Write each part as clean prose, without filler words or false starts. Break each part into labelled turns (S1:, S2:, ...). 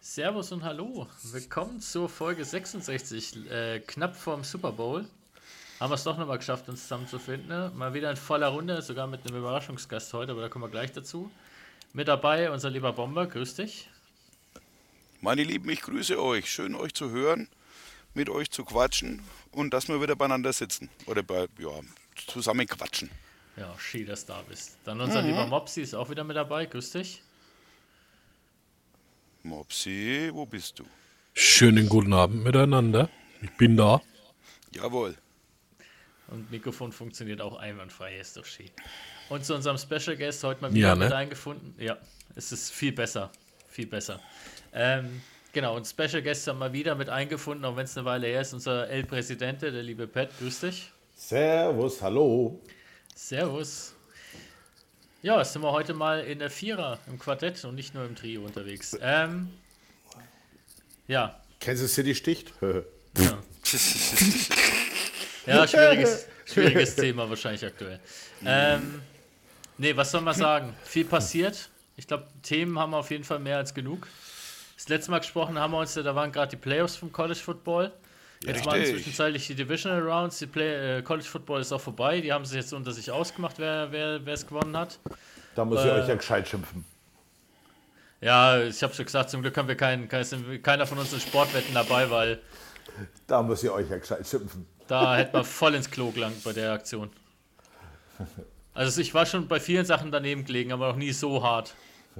S1: Servus und Hallo, willkommen zur Folge 66, knapp vorm Super Bowl. Haben wir es doch nochmal geschafft, uns zusammenzufinden. Ne? Mal wieder in voller Runde, sogar mit einem Überraschungsgast heute, aber da kommen wir gleich dazu. Mit dabei unser lieber Bomber, grüß dich.
S2: Meine Lieben, ich grüße euch. Schön euch zu hören, mit euch zu quatschen und dass wir wieder beieinander sitzen. Oder zusammen quatschen.
S1: Ja, schön, dass du da bist. Dann unser lieber Mopsi ist auch wieder mit dabei, grüß dich.
S2: Mopsi, wo bist du?
S3: Schönen guten Abend miteinander. Ich bin da.
S2: Jawohl.
S1: Und Mikrofon funktioniert auch einwandfrei, ist doch schön. Und zu unserem Special Guest heute mal wieder
S3: Ja,
S1: mit
S3: ne?
S1: eingefunden. Ja, es ist viel besser, viel besser. Genau, und Special Guest haben wir wieder mit eingefunden, auch wenn es eine Weile her ist, unser El Presidente, der liebe Pat, grüß dich.
S4: Servus, hallo.
S1: Servus. Ja, jetzt sind wir heute mal in der Vierer im Quartett und nicht nur im Trio unterwegs. Ja,
S4: Kansas City sticht?
S1: ja. Ja, schwieriges Thema wahrscheinlich aktuell. Nee, was soll man sagen? Viel passiert. Ich glaube, Themen haben wir auf jeden Fall mehr als genug. Das letzte Mal gesprochen haben wir uns, da waren gerade die Playoffs vom College Football. Jetzt waren
S2: Richtig.
S1: zwischenzeitlich die Divisional Rounds. College Football ist auch vorbei. Die haben sich jetzt unter sich ausgemacht, wer es gewonnen hat.
S4: Da muss ich euch ja gescheit schimpfen.
S1: Ja, ich habe schon gesagt, zum Glück haben wir keiner von uns in Sportwetten dabei, weil
S4: Da muss ich euch ja gescheit schimpfen.
S1: da hätte man voll ins Klo gelangt bei der Aktion. Also ich war schon bei vielen Sachen daneben gelegen, aber noch nie so hart.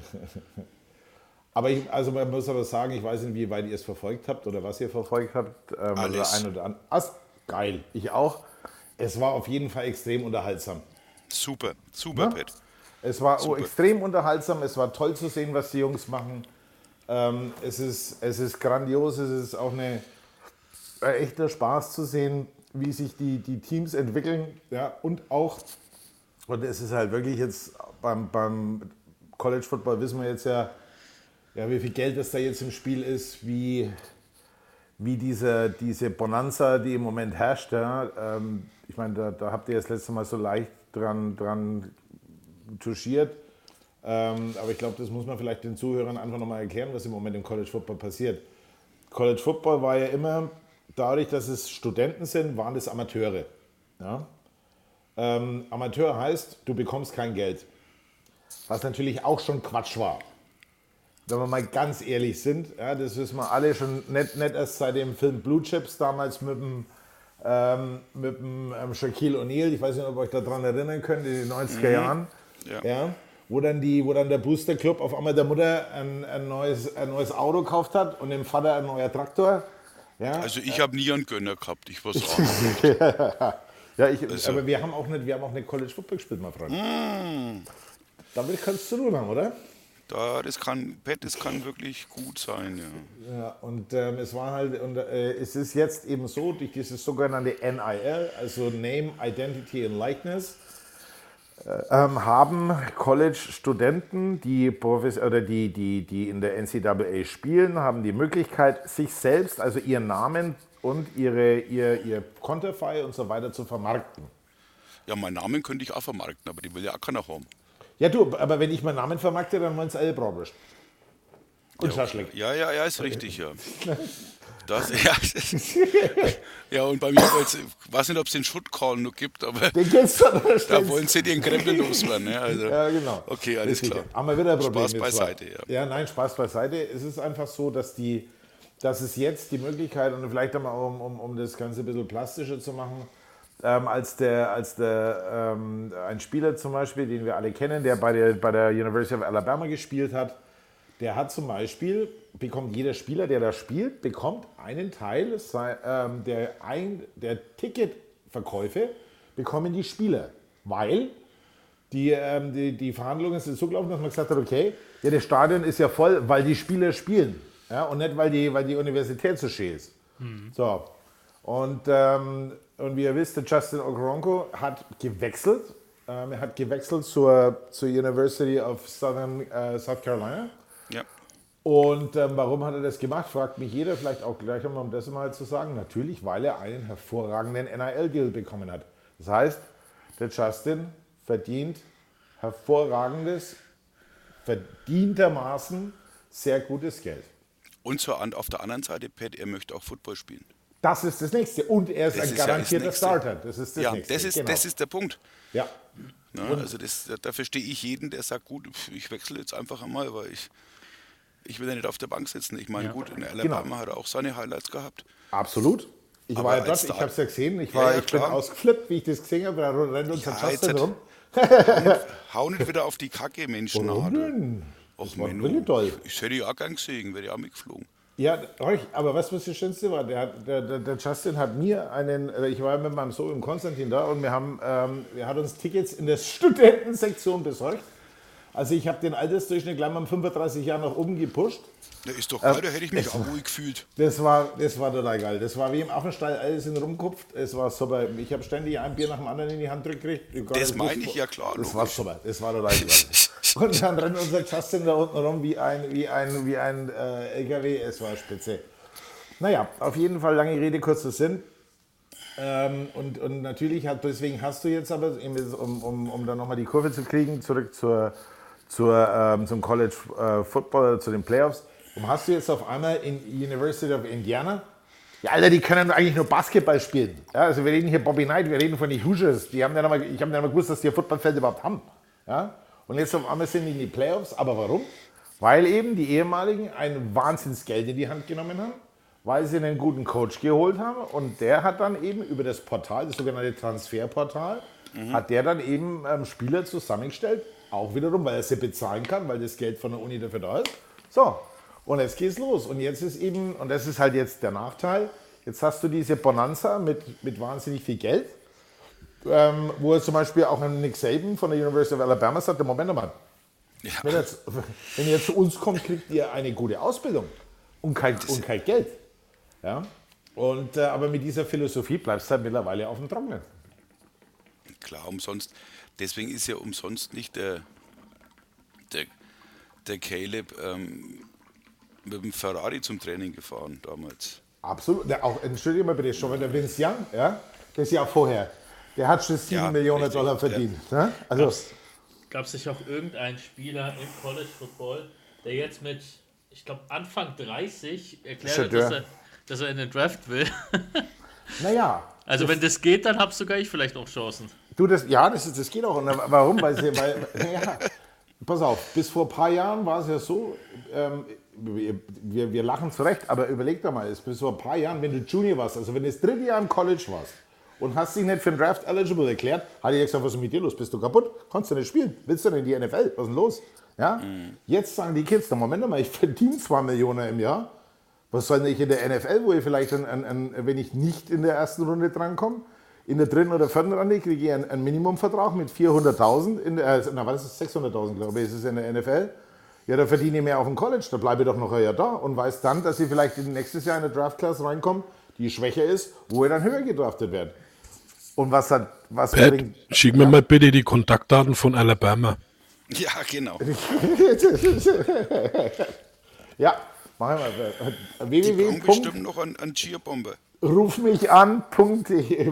S4: Aber man muss aber sagen, ich weiß nicht, wie weit ihr es verfolgt habt oder was ihr verfolgt habt.
S2: Alles.
S4: Oder ein oder andere. Geil, ich auch. Es war auf jeden Fall extrem unterhaltsam.
S2: Super, super,
S4: Ne?
S2: Pat.
S4: Es war
S2: Super.
S4: extrem unterhaltsam, es war toll zu sehen, was die Jungs machen. Es ist grandios, es ist auch ein echter Spaß zu sehen, wie sich die Teams entwickeln. Ja, und es ist halt wirklich jetzt beim College Football wissen wir jetzt ja, wie viel Geld das da jetzt im Spiel ist, wie diese Bonanza, die im Moment herrscht. Ja, ich meine, da habt ihr das letzte Mal so leicht dran touchiert. Aber ich glaube, das muss man vielleicht den Zuhörern einfach nochmal erklären, was im Moment im College Football passiert. College Football war ja immer, dadurch, dass es Studenten sind, waren das Amateure. Ja? Amateur heißt, du bekommst kein Geld. Was natürlich auch schon Quatsch war. Wenn wir mal ganz ehrlich sind, ja, das wissen wir alle schon, nicht erst seit dem Film Blue Chips damals mit dem Shaquille O'Neal, ich weiß nicht, ob ihr euch daran erinnern könnt, in den 90er Jahren,
S2: Ja.
S4: ja, wo dann der Booster Club auf einmal der Mutter ein neues Auto gekauft hat und dem Vater ein neuer Traktor. Ja,
S2: Also ich habe nie einen Gönner gehabt, ich weiß auch nicht.
S4: ja
S2: Also,
S4: aber wir haben auch nicht College Football gespielt, mein Freund. Damit kannst du tun haben, oder?
S2: das kann wirklich gut sein, ja.
S4: Ja, und es ist jetzt eben so, durch dieses sogenannte NIL, also Name, Identity and Likeness, haben College-Studenten, die in der NCAA spielen, haben die Möglichkeit, sich selbst, also ihren Namen und ihr Konterfei und so weiter zu vermarkten.
S2: Ja, meinen Namen könnte ich auch vermarkten, aber die will ja auch keiner haben.
S4: Ja, du, aber wenn ich meinen Namen vermarkte, dann wollen sie alle Brabisch. Und Schaschlik.
S2: Ja, ist richtig, ja. Ja, ja, und bei mir, ich weiß nicht, ob es den Schuttcall noch gibt, aber
S4: Den geht's dann
S2: da wollen sie den Krempel loswerden. Ja, also,
S4: Ja, genau.
S2: okay, alles
S4: Richtig.
S2: klar.
S4: Haben wir wieder ein Problem.
S2: Spaß
S4: jetzt
S2: beiseite,
S4: zwar.
S2: ja.
S4: Ja, nein, Spaß beiseite. Es ist einfach so, dass es jetzt die Möglichkeit, und vielleicht einmal, um das Ganze ein bisschen plastischer zu machen, als ein Spieler zum Beispiel, den wir alle kennen, der bei der University of Alabama gespielt hat, der hat zum Beispiel, bekommt jeder Spieler, der da spielt, bekommt einen Teil der Ticketverkäufe bekommen die Spieler, weil die Verhandlungen sind so gelaufen, dass man gesagt hat, okay, ja, das Stadion ist ja voll, weil die Spieler spielen, ja, und nicht, weil die Universität so schön ist. So, und wie ihr wisst, der Justin Okoronkwo hat gewechselt. Er hat gewechselt zur University of South Carolina.
S2: Ja.
S4: Und warum hat er das gemacht, fragt mich jeder, vielleicht auch gleich einmal, um das mal zu sagen. Natürlich, weil er einen hervorragenden NIL-Deal bekommen hat. Das heißt, der Justin verdient verdientermaßen sehr gutes Geld.
S2: Und auf der anderen Seite, Pat, er möchte auch Football spielen.
S4: Das ist das Nächste. Und er ist
S2: Das
S4: ein
S2: ist ja das
S4: garantierter
S2: Nächste.
S4: Starter. Das ist das
S2: Ja,
S4: Nächste.
S2: das
S4: Genau.
S2: ist der Punkt.
S4: Ja.
S2: Ne? Also da verstehe ich jeden, der sagt, gut, ich wechsle jetzt einfach einmal, weil ich will ja nicht auf der Bank sitzen. Ich meine, gut, in Alabama hat er auch seine Highlights gehabt.
S4: Absolut. Ich
S2: Aber
S4: war ja
S2: als
S4: dort, ich
S2: Start-
S4: habe es ja gesehen. Ich
S2: Ja,
S4: bin
S2: klar.
S4: ausgeflippt, wie ich das gesehen habe. Da rennt unser
S2: Ja,
S4: Justin
S2: jetzt
S4: rum.
S2: Hau nicht wieder auf die Kacke, Menschen.
S4: Warum denn?
S2: Och,
S4: Das war
S2: Menno,
S4: wirklich toll.
S2: ich hätte ja auch gern gesehen, wäre ja auch mitgeflogen.
S4: Ja, aber weißt du, was das Schönste war? Der Justin hat mir ich war mit meinem Sohn im Konstantin da und wir hat uns Tickets in der Studentensektion besorgt. Also ich habe den Altersdurchschnitt gleich mal um 35 Jahre nach oben gepusht.
S2: Ja, ist doch geil, da hätte ich mich auch ruhig gefühlt.
S4: Das war total geil. Das war wie im Affenstall, alles in rumkupft. Es war super. Ich habe ständig ein Bier nach dem anderen in die Hand gekriegt.
S2: Das meine ich, ja klar,
S4: Das war
S2: logisch.
S4: super. Das war total geil. Und dann rennt unser Justin da unten rum wie ein LKW. Es war spitze. Naja, auf jeden Fall, lange Rede, kurzer Sinn. Und natürlich deswegen hast du jetzt aber, um dann nochmal die Kurve zu kriegen, zurück zum College Football, zu den Playoffs. Und hast du jetzt auf einmal in University of Indiana, ja Alter, die können eigentlich nur Basketball spielen. Ja, also wir reden hier Bobby Knight, wir reden von den Hoosiers. Ich habe ja noch mal gewusst, dass die ein Footballfeld überhaupt haben. Ja? Und jetzt auf einmal sind die in die Playoffs. Aber warum? Weil eben die ehemaligen ein Wahnsinnsgeld in die Hand genommen haben, weil sie einen guten Coach geholt haben. Und der hat dann eben über das Portal, das sogenannte Transferportal, hat der dann eben Spieler zusammengestellt. Auch wiederum, weil er sie bezahlen kann, weil das Geld von der Uni dafür da ist. So, und jetzt geht's los. Und jetzt ist eben, und das ist halt jetzt der Nachteil, jetzt hast du diese Bonanza mit wahnsinnig viel Geld, wo er zum Beispiel auch ein Nick Saban von der University of Alabama sagt, Moment mal,
S2: Ja.
S4: wenn ihr zu uns kommt, kriegt ihr eine gute Ausbildung und kein Geld. Ja? Aber mit dieser Philosophie bleibst du halt mittlerweile auf dem Trockenen.
S2: Klar, umsonst. Deswegen ist ja umsonst nicht der Caleb mit dem Ferrari zum Training gefahren damals.
S4: Absolut. Entschuldige mal bitte, schon der Vince Young, ja? Das Jahr vorher, der hat schon 7
S2: Ja,
S4: Millionen
S2: richtig,
S4: Dollar verdient. Ne? Also,
S1: Gab es nicht auch irgendeinen Spieler im College Football, der jetzt mit, ich glaube, Anfang 30 erklärt hat,
S4: Chadeur.
S1: dass er in den Draft will?
S4: naja.
S1: Also wenn das geht, dann hab sogar ich vielleicht auch Chancen.
S4: Das geht auch. Und warum? Ja, pass auf, bis vor ein paar Jahren war es ja so, wir lachen zurecht, aber überleg doch mal, bis vor ein paar Jahren, wenn du Junior warst, also wenn du das 3. Jahr im College warst und hast dich nicht für den Draft eligible erklärt, hat ich gesagt, was ist mit dir los? Bist du kaputt? Kannst du nicht spielen? Willst du denn in die NFL? Was ist denn los? Ja? Jetzt sagen die Kids, Moment mal, ich verdiene 2 Millionen im Jahr. Was soll denn ich in der NFL, wo ich vielleicht, wenn ich nicht in der ersten Runde drankomme, in der 3. oder 4. Runde kriege ich einen Minimumvertrag mit 400.000, was ist 600.000, glaube ich, ist es in der NFL. Ja, da verdiene ich mehr auf dem College, da bleibe ich doch noch ein Jahr da und weiß dann, dass ich vielleicht nächstes Jahr in eine Draft-Class reinkomme, die schwächer ist, wo ich dann höher gedraftet werde. Und was
S3: Pat, schick mir mal bitte die Kontaktdaten von Alabama.
S2: Ja, genau.
S4: Ja, machen wir.
S2: Die brauchen bestimmt noch einen Cheerbomber.
S4: Ruf mich an. Punkt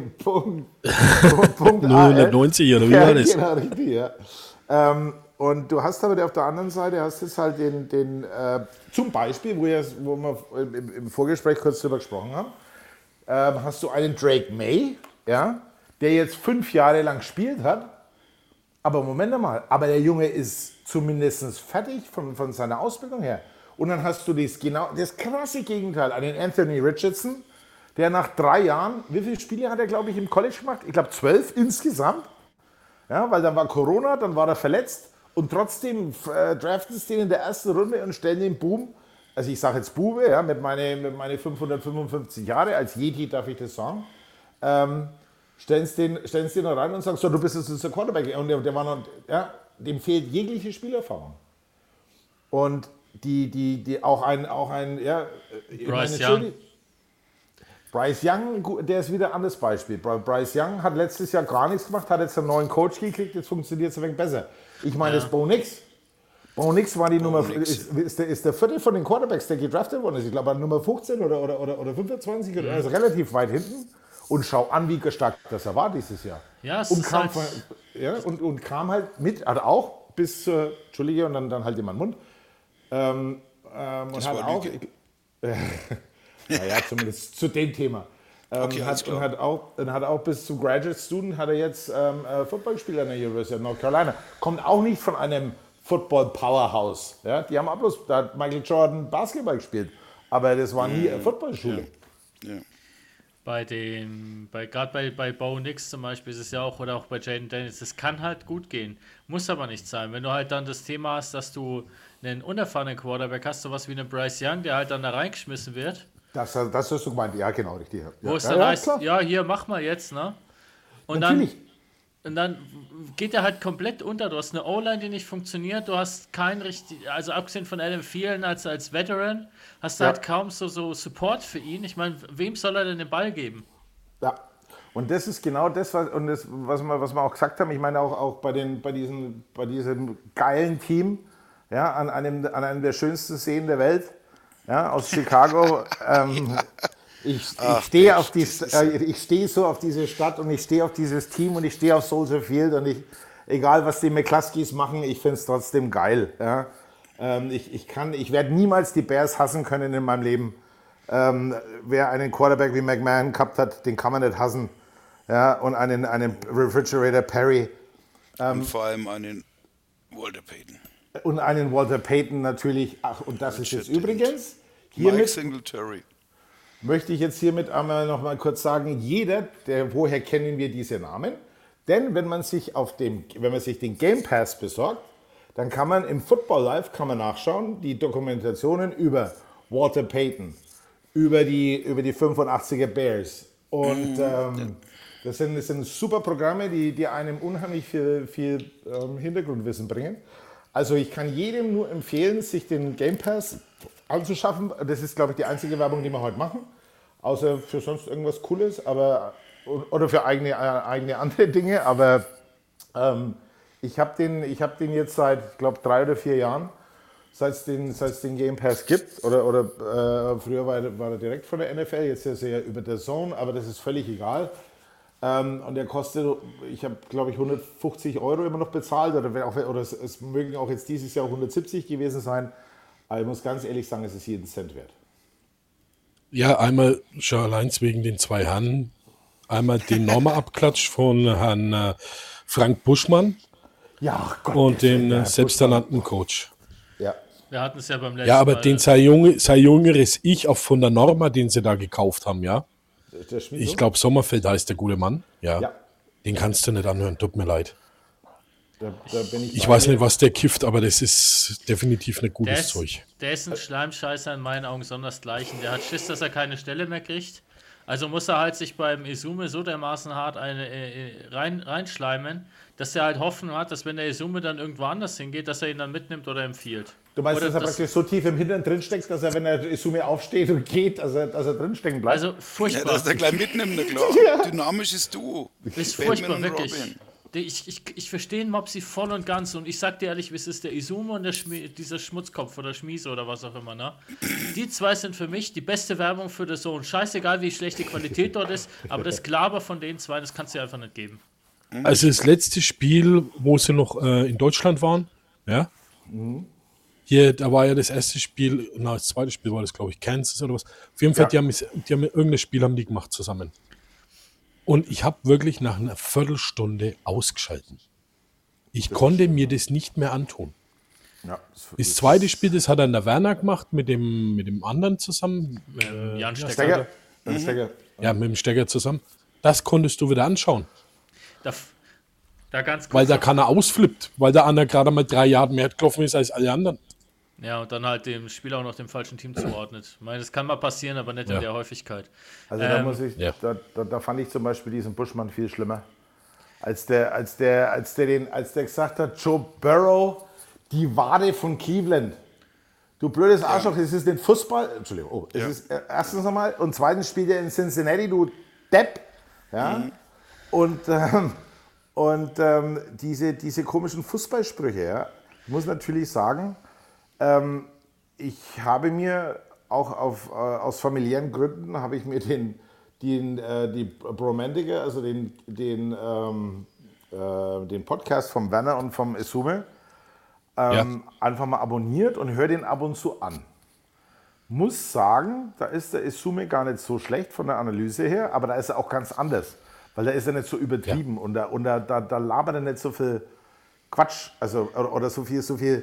S3: 090 oder wie war das?
S4: Genau, richtig, ja. Und du hast aber auf der anderen Seite hast jetzt halt zum Beispiel, wo wir im Vorgespräch kurz drüber gesprochen haben, hast du einen Drake May, ja, der jetzt 5 Jahre lang gespielt hat. Aber Moment mal, aber der Junge ist zumindest fertig von seiner Ausbildung her. Und dann hast du das krasse Gegenteil, einen Anthony Richardson, der nach 3 Jahren, wie viele Spiele hat er, glaube ich, im College gemacht? Ich glaube 12 insgesamt. Ja, weil dann war Corona, dann war er verletzt und trotzdem draften sie den in der ersten Runde und stellen den Boom, also ich sage jetzt Bube, ja, mit meine 555 Jahre, als Yeti darf ich das sagen, stellen sie den noch rein und sagen, so, du bist jetzt unser Quarterback. Und der war noch, ja, dem fehlt jegliche Spielerfahrung. Und die auch ein ja, Bryce Young, der ist wieder ein anderes Beispiel. Bryce Young hat letztes Jahr gar nichts gemacht, hat jetzt einen neuen Coach gekriegt, jetzt funktioniert es ein wenig besser. Ich meine, das Bo Nix. Bo Nix war die ist der 4. von den Quarterbacks, der gedraftet worden ist. Ich glaube, Nummer 15 oder 25, also relativ weit hinten. Und schau an, wie stark das er war dieses Jahr.
S1: Ja, es
S4: und
S1: ist
S4: kam,
S1: halt
S4: und kam halt mit, hat auch bis zur, Entschuldige, und dann halt in meinen Mund. Und
S2: Das
S4: hat
S2: war
S4: auch,
S2: Lüge.
S4: Naja, zumindest zu dem Thema.
S2: Okay, alles klar.
S4: Und hat auch bis zum Graduate Student hat er jetzt Football gespielt an der University of North Carolina. Kommt auch nicht von einem Football Powerhouse. Ja? Die haben auch bloß, da hat Michael Jordan Basketball gespielt. Aber das war nie eine Footballschule.
S2: Ja.
S1: Gerade bei Bo Nix zum Beispiel ist es ja auch, oder auch bei Jaden Daniels, das kann halt gut gehen, muss aber nicht sein. Wenn du halt dann das Thema hast, dass du einen unerfahrenen Quarterback hast, sowas wie einen Bryce Young, der halt dann da reingeschmissen wird,
S4: Das hast du gemeint, ja, genau, richtig.
S1: wo es
S4: ja,
S1: dann
S4: ja,
S1: heißt,
S4: klar.
S1: ja, hier, mach mal jetzt, ne? Und
S4: Natürlich.
S1: dann geht er halt komplett unter. Du hast eine O-Line, die nicht funktioniert. Du hast keinen richtig, also abgesehen von Adam Thielen als Veteran, hast du halt kaum so Support für ihn. Ich meine, wem soll er denn den Ball geben?
S4: Ja, und das ist genau das, was wir auch gesagt haben. Ich meine auch bei diesem geilen Team, ja, an einem der schönsten Seen der Welt, ja, aus Chicago. Ich stehe so auf diese Stadt und ich stehe auf dieses Team und ich stehe auf Soldier Field und egal was die McCluskeys machen, ich finde es trotzdem geil. Ja. Ich werde niemals die Bears hassen können in meinem Leben. Wer einen Quarterback wie McMahon gehabt hat, den kann man nicht hassen. Ja, und einen Refrigerator Perry.
S2: Und vor allem einen Walter Payton.
S4: Und einen Walter Payton natürlich. Ach, und das ist jetzt übrigens,
S2: Mike
S4: hiermit
S2: Singletary.
S4: möchte ich jetzt hiermit einmal noch mal kurz sagen, woher kennen wir diese Namen? Denn wenn man sich den Game Pass besorgt, dann kann man im Football Live nachschauen, die Dokumentationen über Walter Payton, über die 85er Bears. Und das sind super Programme, die einem unheimlich viel Hintergrundwissen bringen. Also ich kann jedem nur empfehlen, sich den Game Pass anzuschaffen. Das ist, glaube ich, die einzige Werbung, die wir heute machen. Außer für sonst irgendwas Cooles, oder für eigene andere Dinge. Aber ich habe den jetzt seit, ich glaube, 3 oder 4 Jahren, seit es den Game Pass gibt. Oder früher war er direkt von der NFL, jetzt ist er ja über der Zone, aber das ist völlig egal. Und der kostet, ich habe, glaube ich, 150 € immer noch bezahlt. Oder es mögen auch jetzt dieses Jahr 170 gewesen sein. Aber ich muss ganz ehrlich sagen, es ist jeden Cent wert.
S3: Ja, einmal schon allein wegen den 2 Herren. Einmal den Norma-Abklatsch von Herrn Frank Buschmann
S4: Ja, Gott,
S3: und den
S4: der
S3: selbsternannten Coach.
S4: Ja.
S1: Wir hatten es ja beim letzten
S3: Ja, aber
S1: Mal.
S3: den sei jüngeres Ich auch von der Norma, den sie da gekauft haben, ja.
S4: Der Schmied
S3: Ich
S4: so?
S3: glaube, Sommerfeld heißt der gute Mann. Ja.
S4: Ja.
S3: Den kannst du nicht anhören, tut mir leid.
S4: Da bin
S3: Ich
S4: bei
S3: weiß
S4: dir.
S3: nicht, was der kifft, aber das ist definitiv nicht
S1: Der
S3: gutes
S1: ist,
S3: Zeug.
S1: der ist ein Schleimscheißer in meinen Augen sondersgleichen. Der hat Schiss, dass er keine Stelle mehr kriegt. Also muss er halt sich beim Izume so dermaßen hart reinschleimen, dass er halt Hoffnung hat, dass wenn der Izume dann irgendwo anders hingeht, dass er ihn dann mitnimmt oder empfiehlt.
S4: Du meinst,
S1: Oder
S4: dass er praktisch so tief im Hintern drinsteckt, dass er, wenn er Summe aufsteht und geht, dass er drinstecken bleibt?
S1: Also
S2: Ja,
S1: furchtbar.
S2: dass der gleich mitnimmt, na klar. Dynamisches Duo.
S1: Ist
S2: Batman
S1: furchtbar,
S2: und
S1: wirklich.
S2: Robin.
S1: Ich verstehe den Mopsi voll und ganz und ich sag dir ehrlich, es ist der Izume und dieser Schmutzkopf oder Schmiese oder was auch immer, ne? Die 2 sind für mich die beste Werbung für das Sohn. Scheißegal, wie schlecht die Qualität dort ist, aber das Glaber von den 2, das kannst du dir einfach nicht geben.
S3: Also das letzte Spiel, wo sie noch in Deutschland waren, ja. Hier, da war ja das erste Spiel, das zweite Spiel war das, glaube ich, Kansas oder was. Auf jeden Fall,
S4: Ja.
S3: die haben irgendein Spiel haben die gemacht zusammen. Und ich habe wirklich nach einer Viertelstunde ausgeschalten. Ich konnte mir das nicht mehr antun.
S4: Ja,
S3: Das zweite Spiel, das hat dann der Werner gemacht mit dem anderen zusammen.
S1: Jan Stecker.
S4: Stecker. Stecker.
S3: Ja, mit dem Stecker zusammen. Das konntest du wieder anschauen.
S1: Da ganz kurz
S3: Weil da
S1: noch-
S3: keiner ausflippt. Weil der einer gerade mal 3 Jahre mehr gelaufen ist als alle anderen.
S1: Ja, und dann halt dem Spieler auch noch dem falschen Team zuordnet. Ich meine, das kann mal passieren, aber nicht in
S3: Ja.
S1: der Häufigkeit.
S4: Also da muss ich,
S3: Ja.
S4: da fand ich zum Beispiel diesen Buschmann viel schlimmer. Als der gesagt hat, Joe Burrow, die Wade von Cleveland. Du blödes Arschloch, es ist nicht Fußball. Entschuldigung, es ist erstens nochmal und zweitens spielt er in Cincinnati, du Depp. Ja? Und diese komischen Fußballsprüche, ja. Ich muss natürlich sagen, ich habe mir auch aus familiären Gründen habe ich mir die Bromantiker, also den Podcast vom Werner und vom Izume einfach mal abonniert und höre den ab und zu an. muss sagen, da ist der Isume gar nicht so schlecht von der Analyse her, aber da ist er auch ganz anders. Weil da ist er nicht so übertrieben und da labert er nicht so viel Quatsch, also oder so viel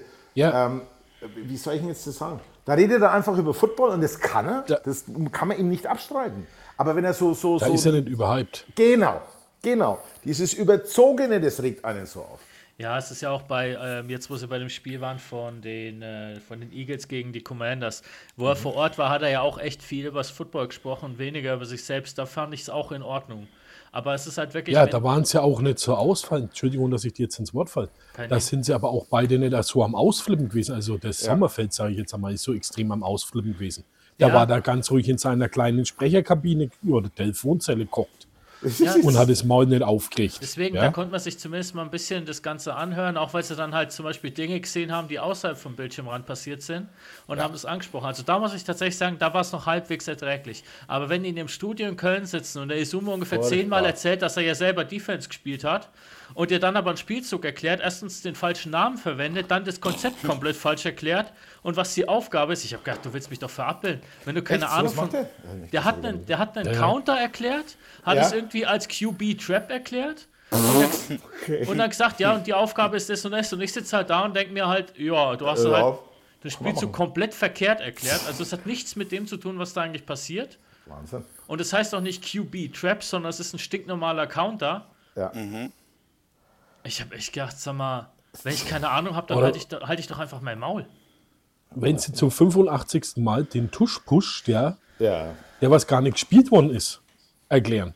S4: wie soll ich denn jetzt das sagen? Da redet er einfach über Football und das kann er, das kann man ihm nicht abstreiten. Aber wenn er so
S3: ist er nicht überhyped.
S4: Genau. Dieses Überzogene, das regt einen so auf.
S1: Ja, es ist ja auch bei, jetzt wo sie bei dem Spiel waren von den Eagles gegen die Commanders, wo er vor Ort war, hat er ja auch echt viel über das Football gesprochen und weniger über sich selbst. Da fand ich es auch in Ordnung. Aber es ist halt wirklich...
S3: Ja, da waren sie ja auch nicht so ausfallend. Entschuldigung, dass ich dir jetzt ins Wort falle. Da sind sie aber auch beide nicht so am Ausflippen gewesen. Also der Sommerfeld, sage ich jetzt einmal, ist so extrem am Ausflippen gewesen. Der war da ganz ruhig in seiner kleinen Sprecherkabine oder Telefonzelle gekocht. Und hat das Maul nicht aufgekriegt.
S1: Deswegen, da konnte man sich zumindest mal ein bisschen das Ganze anhören, auch weil sie dann halt zum Beispiel Dinge gesehen haben, die außerhalb vom Bildschirmrand passiert sind und haben das angesprochen. Also da muss ich tatsächlich sagen, da war es noch halbwegs erträglich. Aber wenn die in dem Studio in Köln sitzen und der Isume ungefähr 10-mal erzählt, dass er ja selber Defense gespielt hat und dir dann aber einen Spielzug erklärt, erstens den falschen Namen verwendet, dann das Konzept komplett falsch erklärt und was die Aufgabe ist, ich habe gedacht, du willst mich doch verappeln, wenn du keine Ahnung von... Der hat einen Counter erklärt, hat es irgendwie als QB-Trap erklärt und dann gesagt, ja, und die Aufgabe ist das und das und ich sitze halt da und denke mir halt, ja, du hast halt den Spielzug komplett verkehrt erklärt, also es hat nichts mit dem zu tun, was da eigentlich passiert.
S4: Wahnsinn.
S1: Und es heißt auch nicht QB-Trap, sondern es ist ein stinknormaler Counter.
S4: Ja.
S1: Ich habe echt gedacht, sag mal, wenn ich keine Ahnung habe, dann halt ich doch einfach mein Maul.
S3: Wenn sie zum 85. Mal den Tusch-Push, der was gar nicht gespielt worden ist, erklären.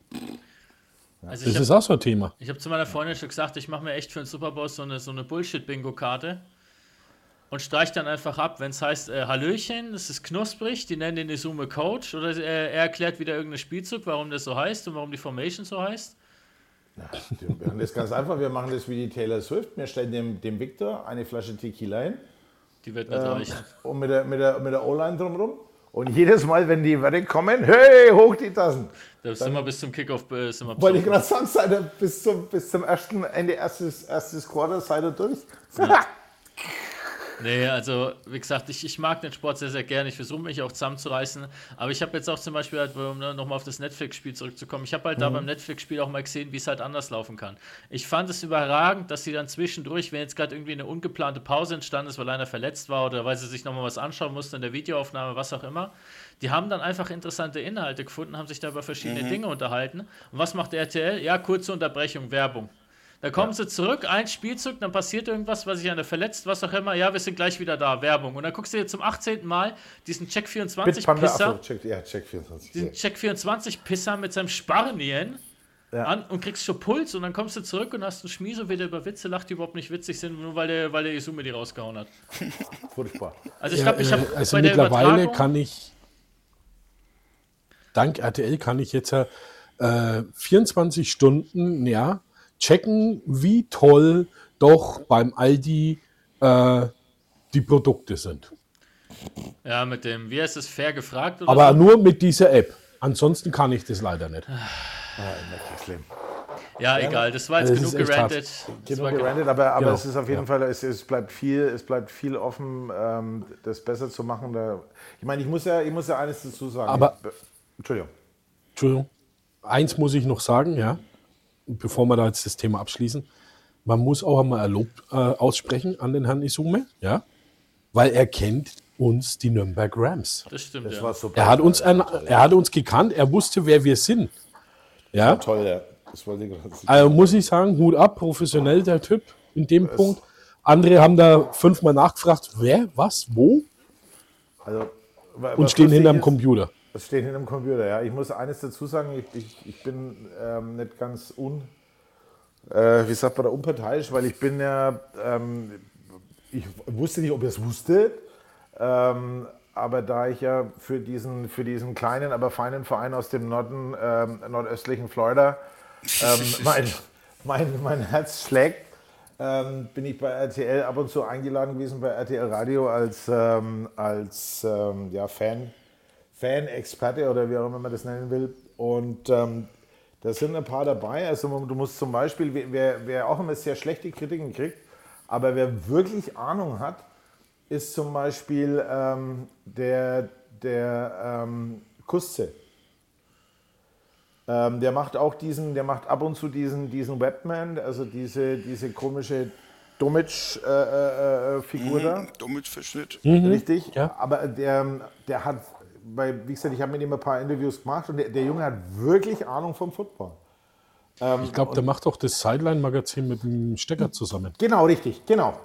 S1: Also
S3: das ist auch so ein Thema.
S1: Ich habe zu meiner Freundin schon gesagt, ich mache mir echt für den Super Bowl so eine Bullshit-Bingo-Karte und streich dann einfach ab, wenn es heißt, Hallöchen, es ist knusprig, die nennen den Isume Coach oder er erklärt wieder irgendeinen Spielzug, warum das so heißt und warum die Formation so heißt.
S4: Wir machen das ganz einfach, wir machen das wie die Taylor Swift, wir stellen dem Victor eine Flasche Tequila hin.
S1: Die wird nicht reichen.
S4: Und mit der O-Line drumherum. Und jedes Mal, wenn die Werte kommen, hey, hoch die Tassen.
S1: Da sind wir bis zum Kickoff.
S4: Wollte ich gerade sagen, seid ihr bis zum ersten Ende erstes Quarter seid ihr durch.
S1: Ja. Nee, also wie gesagt, ich mag den Sport sehr, sehr gerne. Ich versuche mich auch zusammenzureißen. Aber ich habe jetzt auch zum Beispiel, halt, um nochmal auf das Netflix-Spiel zurückzukommen, ich habe halt da beim Netflix-Spiel auch mal gesehen, wie es halt anders laufen kann. Ich fand es überragend, dass sie dann zwischendurch, wenn jetzt gerade irgendwie eine ungeplante Pause entstanden ist, weil einer verletzt war oder weil sie sich nochmal was anschauen mussten in der Videoaufnahme, was auch immer, die haben dann einfach interessante Inhalte gefunden, haben sich da über verschiedene Dinge unterhalten. Und was macht RTL? Ja, kurze Unterbrechung, Werbung. Da kommen sie zurück, ein Spielzug, dann passiert irgendwas, was sich einer verletzt, was auch immer. Ja, wir sind gleich wieder da, Werbung. Und dann guckst du dir zum 18. Mal diesen Check 24 Pisser, diesen Check 24 Pisser mit seinem Sparnien an und kriegst schon Puls und dann kommst du zurück und hast einen Schmieso wieder über Witze, lacht, die überhaupt nicht witzig sind, nur weil der Isume die rausgehauen hat.
S4: Furchtbar.
S1: Also ich glaube,
S3: also mittlerweile kann ich, dank RTL kann ich jetzt 24 Stunden, checken, wie toll doch beim Aldi die Produkte sind.
S1: Ja, mit dem, wie heißt es, fair gefragt? Oder
S3: aber
S1: so?
S3: nur mit dieser App. Ansonsten kann ich das leider nicht.
S1: Ja, egal, das war jetzt genug gerantet.
S4: Aber es ist auf jeden Fall, es bleibt viel offen, das besser zu machen. Ich meine, ich muss ja eines dazu sagen.
S3: Aber,
S4: Entschuldigung.
S3: Eins muss ich noch sagen, bevor wir da jetzt das Thema abschließen. Man muss auch einmal Lob aussprechen an den Herrn Isume, weil er kennt uns, die Nürnberg Rams.
S1: Das stimmt,
S4: Das war super.
S3: Er hat uns gekannt, er wusste, wer wir sind. Ja?
S4: Das war toll, ja. Das wollte ich gerade sagen.
S3: Also muss ich sagen, Hut ab, professionell der Typ in dem Punkt. Andere haben da 5-mal nachgefragt, wer, was, wo?
S4: Also,
S3: und stehen hinterm Computer.
S4: Stehen hinterm Computer, ja. Ich muss eines dazu sagen, ich bin nicht ganz unparteiisch, weil ich bin ja, ich wusste nicht, ob ihr es wusstet, aber da ich ja für diesen kleinen, aber feinen Verein aus dem nordöstlichen Florida mein Herz schlägt, bin ich bei RTL ab und zu eingeladen gewesen, bei RTL Radio als Fan-Experte oder wie auch immer man das nennen will. Und da sind ein paar dabei. Also du musst zum Beispiel, wer auch immer sehr schlechte Kritiken kriegt, aber wer wirklich Ahnung hat, ist zum Beispiel der Kusze. Der macht ab und zu diesen Webman, also diese komische Domic-Figur da.
S2: Domic-Verschnitt.
S4: Richtig,
S3: Ja.
S4: aber der hat, wie gesagt, ich habe mit ihm ein paar Interviews gemacht und der Junge hat wirklich Ahnung vom Football.
S3: Ich glaube, der macht auch das Sideline-Magazin mit dem Stecker zusammen.
S4: Genau, richtig, genau.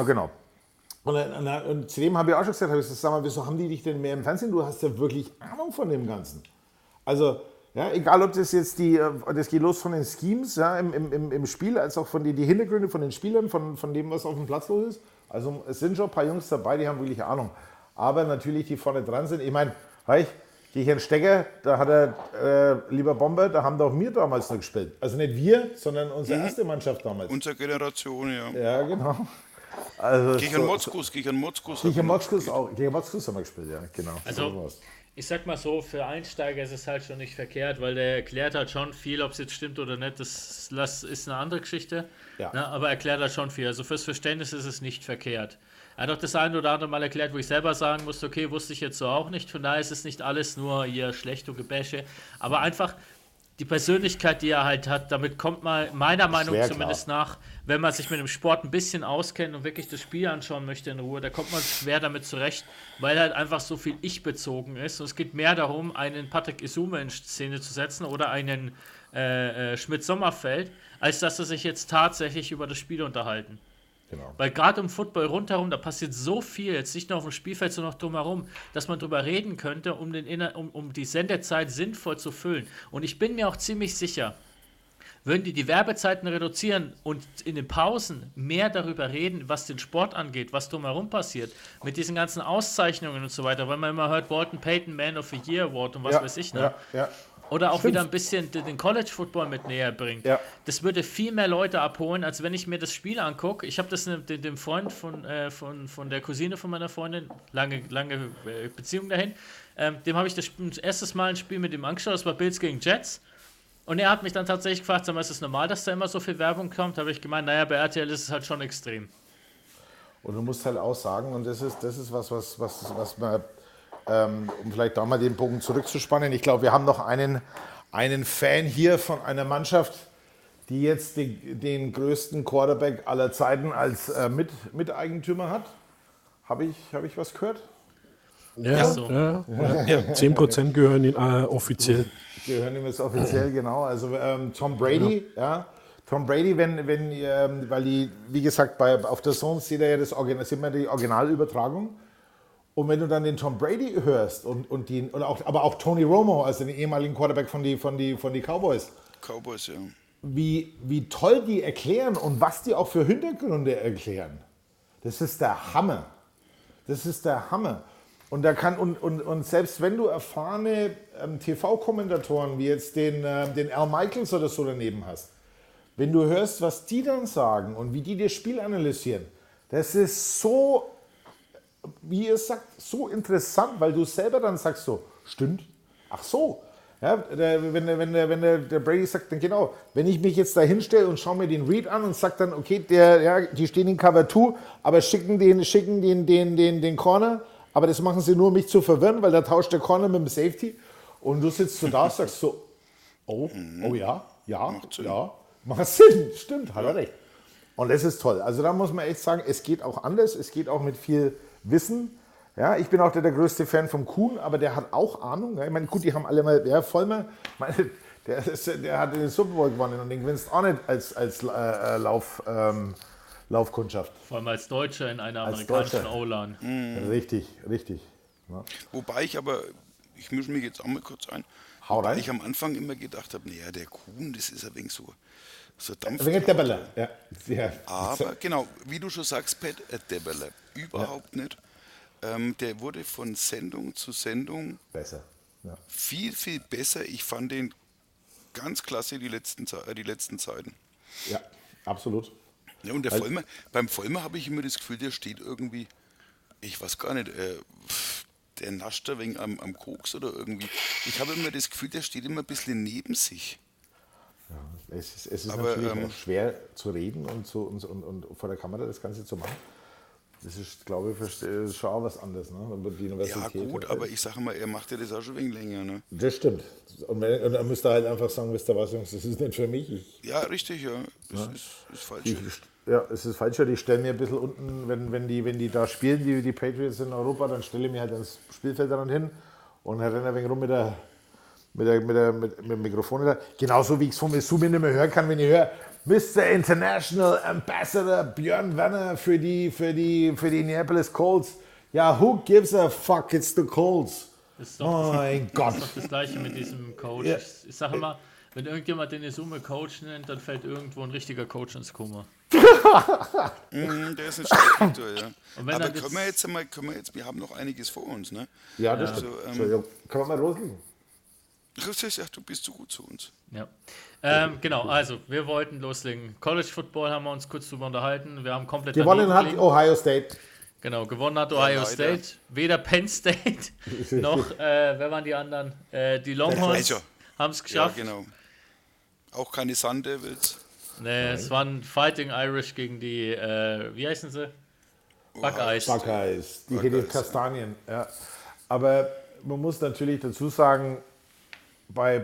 S4: Und zu dem habe ich auch schon gesagt, sag mal, wieso haben die dich denn mehr im Fernsehen? Du hast ja wirklich Ahnung von dem Ganzen. Also, ja, egal ob das jetzt das geht los von den Schemes, ja, im Spiel, als auch von die Hintergründe von den Spielern, von dem, was auf dem Platz los ist. Also es sind schon ein paar Jungs dabei, die haben wirklich Ahnung. Aber natürlich, die vorne dran sind. Ich meine, gehe ich einen Stecker, da hat er, lieber Bomber, da haben doch wir damals noch gespielt. Also nicht wir, sondern unsere erste Mannschaft damals.
S2: Unsere Generation, ja.
S4: Ja, genau. Also
S2: Gegen Motzkus
S4: auch. Gegen Motzkus haben wir gespielt, ja, genau.
S1: Also,
S4: So war's.
S1: ich sag mal so, für Einsteiger ist es halt schon nicht verkehrt, weil der erklärt halt schon viel, ob es jetzt stimmt oder nicht, das ist eine andere Geschichte,
S4: Ja.
S1: ne, aber erklärt halt schon viel. Also fürs Verständnis ist es nicht verkehrt. Er hat auch das eine oder andere Mal erklärt, wo ich selber sagen musste, okay, wusste ich jetzt so auch nicht, von daher ist es nicht alles nur hier schlecht und Gebäsche, aber einfach die Persönlichkeit, die er halt hat, damit kommt man meiner Meinung
S4: Schwer,
S1: zumindest nach, wenn man sich mit dem Sport ein bisschen auskennt und wirklich das Spiel anschauen möchte in Ruhe, da kommt man schwer damit zurecht, weil halt einfach so viel ich-bezogen ist. Und es geht mehr darum, einen Patrick Isume in Szene zu setzen oder einen Schmidt-Sommerfeld, als dass sie sich jetzt tatsächlich über das Spiel unterhalten.
S4: Genau.
S1: Weil gerade im Football rundherum, da passiert so viel, jetzt nicht nur auf dem Spielfeld, sondern auch drumherum, dass man drüber reden könnte, um die Sendezeit sinnvoll zu füllen. Und ich bin mir auch ziemlich sicher, würden die Werbezeiten reduzieren und in den Pausen mehr darüber reden, was den Sport angeht, was drumherum passiert, mit diesen ganzen Auszeichnungen und so weiter, weil man immer hört, Walton Payton Man of the Year Award und was weiß ich, ne?
S4: Ja.
S1: Oder auch
S4: Stimmt.
S1: wieder ein bisschen den College Football mit näher bringt.
S4: Ja.
S1: Das würde viel mehr Leute abholen, als wenn ich mir das Spiel angucke. Ich habe das dem Freund von der Cousine von meiner Freundin, lange Beziehung dahin, dem habe ich das erstes Mal ein Spiel mit ihm angeschaut, das war Bills gegen Jets. Und er hat mich dann tatsächlich gefragt, sag mal, ist es normal, dass da immer so viel Werbung kommt? Da habe ich gemeint, naja, bei RTL ist es halt schon extrem.
S4: Und du musst halt auch sagen, und das ist was man, um vielleicht da mal den Bogen zurückzuspannen, ich glaube, wir haben noch einen Fan hier von einer Mannschaft, die jetzt den größten Quarterback aller Zeiten als Miteigentümer hat. Habe ich was gehört?
S3: Ja,
S1: so.
S3: ja. 10% gehören ihn offiziell.
S4: Gehören ihm jetzt offiziell, genau. Also Tom Brady, ja. Tom Brady, weil die, wie gesagt, auf der Zone sieht er ja sieht man die Originalübertragung. Und wenn du dann den Tom Brady hörst aber auch Tony Romo, also den ehemaligen Quarterback von die Cowboys.
S2: Cowboys, ja.
S4: Wie toll die erklären und was die auch für Hintergründe erklären. Das ist der Hammer. Und selbst wenn du erfahrene TV-Kommentatoren wie jetzt den Al Michaels oder so daneben hast, wenn du hörst, was die dann sagen und wie die das Spiel analysieren, das ist so, wie ihr sagt, so interessant, weil du selber dann sagst so, stimmt, ach so. Ja, wenn der Brady sagt, dann genau, wenn ich mich jetzt da hinstelle und schaue mir den Read an und sage dann, okay, die stehen in Cover 2, aber schicken den Corner, aber das machen sie nur, um mich zu verwirren, weil da tauscht der Corner mit dem Safety und du sitzt so da und sagst so, oh ja, macht Sinn, stimmt, hat er recht. Und das ist toll. Also da muss man echt sagen, es geht auch anders, es geht auch mit viel Wissen. Ja, ich bin auch der größte Fan vom Kuhn, aber der hat auch Ahnung. Ja, ich meine, gut, die haben alle mal, ja, Vollmer, der hat den Super Bowl gewonnen und den gewinnst auch nicht als Laufkundschaft.
S1: Vor allem als Deutscher in einer amerikanischen O-Line.
S4: Richtig. Ja.
S2: Wobei ich mische mich jetzt auch mal kurz ein,
S4: Hau rein.
S2: ich am Anfang immer gedacht habe, naja, der Kuhn, das ist ein wenig so Dampf.
S4: Ein wenig Debberle. Ja.
S2: Aber genau, wie du schon sagst, Pat, Debberle, überhaupt nicht. Der wurde von Sendung zu Sendung
S4: Besser. Ja.
S2: viel, viel besser. Ich fand den ganz klasse die letzten Zeiten.
S4: Ja, absolut.
S2: Ja, und beim Vollmer habe ich immer das Gefühl, der steht irgendwie, ich weiß gar nicht, der nascht da wegen am Koks oder irgendwie. Ich habe immer das Gefühl, der steht immer ein bisschen neben sich.
S4: Ja, es ist
S2: Aber,
S4: natürlich auch schwer zu reden und vor der Kamera das Ganze zu machen. Das ist, glaube ich, schon auch was anderes, ne? Aber die
S2: Ja
S4: Universität
S2: gut,
S4: hat
S2: aber
S4: halt-
S2: ich sage mal, er macht ja das auch schon ein wenig länger. Ne?
S4: Das stimmt. Und dann müsst ihr halt einfach sagen, wisst ihr was, Jungs, das ist nicht für mich.
S2: Ja, richtig, ja. Das ist falsch.
S4: Ja, es ist falsch. Ich stelle mir ein bisschen unten, wenn die da spielen, die Patriots in Europa, dann stelle ich mir halt ans Spielfeld dann hin und renne ein wenig rum mit dem Mikrofon da. Genauso wie ich es von Zoom nicht mehr hören kann, wenn ich höre, Mr. International Ambassador Björn Werner für die Indianapolis Colts. Ja, who gives a fuck? It's the Colts.
S1: Ist doch,
S4: Mein Gott.
S1: ist doch das gleiche mit diesem Coach.
S4: Ja.
S1: Ich sage immer, wenn irgendjemand den Isume Coach nennt, dann fällt irgendwo ein richtiger Coach ins Koma.
S2: Der ist ein Streitfaktor, ja.
S1: Und wenn
S2: Aber
S1: dann
S2: wir haben noch einiges vor uns, ne?
S4: Ja, das stimmt. Entschuldigung. Kann man mal loslegen?
S2: Christus, ja, du bist so gut zu uns.
S1: Ja. Genau, also wir wollten loslegen. College Football haben wir uns kurz drüber unterhalten. Wir haben komplett
S4: Gewonnen
S1: daneben
S4: hat
S1: gelegen.
S4: Ohio State.
S1: Genau, gewonnen hat Ohio
S2: leider.
S1: State. Weder Penn State noch, wer waren die anderen? Die Longhorns
S2: Also,
S1: haben es
S2: Ja,
S1: geschafft.
S2: genau. Auch keine Sun Devils.
S1: Nee, es waren Fighting Irish gegen die, wie heißen sie? Buckeyes.
S4: Buckeyes, die
S2: Buckeyes,
S4: Kastanien. Ja. Aber man muss natürlich dazu sagen, bei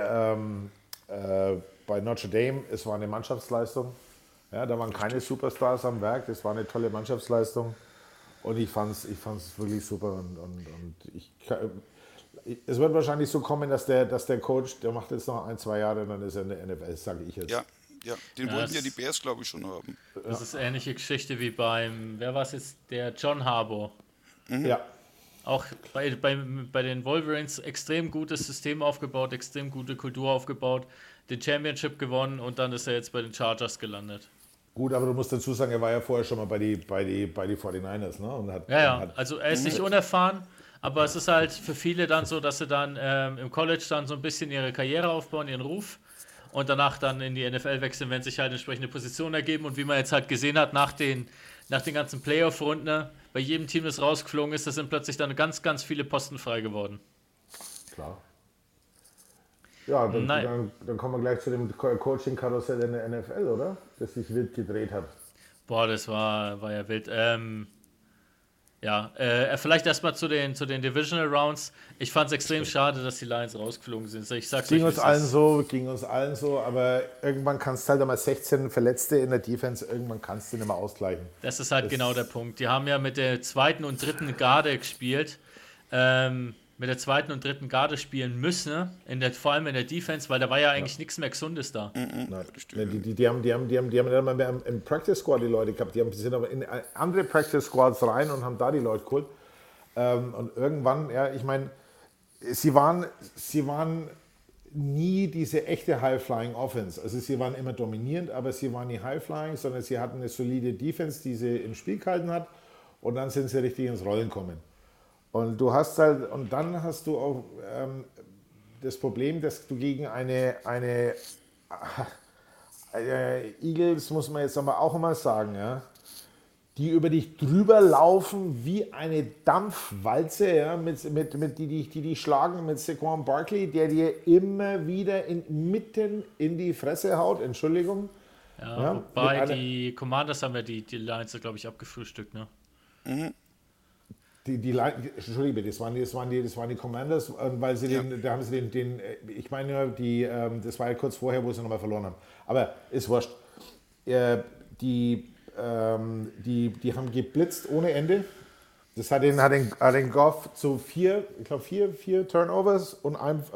S4: Notre Dame, es war eine Mannschaftsleistung. Ja, da waren keine Superstars am Werk, das war eine tolle Mannschaftsleistung. Und ich fand's wirklich super. Und es wird wahrscheinlich so kommen, dass der Coach, der macht jetzt noch 1-2 Jahre und dann ist er in der NFL, sage ich jetzt.
S2: Ja, den wollten
S1: das-
S2: ja die Bears, glaube ich, schon haben.
S1: Das ist ähnliche Geschichte wie beim, wer war es jetzt? Der John Harbaugh.
S4: Ja.
S1: Auch bei den Wolverines extrem gutes System aufgebaut, extrem gute Kultur aufgebaut, den Championship gewonnen und dann ist er jetzt bei den Chargers gelandet.
S4: Gut, aber du musst dazu sagen, er war ja vorher schon mal bei die 49ers, ne? Und
S1: Ja, also er ist nicht unerfahren, aber es ist halt für viele dann so, dass sie dann im College dann so ein bisschen ihre Karriere aufbauen, ihren Ruf und danach dann in die NFL wechseln, wenn sich halt entsprechende Positionen ergeben und wie man jetzt halt gesehen hat, nach den ganzen Playoff-Runden, ne, bei jedem Team, das rausgeflogen ist, da sind plötzlich dann ganz, ganz viele Posten frei geworden.
S4: Klar. Ja,
S1: Nein.
S4: dann kommen wir gleich zu dem Coaching-Karussell in der NFL, oder? Das sich wild gedreht hat.
S1: Boah, das war ja wild. Vielleicht erstmal zu den Divisional Rounds. Ich fand es extrem schade, dass die Lions rausgeflogen sind. Ich sag's
S4: Ging
S1: euch,
S4: uns
S1: wie es
S4: allen so, aber irgendwann kannst du halt einmal 16 Verletzte in der Defense, irgendwann kannst du nicht mehr ausgleichen.
S1: Das ist halt genau der Punkt. Die haben ja mit der zweiten und dritten Garde gespielt. Mit der zweiten und dritten Garde spielen müssen, vor allem in der Defense, weil da war ja eigentlich nichts mehr Gesundes da.
S4: Nein, die haben dann mal im Practice Squad die Leute gehabt, die sind aber in andere Practice Squads rein und haben da die Leute geholt. Und irgendwann, ja, ich meine, sie waren nie diese echte High-Flying Offense. Also sie waren immer dominierend, aber sie waren nie High-Flying, sondern sie hatten eine solide Defense, die sie im Spiel gehalten hat und dann sind sie richtig ins Rollen gekommen. Und dann hast du auch das Problem, dass du gegen eine Eagles, muss man jetzt aber auch immer sagen, ja, die über dich drüber laufen wie eine Dampfwalze, ja, die schlagen mit Saquon Barkley, der dir immer wieder mitten in die Fresse haut, Entschuldigung.
S1: Ja, wobei die Commanders haben ja die Lions, glaube ich, abgefrühstückt, ne?
S4: Entschuldige, das waren die Commanders, weil sie da haben sie ich meine, das war ja kurz vorher, wo sie nochmal verloren haben. Aber ist wurscht. Die haben geblitzt ohne Ende. Das hat den Goff zu vier Turnovers und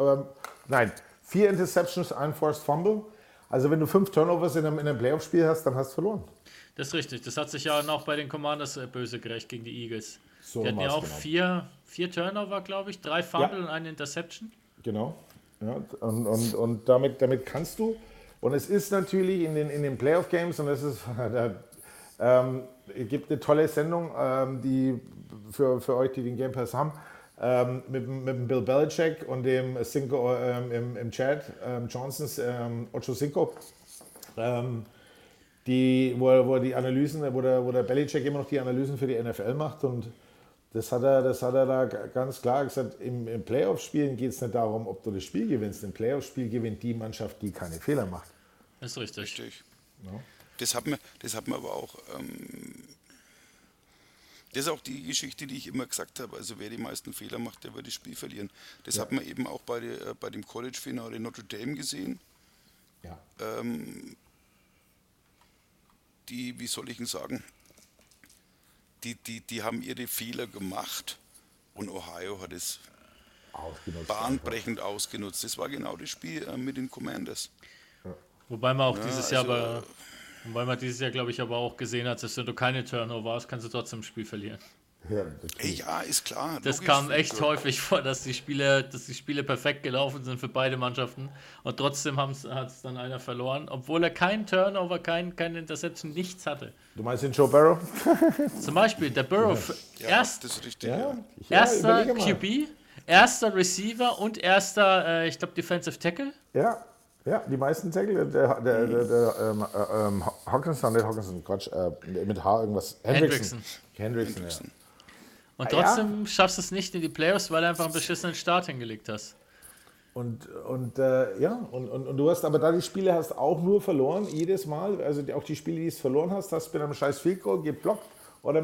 S4: 4 Interceptions, ein Forced Fumble. Also wenn du 5 Turnovers in einem Playoff-Spiel hast, dann hast du verloren.
S1: Das ist richtig. Das hat sich ja auch bei den Commanders böse gerecht gegen die Eagles.
S4: So
S1: die hatten ja auch
S4: genau.
S1: 4 Turnover, glaube ich, 3 Fumble und eine Interception.
S4: Genau. Ja, und damit kannst du. Und es ist natürlich in den Playoff-Games, und es gibt eine tolle Sendung, die für euch, die den Game Pass haben, mit dem Bill Belichick und dem Cinco im Chat, Johnsons Ocho Cinco, wo der Belichick immer noch die Analysen für die NFL macht. Und das hat er da ganz klar gesagt, im Playoff-Spielen geht es nicht darum, ob du das Spiel gewinnst. Im Playoff-Spiel gewinnt die Mannschaft, die keine Fehler macht.
S1: Das ist richtig.
S2: Richtig. Ja. Das hat man aber auch Das ist auch die Geschichte, die ich immer gesagt habe. Also wer die meisten Fehler macht, der wird das Spiel verlieren. Das hat man eben auch bei dem College-Finale Notre Dame gesehen.
S4: Ja.
S2: Die, wie soll ich denn sagen, die haben ihre Fehler gemacht und Ohio hat es
S4: Ausgenutzt.
S2: bahnbrechend ausgenutzt. Das war genau das Spiel mit den Commanders.
S1: Wobei man auch
S2: Ja,
S1: dieses
S2: also,
S1: Jahr, wobei man dieses Jahr, glaube ich, aber auch gesehen hat, dass wenn du keine Turnover hast, kannst du trotzdem ein Spiel verlieren.
S4: Ja,
S2: Ja, ist klar.
S1: Das
S2: logisch.
S1: kam echt häufig vor, dass die Spiele perfekt gelaufen sind für beide Mannschaften und trotzdem hat es dann einer verloren, obwohl er keinen Turnover, keine Interception, nichts hatte.
S4: Du meinst den Joe Burrow?
S1: Zum Beispiel der Burrow,
S2: Ja, das ist richtig. Ja.
S1: erster
S4: überlege mal.
S1: QB, erster Receiver und erster, ich glaube, Defensive Tackle.
S4: Ja, die meisten Tackle, Hawkinson, Quatsch, mit H irgendwas. Hendrickson, ja.
S1: Und trotzdem schaffst du es nicht in die Playoffs, weil du einfach einen beschissenen Start hingelegt hast.
S4: Und du hast aber da die Spiele hast auch nur verloren, jedes Mal. Also auch die Spiele, die du verloren hast mit einem scheiß Field Goal geblockt oder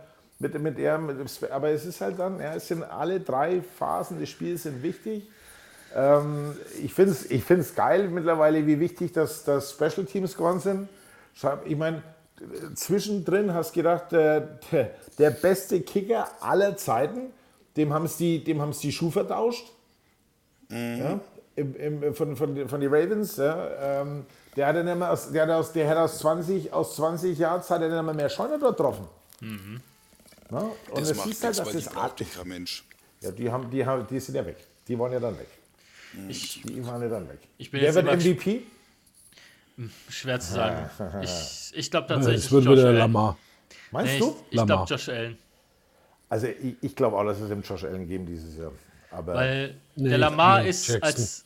S4: aber es ist halt dann, es sind alle 3 Phasen des Spiels sind wichtig. Ich finde es geil mittlerweile, wie wichtig das Special Teams geworden sind. Ich meine, zwischendrin hast du gedacht, der beste Kicker aller Zeiten, dem haben sie die Schuhe vertauscht. Ja, von den Ravens. Ja, der hat aus 20 Yards hat er dann mehr Scheune dort getroffen. Ja, und
S2: Das
S4: es
S2: macht
S4: ist halt,
S2: nichts,
S4: dass
S2: weil
S4: das
S2: die braucht doch kein Mensch.
S4: Ja, die sind ja weg. Die waren ja dann weg. Die waren ja dann weg.
S1: Ich bin
S4: Wer
S1: jetzt
S4: wird
S1: immer
S4: MVP?
S1: schwer zu sagen. Ich glaube tatsächlich
S3: Es wird
S1: Josh
S3: wieder
S1: Allen.
S3: Lamar.
S4: Meinst
S1: Nee,
S4: du?
S1: ich glaube
S3: Lamar.
S1: Josh Allen.
S4: Also ich glaube auch, dass es dem Josh Allen geben dieses Jahr. Aber
S1: Weil
S3: Nee,
S1: der Lamar
S3: nee,
S1: ist
S3: Jackson.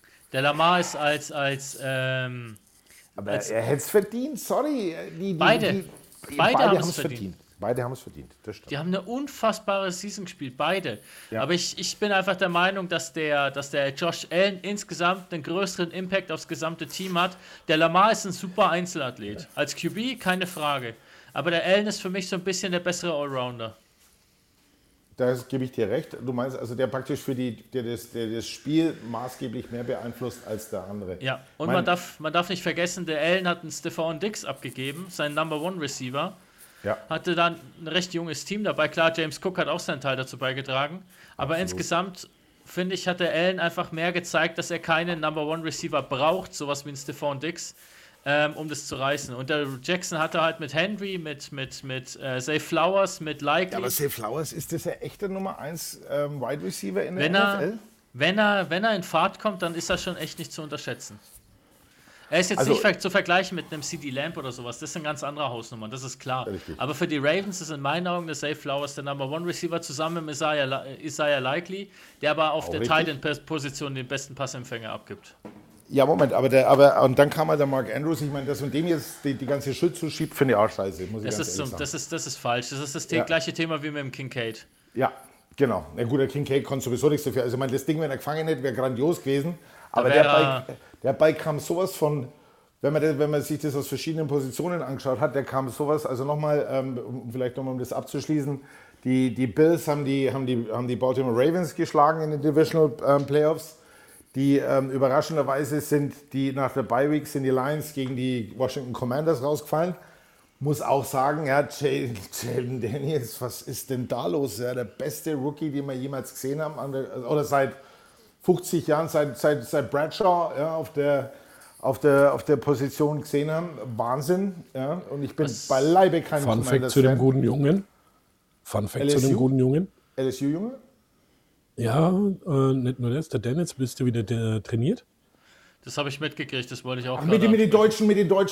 S1: als
S4: er hätte es verdient, sorry.
S1: Beide haben es verdient.
S4: Beide haben es verdient, das stimmt.
S1: Die haben eine unfassbare Season gespielt, beide.
S4: Ja.
S1: Aber ich bin einfach der Meinung, dass der Josh Allen insgesamt einen größeren Impact aufs gesamte Team hat. Der Lamar ist ein super Einzelathlet. Als QB keine Frage. Aber der Allen ist für mich so ein bisschen der bessere Allrounder.
S4: Da gebe ich dir recht. Du meinst also, der praktisch der das Spiel maßgeblich mehr beeinflusst als der andere.
S1: Ja, und man darf nicht vergessen, der Allen hat einen Stephon Diggs abgegeben, seinen Number One Receiver.
S4: Ja.
S1: Hatte dann ein recht junges Team dabei. Klar, James Cook hat auch seinen Teil dazu beigetragen. Aber insgesamt, finde ich, hat der Allen einfach mehr gezeigt, dass er keinen Number One Receiver braucht, sowas wie ein Stephon Diggs, um das zu reißen. Und der Jackson hatte halt mit Henry, mit Zay Flowers, mit Likely.
S4: Ja, aber Zay Flowers, ist das der echte Nummer 1 Wide Receiver in der NFL?
S1: Wenn er in Fahrt kommt, dann ist er schon echt nicht zu unterschätzen. Er ist jetzt
S4: Also-
S1: nicht zu vergleichen mit einem CD Lamb oder sowas. Das ist eine ganz andere Hausnummer, das ist klar.
S4: Richtig.
S1: Aber für die Ravens ist in meinen Augen der Zay Flowers der Number One Receiver zusammen mit Isaiah Likely, der aber auf der
S4: richtig.
S1: Tight End Position den besten Passempfänger abgibt.
S4: Ja, Moment, und dann kam halt der Mark Andrews. Ich meine, dass man dem jetzt die ganze Schuld zuschiebt, finde ich auch scheiße. Muss ich
S1: Das
S4: ganz
S1: ist,
S4: ehrlich sagen.
S1: das ist falsch. Das ist das
S4: Ja.
S1: gleiche Thema wie mit dem Kincaid.
S4: Ja, genau. Na gut, der King Cake konnte sowieso nichts dafür. Also, ich meine, das Ding, wenn er gefangen hätte, wäre grandios gewesen. Aber der Ball kam sowas von, wenn man sich das aus verschiedenen Positionen angeschaut hat, der kam sowas, also nochmal, vielleicht nochmal, um das abzuschließen, die Bills haben die Baltimore Ravens geschlagen in den Divisional Playoffs. Die überraschenderweise sind die nach der Bye Week sind die Lions gegen die Washington Commanders rausgefallen. Muss auch sagen, ja, Jalen Daniels, was ist denn da los? Ja, der beste Rookie, den wir jemals gesehen haben, oder seit 50 Jahren, seit Bradshaw ja, auf der Position gesehen haben. Wahnsinn. Ja, und ich bin beileibe kein
S3: Fun Fact zu dem guten Jungen. LSU-Junge? Ja, nicht nur das, der Dennis, bist du wieder trainiert?
S1: Das habe ich mitgekriegt, das wollte ich auch
S4: Mit der deutschen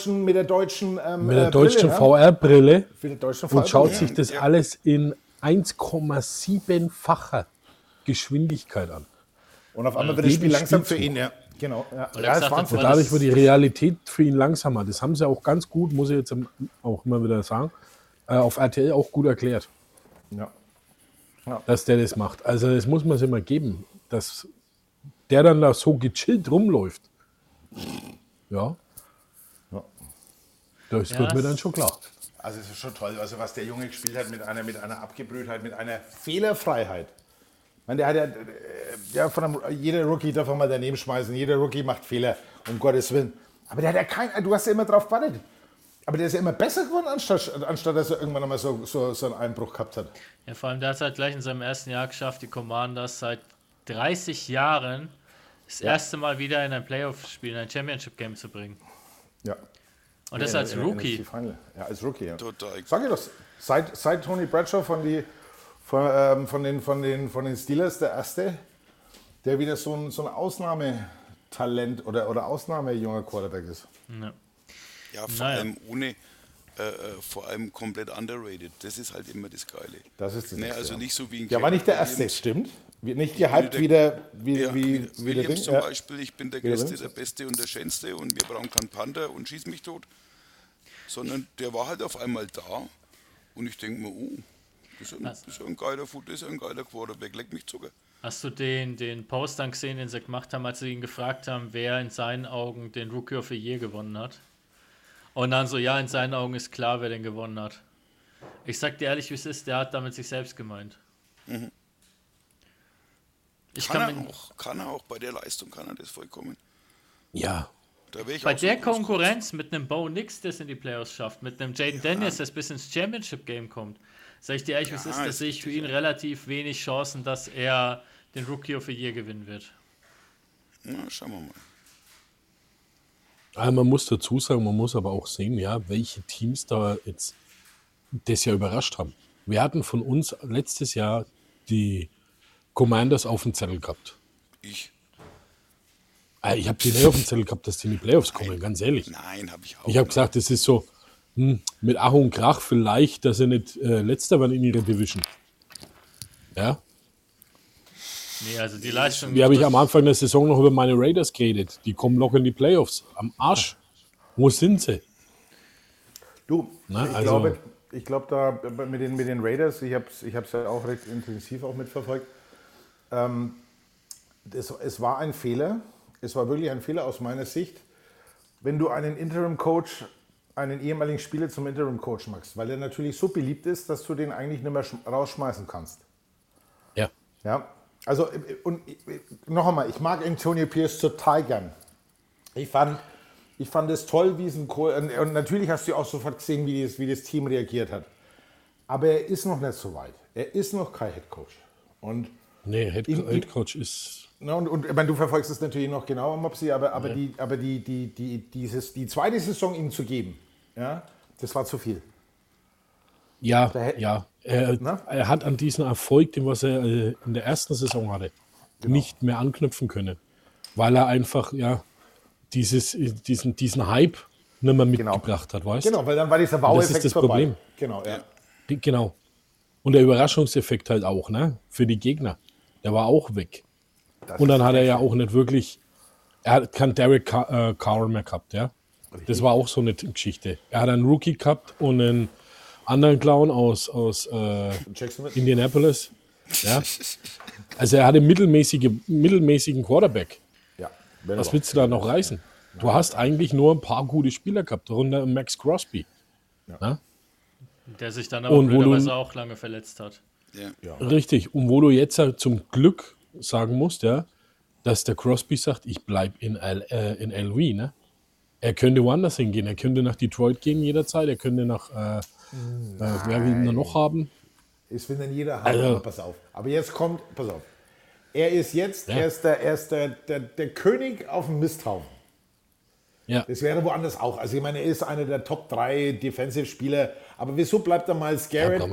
S3: VR-Brille
S4: und
S3: und schaut sich das alles in 1,7-facher Geschwindigkeit an.
S4: Und auf einmal wird das Spiel langsam für ihn, ja. Genau. Ja.
S1: Ja,
S4: das war
S3: Und dadurch wird die Realität für ihn langsamer. Das haben sie auch ganz gut, muss ich jetzt auch immer wieder sagen, auf RTL auch gut erklärt,
S4: ja.
S3: dass der das macht. Also das muss man sich mal geben, dass der dann da so gechillt rumläuft. Ja.
S4: Ja.
S3: Das
S1: Ja,
S3: wird mir dann schon klar.
S4: Also es ist schon toll, also was der Junge gespielt hat mit einer Abgebrühtheit, mit einer Fehlerfreiheit. Ich meine, der hat jeder Rookie darf auch mal daneben schmeißen, jeder Rookie macht Fehler, um Gottes Willen. Aber der hat ja du hast ja immer drauf gewartet. Aber der ist ja immer besser geworden, anstatt dass er irgendwann einmal so einen Einbruch gehabt hat.
S1: Ja, vor allem der hat es halt gleich in seinem ersten Jahr geschafft, die Commanders seit 30 Jahren das erste Mal wieder in ein Playoff-Spiel, in ein Championship-Game zu bringen.
S4: Ja.
S1: Und das als Rookie.
S4: Ja, als Rookie, ja.
S2: Total.
S4: Sag ich das. Seit Tony Bradshaw von den Steelers der Erste, der wieder so ein Ausnahmetalent oder Ausnahmejunger Quarterback ist.
S1: Ja.
S2: Ja, vor allem komplett underrated. Das ist halt immer das Geile.
S4: Das ist das
S2: ne, also nicht so wie ein
S4: Ja, war nicht der Erste, stimmt. Nicht gehypt wie
S2: Williams zum Beispiel, ich bin der Größte, der Beste und der Schönste und wir brauchen keinen Panther und schieß mich tot. Sondern der war halt auf einmal da und ich denke mir, das ist ein geiler Foot, das ist ein geiler Quarterback, leck mich Zucker.
S1: Hast du den Post dann gesehen, den sie gemacht haben, als sie ihn gefragt haben, wer in seinen Augen den Rookie of the Year gewonnen hat? Und dann so, ja, in seinen Augen ist klar, wer den gewonnen hat. Ich sag dir ehrlich, wie es ist, der hat damit sich selbst gemeint.
S2: Mhm. Kann er auch, bei der Leistung kann er das vollkommen.
S3: Ja.
S1: Bei der Konkurrenz mit einem Bo Nix, der es in die Playoffs schafft, mit einem Jaden Daniels, der bis ins Championship-Game kommt, sag ich dir ehrlich, wie es ist, da sehe ich für ihn relativ wenig Chancen, dass er den Rookie of the Year gewinnen wird.
S2: Na, schauen wir mal.
S3: Also man muss dazu sagen, man muss aber auch sehen, ja, welche Teams da jetzt das Jahr überrascht haben. Wir hatten von uns letztes Jahr die Commanders auf dem Zettel gehabt. Ich habe die nicht auf dem Zettel gehabt, dass die in die Playoffs kommen, ganz ehrlich.
S2: Nein, habe ich auch.
S3: Ich habe gesagt, das ist so mit Ach und Krach vielleicht, dass sie nicht Letzter waren in ihrer Division. Ja.
S1: Nee, also die Leistung.
S3: Wie habe ich am Anfang der Saison noch über meine Raiders geredet? Die kommen locker in die Playoffs. Am Arsch. Wo sind sie?
S4: Du, ich glaube da mit den Raiders, ich habe es ja auch recht intensiv auch mitverfolgt. Es war ein Fehler. Es war wirklich ein Fehler aus meiner Sicht, wenn du einen Interim-Coach, einen ehemaligen Spieler zum Interim-Coach machst, weil er natürlich so beliebt ist, dass du den eigentlich nicht mehr rausschmeißen kannst.
S3: Ja.
S4: Ja. Also, und noch einmal, ich mag Antonio Pierce total gern. Ich fand es toll, wie es und natürlich hast du auch sofort gesehen, wie das Team reagiert hat. Aber er ist noch nicht so weit. Er ist noch kein Headcoach.
S3: Nee, Headcoach ist...
S4: Und ich meine, du verfolgst es natürlich noch genauer, Mopsi, aber die zweite Saison ihm zu geben, ja, das war zu viel.
S3: Ja. Er hat an diesen Erfolg, den was er in der ersten Saison hatte, nicht mehr anknüpfen können. Weil er einfach, diesen Hype nicht mehr mitgebracht hat, weißt du?
S4: Genau, weil dann war dieser Wow-Effekt
S3: das ist das Problem.
S4: Genau, ja.
S3: Genau. Und der Überraschungseffekt halt auch, ne? Für die Gegner. Der war auch weg. Und dann hat er ja auch nicht wirklich, er hat keinen Derek Carr mehr gehabt, ja. Das war auch so eine Geschichte. Er hat einen Rookie gehabt und einen anderen Clown aus Indianapolis. Ja. Also er hatte mittelmäßigen Quarterback.
S4: Ja,
S3: was willst du da noch reißen? Du hast eigentlich nur ein paar gute Spieler gehabt, darunter Max Crosby. Ja.
S1: Der sich dann aber blöderweise auch lange verletzt hat.
S2: Ja.
S3: Richtig. Und wo du jetzt zum Glück sagen musst, ja, dass der Crosby sagt, ich bleibe in LV, ne? Er könnte woanders hingehen. Er könnte nach Detroit gehen jederzeit. Er könnte nach, wer will ihn noch haben?
S4: Es will dann jeder haben, aber pass auf. Aber jetzt kommt, pass auf. Er ist jetzt, er ist der König auf dem Misthaufen.
S3: Ja.
S4: Das wäre woanders auch. Also ich meine, er ist einer der Top 3 Defensive-Spieler. Aber wieso bleibt er Miles Garrett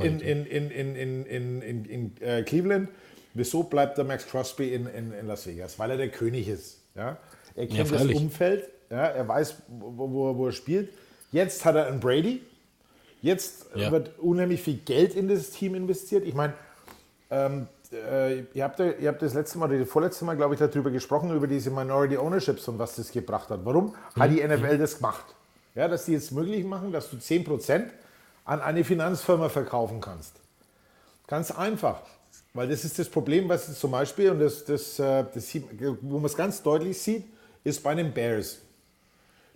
S4: in Cleveland? Wieso bleibt der Max Crosby in Las Vegas? Weil er der König ist. Ja? Er kennt das Umfeld. Ja? Er weiß, wo er spielt. Jetzt hat er einen Brady. Jetzt wird unheimlich viel Geld in das Team investiert. Ich meine, ihr habt das letzte Mal oder das vorletzte Mal, glaube ich, darüber gesprochen, über diese Minority Ownerships und was das gebracht hat. Warum hat die NFL das gemacht? Ja, dass die jetzt möglich machen, dass du 10% an eine Finanzfirma verkaufen kannst. Ganz einfach. Weil das ist das Problem, was es zum Beispiel, und das wo man es ganz deutlich sieht, ist bei den Bears.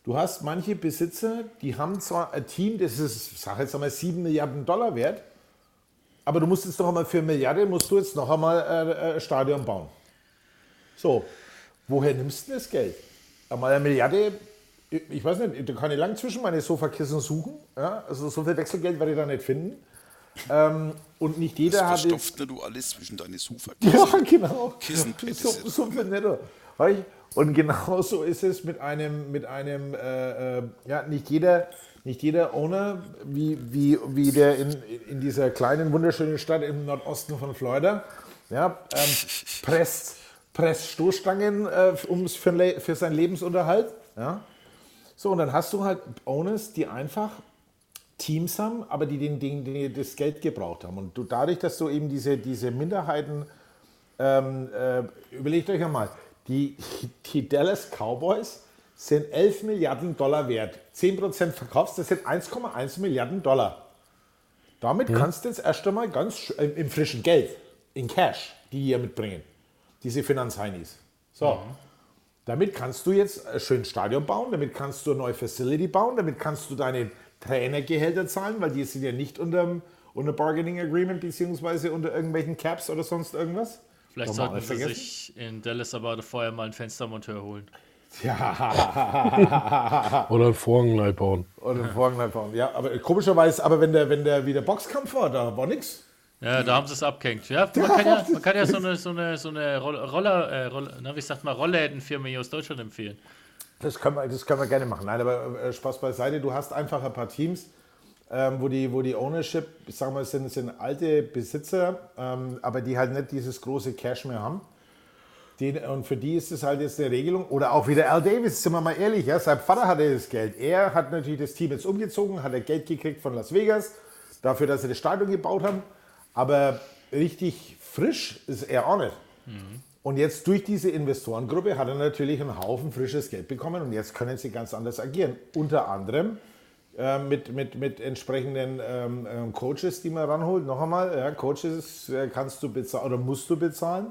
S4: du hast manche Besitzer, die haben zwar ein Team, das ist, ich sage jetzt einmal, $7 Milliarden wert, aber du musst jetzt noch einmal für 1 Milliarde, musst du jetzt noch einmal ein Stadion bauen. So, woher nimmst du das Geld? Einmal 1 Milliarde, ich weiß nicht, da kann ich lang zwischen meine Sofakissen suchen. Ja? Also so viel Wechselgeld werde ich da nicht finden. Und nicht jeder hat.
S2: Verstopft du alles zwischen deine Sofakissen.
S4: Ja, genau.
S2: Kissenbett
S4: so viel netter. Und genauso ist es mit einem nicht jeder Owner, wie der in dieser kleinen, wunderschönen Stadt im Nordosten von Florida, ja, presst Stoßstangen für seinen Lebensunterhalt. Ja. So, und dann hast du halt Owners, die einfach Teams haben, aber die das Geld gebraucht haben. Und dadurch, dass du eben diese Minderheiten, überlegt euch einmal, die Dallas Cowboys sind $11 Milliarden wert. 10% verkaufst, das sind 1,1 Milliarden Dollar. Damit kannst du jetzt erst einmal ganz im frischen Geld, in Cash, die hier mitbringen, diese Finanzheinis. So, damit kannst du jetzt ein schönes Stadion bauen, damit kannst du eine neue Facility bauen, damit kannst du deine Trainergehälter zahlen, weil die sind ja nicht unter Bargaining Agreement beziehungsweise unter irgendwelchen Caps oder sonst irgendwas.
S1: Vielleicht sollten sie sich in Dallas aber vorher mal einen Fenstermonteur holen.
S4: Ja.
S3: Oder einen Vorhang neu bauen.
S4: Ja, aber komischerweise, wenn der wieder Boxkampf war, da war nichts.
S1: Ja, da haben sie es abgehängt. Ja, man kann ja so eine Rolllädenfirma hier aus Deutschland empfehlen.
S4: Das können wir gerne machen. Nein, aber Spaß beiseite. Du hast einfach ein paar Teams, wo die Ownership, ich sag mal, sind alte Besitzer, aber die halt nicht dieses große Cash mehr haben. Und für die ist es halt jetzt eine Regelung. Oder auch wieder Al Davis, sind wir mal ehrlich, ja, sein Vater hatte das Geld. Er hat natürlich das Team jetzt umgezogen, hat er Geld gekriegt von Las Vegas, dafür, dass sie das Stadion gebaut haben. Aber richtig frisch ist er auch nicht. Und jetzt durch diese Investorengruppe hat er natürlich einen Haufen frisches Geld bekommen und jetzt können sie ganz anders agieren. Unter anderem mit entsprechenden Coaches, die man ranholt. Noch einmal, ja, Coaches kannst du bezahlen oder musst du bezahlen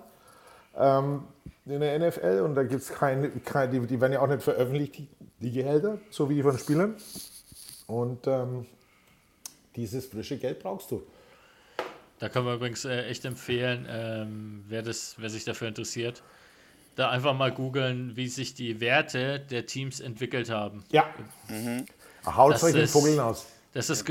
S4: in der NFL und da gibt es die werden ja auch nicht veröffentlicht, die Gehälter, so wie die von Spielern. Und dieses frische Geld brauchst du.
S1: Da können wir übrigens echt empfehlen, wer sich dafür interessiert, da einfach mal googeln, wie sich die Werte der Teams entwickelt haben.
S4: Ja. Haut euch den Vogel aus.
S1: Das ist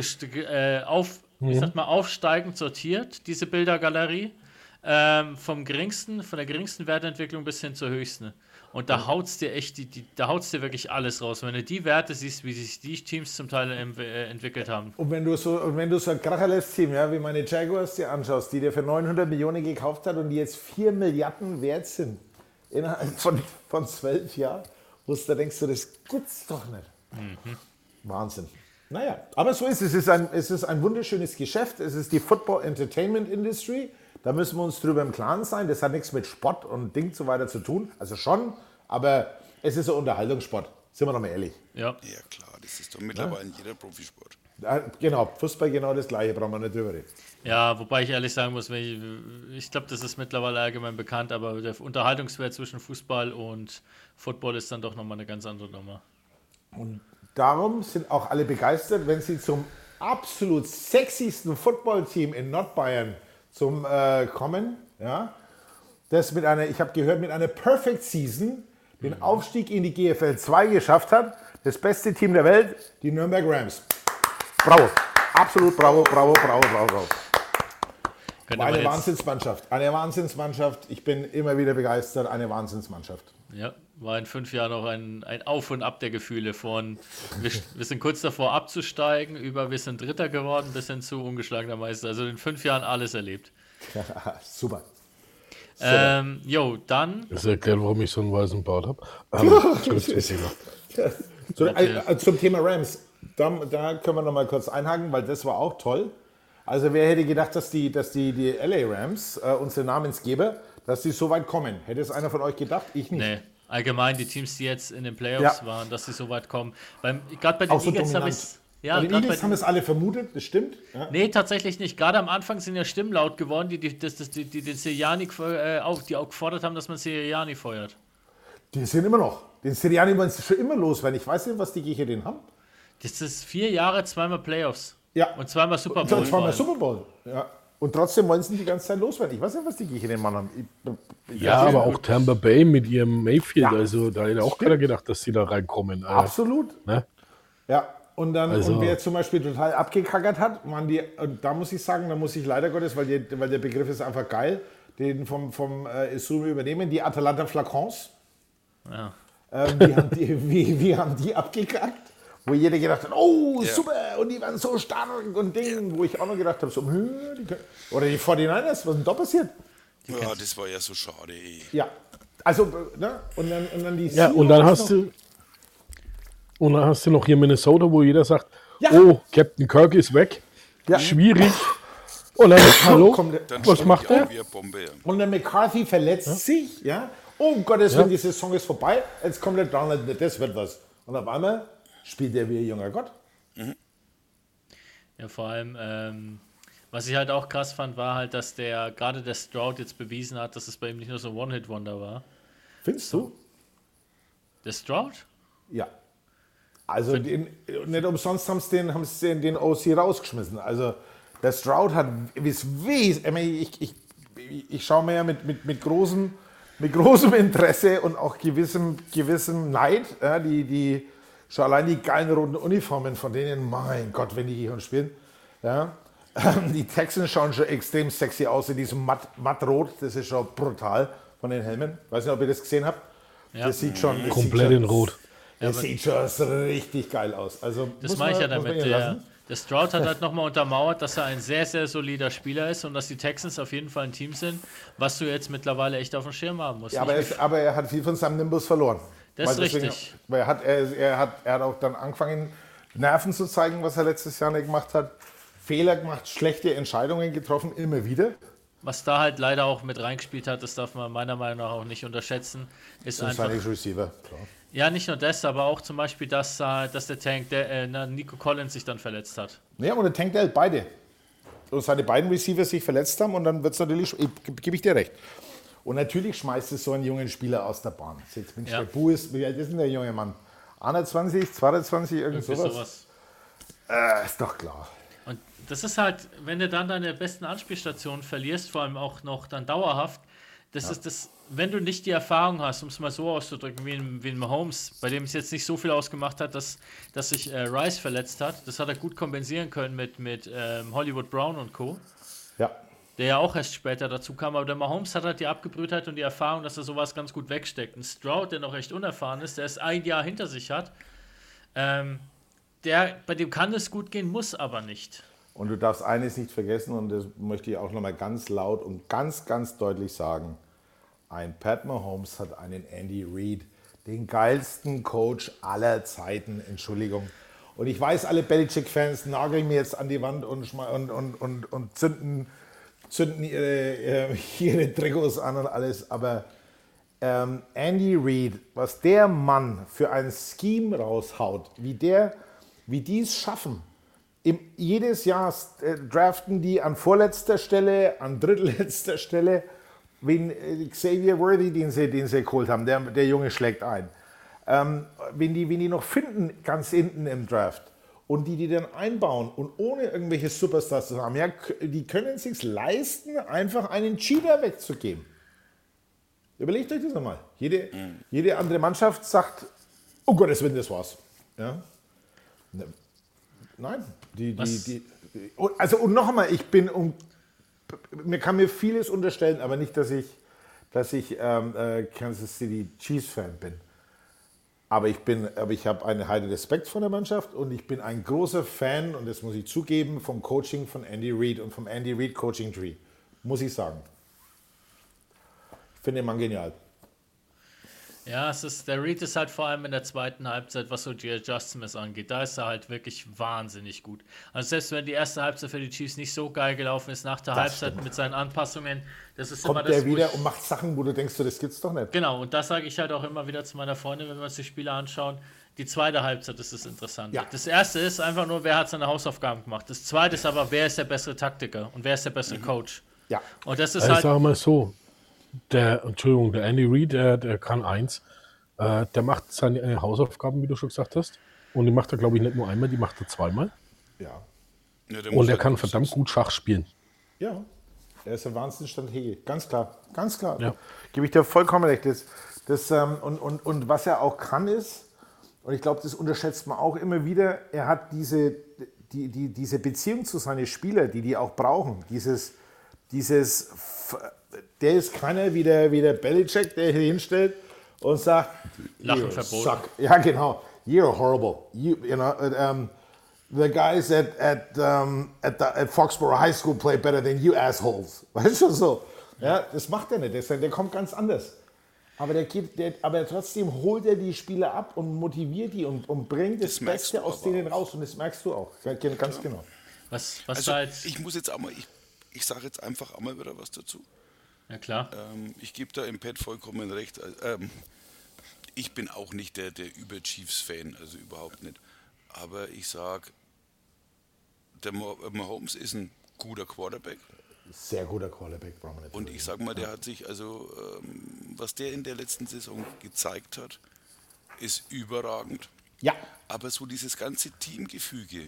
S1: aufsteigend sortiert, diese Bildergalerie, von der geringsten Wertentwicklung bis hin zur höchsten. Und da haut's dir wirklich alles raus. Wenn du die Werte siehst, wie sich die Teams zum Teil entwickelt haben.
S4: Und wenn du so ein Kracherles-Team, ja, wie meine Jaguars dir anschaust, die der für 900 Millionen gekauft hat und die jetzt 4 Milliarden wert sind, innerhalb von 12 Jahren, wo du denkst, das gibt's doch nicht. Wahnsinn. Naja, aber so ist es. Es ist ein wunderschönes Geschäft. Es ist die Football Entertainment Industry. Da müssen wir uns drüber im Klaren sein. Das hat nichts mit Sport und Ding so weiter zu tun. Also schon, aber es ist ein Unterhaltungssport. Sind wir doch mal ehrlich.
S1: Ja,
S2: klar. Das ist doch mittlerweile in jeder Profisport.
S4: Genau, Fußball genau das Gleiche. Brauchen wir nicht drüber reden.
S1: Ja, wobei ich ehrlich sagen muss, ich glaube, das ist mittlerweile allgemein bekannt, aber der Unterhaltungswert zwischen Fußball und Football ist dann doch nochmal eine ganz andere Nummer.
S4: Und darum sind auch alle begeistert, wenn sie zum absolut sexiesten Footballteam in Nordbayern kommen, ja, das ich habe gehört, mit einer Perfect Season den Aufstieg in die GFL 2 geschafft hat. Das beste Team der Welt, die Nürnberg Rams. Bravo, absolut bravo. Eine Wahnsinnsmannschaft. Ich bin immer wieder begeistert, eine Wahnsinnsmannschaft.
S1: Ja, war in 5 Jahren auch ein Auf und Ab der Gefühle von wir sind kurz davor abzusteigen, über wir sind Dritter geworden, bis hin zu ungeschlagener Meister. Also in 5 Jahren alles erlebt.
S4: Super.
S1: Dann...
S3: Das erklärt, warum ich so einen weißen Bart habe.
S4: Zum Thema Rams, da können wir noch mal kurz einhaken, weil das war auch toll. Also wer hätte gedacht, dass die LA Rams, unsere Namensgeber, dass sie so weit kommen? Hätte es einer von euch gedacht? Ich nicht.
S1: Nee, allgemein die Teams, die jetzt in den Playoffs waren, dass sie so weit kommen. Gerade bei den Eagles habe ich
S4: bei den Eagles haben es alle vermutet, das stimmt. Ja.
S1: Nee, tatsächlich nicht. Gerade am Anfang sind ja Stimmen laut geworden, die den Sirianni, die auch gefordert haben, dass man Sirianni feuert.
S4: Die sind immer noch. Den Sirianni wollen sie schon immer loswerden. Ich weiß nicht, was die gegen den haben.
S1: Das ist 4 Jahre, 2-mal Playoffs.
S4: Ja.
S1: Und 2-mal Super Bowl.
S4: Und 2-mal Super Bowl. Ja. Und trotzdem wollen sie die ganze Zeit loswerden. Ich weiß nicht, was die gegen den Mann haben.
S3: Ja, aber auch Tampa Bay mit ihrem Mayfield. Ja. Also da hätte auch keiner gedacht, dass die da reinkommen.
S4: Absolut.
S3: Ne?
S4: Ja. Und dann,
S3: also,
S4: und wer zum Beispiel total abgekackert hat, waren die, und da muss ich sagen, da muss ich leider Gottes, weil der Begriff ist einfach geil, den vom Izumi übernehmen, die Atalanta Flacons.
S1: Ja.
S4: Wie haben die abgekackt? Wo jeder gedacht hat, oh, super, und die waren so stark und Ding, wo ich auch noch gedacht habe, so, oder die 49ers, was ist denn da passiert?
S2: Ja, das war ja so schade, ey.
S4: Ja, also, ne? Und dann die
S3: ja, und dann hast du noch hier Minnesota, wo jeder sagt, oh, Captain Kirk ist weg, schwierig. Und dann, hallo, was macht er?
S4: Und der McCarthy verletzt sich, ja. Oh Gottes Willen, die Saison ist vorbei, jetzt kommt der Donald, das wird was. Und auf einmal spielt er wie ein junger Gott.
S1: Ja, vor allem, was ich halt auch krass fand, war halt, dass gerade der Stroud jetzt bewiesen hat, dass es bei ihm nicht nur so ein One-Hit-Wonder war.
S4: Findest du?
S1: Der Stroud?
S4: Ja. Also nicht umsonst haben sie den OC rausgeschmissen. Also der Stroud hat, ich schaue mir ja mit großem Interesse und auch gewissem Neid, die schon allein die geilen roten Uniformen von denen, mein Gott, wenn die hier spielen. Ja. Die Texans schauen schon extrem sexy aus in diesem Mattrot, das ist schon brutal von den Helmen. Weiß nicht, ob ihr das gesehen habt.
S1: Ja.
S4: Das sieht schon
S3: komplett in Rot.
S4: Das sieht schon richtig geil aus. Also,
S1: das meine ich ja damit. Der Stroud hat halt nochmal untermauert, dass er ein sehr, sehr solider Spieler ist und dass die Texans auf jeden Fall ein Team sind, was du jetzt mittlerweile echt auf dem Schirm haben musst.
S4: Ja, aber er hat viel von seinem Nimbus verloren.
S1: Das ist richtig.
S4: Weil er hat auch dann angefangen, Nerven zu zeigen, was er letztes Jahr nicht gemacht hat. Fehler gemacht, schlechte Entscheidungen getroffen, immer wieder.
S1: Was da halt leider auch mit reingespielt hat, das darf man meiner Meinung nach auch nicht unterschätzen. Ist einfach,
S4: Receiver, klar.
S1: Ja, nicht nur das, aber auch zum Beispiel, dass der Tank, Nico Collins sich dann verletzt hat.
S4: Ja, und der Tank, der beide. Und seine beiden Receiver sich verletzt haben und dann wird es natürlich, gebe ich dir recht. Und natürlich schmeißt es so einen jungen Spieler aus der Bahn. Jetzt Mensch, der Bu ist, wie alt ist denn der junge Mann? 21, 22, irgend sowas? Ist doch klar.
S1: Und das ist halt, wenn du dann deine besten Anspielstationen verlierst, vor allem auch noch dann dauerhaft, ist das, wenn du nicht die Erfahrung hast, um es mal so auszudrücken, wie in Mahomes, bei dem es jetzt nicht so viel ausgemacht hat, dass sich Rice verletzt hat. Das hat er gut kompensieren können mit Hollywood Brown und Co.
S4: Ja.
S1: Der ja auch erst später dazu kam, aber der Mahomes hat halt die Abgebrühtheit und die Erfahrung, dass er sowas ganz gut wegsteckt. Ein Stroud, der noch recht unerfahren ist, der es ein Jahr hinter sich hat, bei dem kann es gut gehen, muss aber nicht.
S4: Und du darfst eines nicht vergessen, und das möchte ich auch nochmal ganz laut und ganz, ganz deutlich sagen. Ein Pat Mahomes hat einen Andy Reid, den geilsten Coach aller Zeiten, Entschuldigung. Und ich weiß, alle Belichick-Fans nageln mir jetzt an die Wand und zünden ihre Trikots an und alles, aber Andy Reid, was der Mann für ein Scheme raushaut, wie die es schaffen. Jedes Jahr draften die an vorletzter Stelle, an drittletzter Stelle, Xavier Worthy, den sie geholt haben, der Junge schlägt ein. Wenn die noch finden, ganz hinten im Draft, und die dann einbauen und ohne irgendwelche Superstars zu haben, ja, die können es sich leisten, einfach einen Cheater wegzugeben. Überlegt euch das nochmal. Jede andere Mannschaft sagt, oh Gottes Willen, das war's. Ja? Nein. Und noch einmal, mir kann mir vieles unterstellen, aber nicht, dass ich Kansas City Chiefs Fan bin. Aber ich habe einen heiden Respekt vor der Mannschaft und ich bin ein großer Fan, und das muss ich zugeben, vom Coaching von Andy Reid und vom Andy Reid Coaching Tree. Muss ich sagen. Ich finde den Mann genial.
S1: Ja, der Reid ist halt vor allem in der zweiten Halbzeit, was so die Adjustments angeht, da ist er halt wirklich wahnsinnig gut. Also selbst wenn die erste Halbzeit für die Chiefs nicht so geil gelaufen ist, nach der Halbzeit mit seinen Anpassungen, das ist
S4: kommt
S1: immer das,
S4: der wieder und macht Sachen, wo du denkst, das gibt's doch nicht.
S1: Genau, und das sage ich halt auch immer wieder zu meiner Freundin, wenn wir uns die Spiele anschauen. Die zweite Halbzeit ist das Interessante. Ja. Das erste ist einfach nur, wer hat seine Hausaufgaben gemacht. Das zweite ist aber, wer ist der bessere Taktiker und wer ist der bessere Coach.
S4: Ja.
S1: Und das ist
S3: halt. Ich sage mal so, der Andy Reid, der kann eins. Der macht seine Hausaufgaben, wie du schon gesagt hast. Und die macht er, glaube ich, nicht nur einmal, die macht er zweimal.
S4: Ja.
S2: Ja, der
S3: Und
S2: muss
S3: er
S2: halt
S3: kann
S2: gut
S3: verdammt
S2: sitzen.
S3: gut Schach spielen.
S4: Ja. Er ist ein Wahnsinnsstratege. Ganz klar. Ganz klar.
S3: Ja.
S4: Gebe ich dir vollkommen recht. Und was er auch kann ist, und ich glaube, das unterschätzt man auch immer wieder, er hat diese Beziehung zu seinen Spielern, die auch brauchen. Der ist keiner wie der Belichick, der hier hinstellt und sagt,
S1: Lachen
S4: "You
S1: verboten."
S4: suck." Ja, genau. You're horrible. You know, the guys at Foxborough High School play better than you assholes. Weißt du so? Ja, das macht er nicht. Der kommt ganz anders. Aber trotzdem holt er die Spieler ab und motiviert die und bringt das
S2: merkst
S4: Beste
S2: du
S4: aus
S2: aber
S4: denen
S2: auch.
S4: raus. Und das merkst du auch. Ganz genau.
S1: Was
S2: Also
S1: da jetzt.
S2: ich muss jetzt auch mal, ich sage jetzt einfach einmal wieder was dazu.
S1: Ja, klar.
S2: Ich gebe da im Pad vollkommen recht. Ich bin auch nicht der Über-Chiefs-Fan, also überhaupt nicht. Aber ich sage, der Mahomes ist ein guter Quarterback.
S4: Sehr guter Quarterback, brauchen wir nicht.
S2: Und ich sage mal, der hat sich, also was der in der letzten Saison gezeigt hat, ist überragend.
S4: Ja.
S2: Aber so dieses ganze Teamgefüge,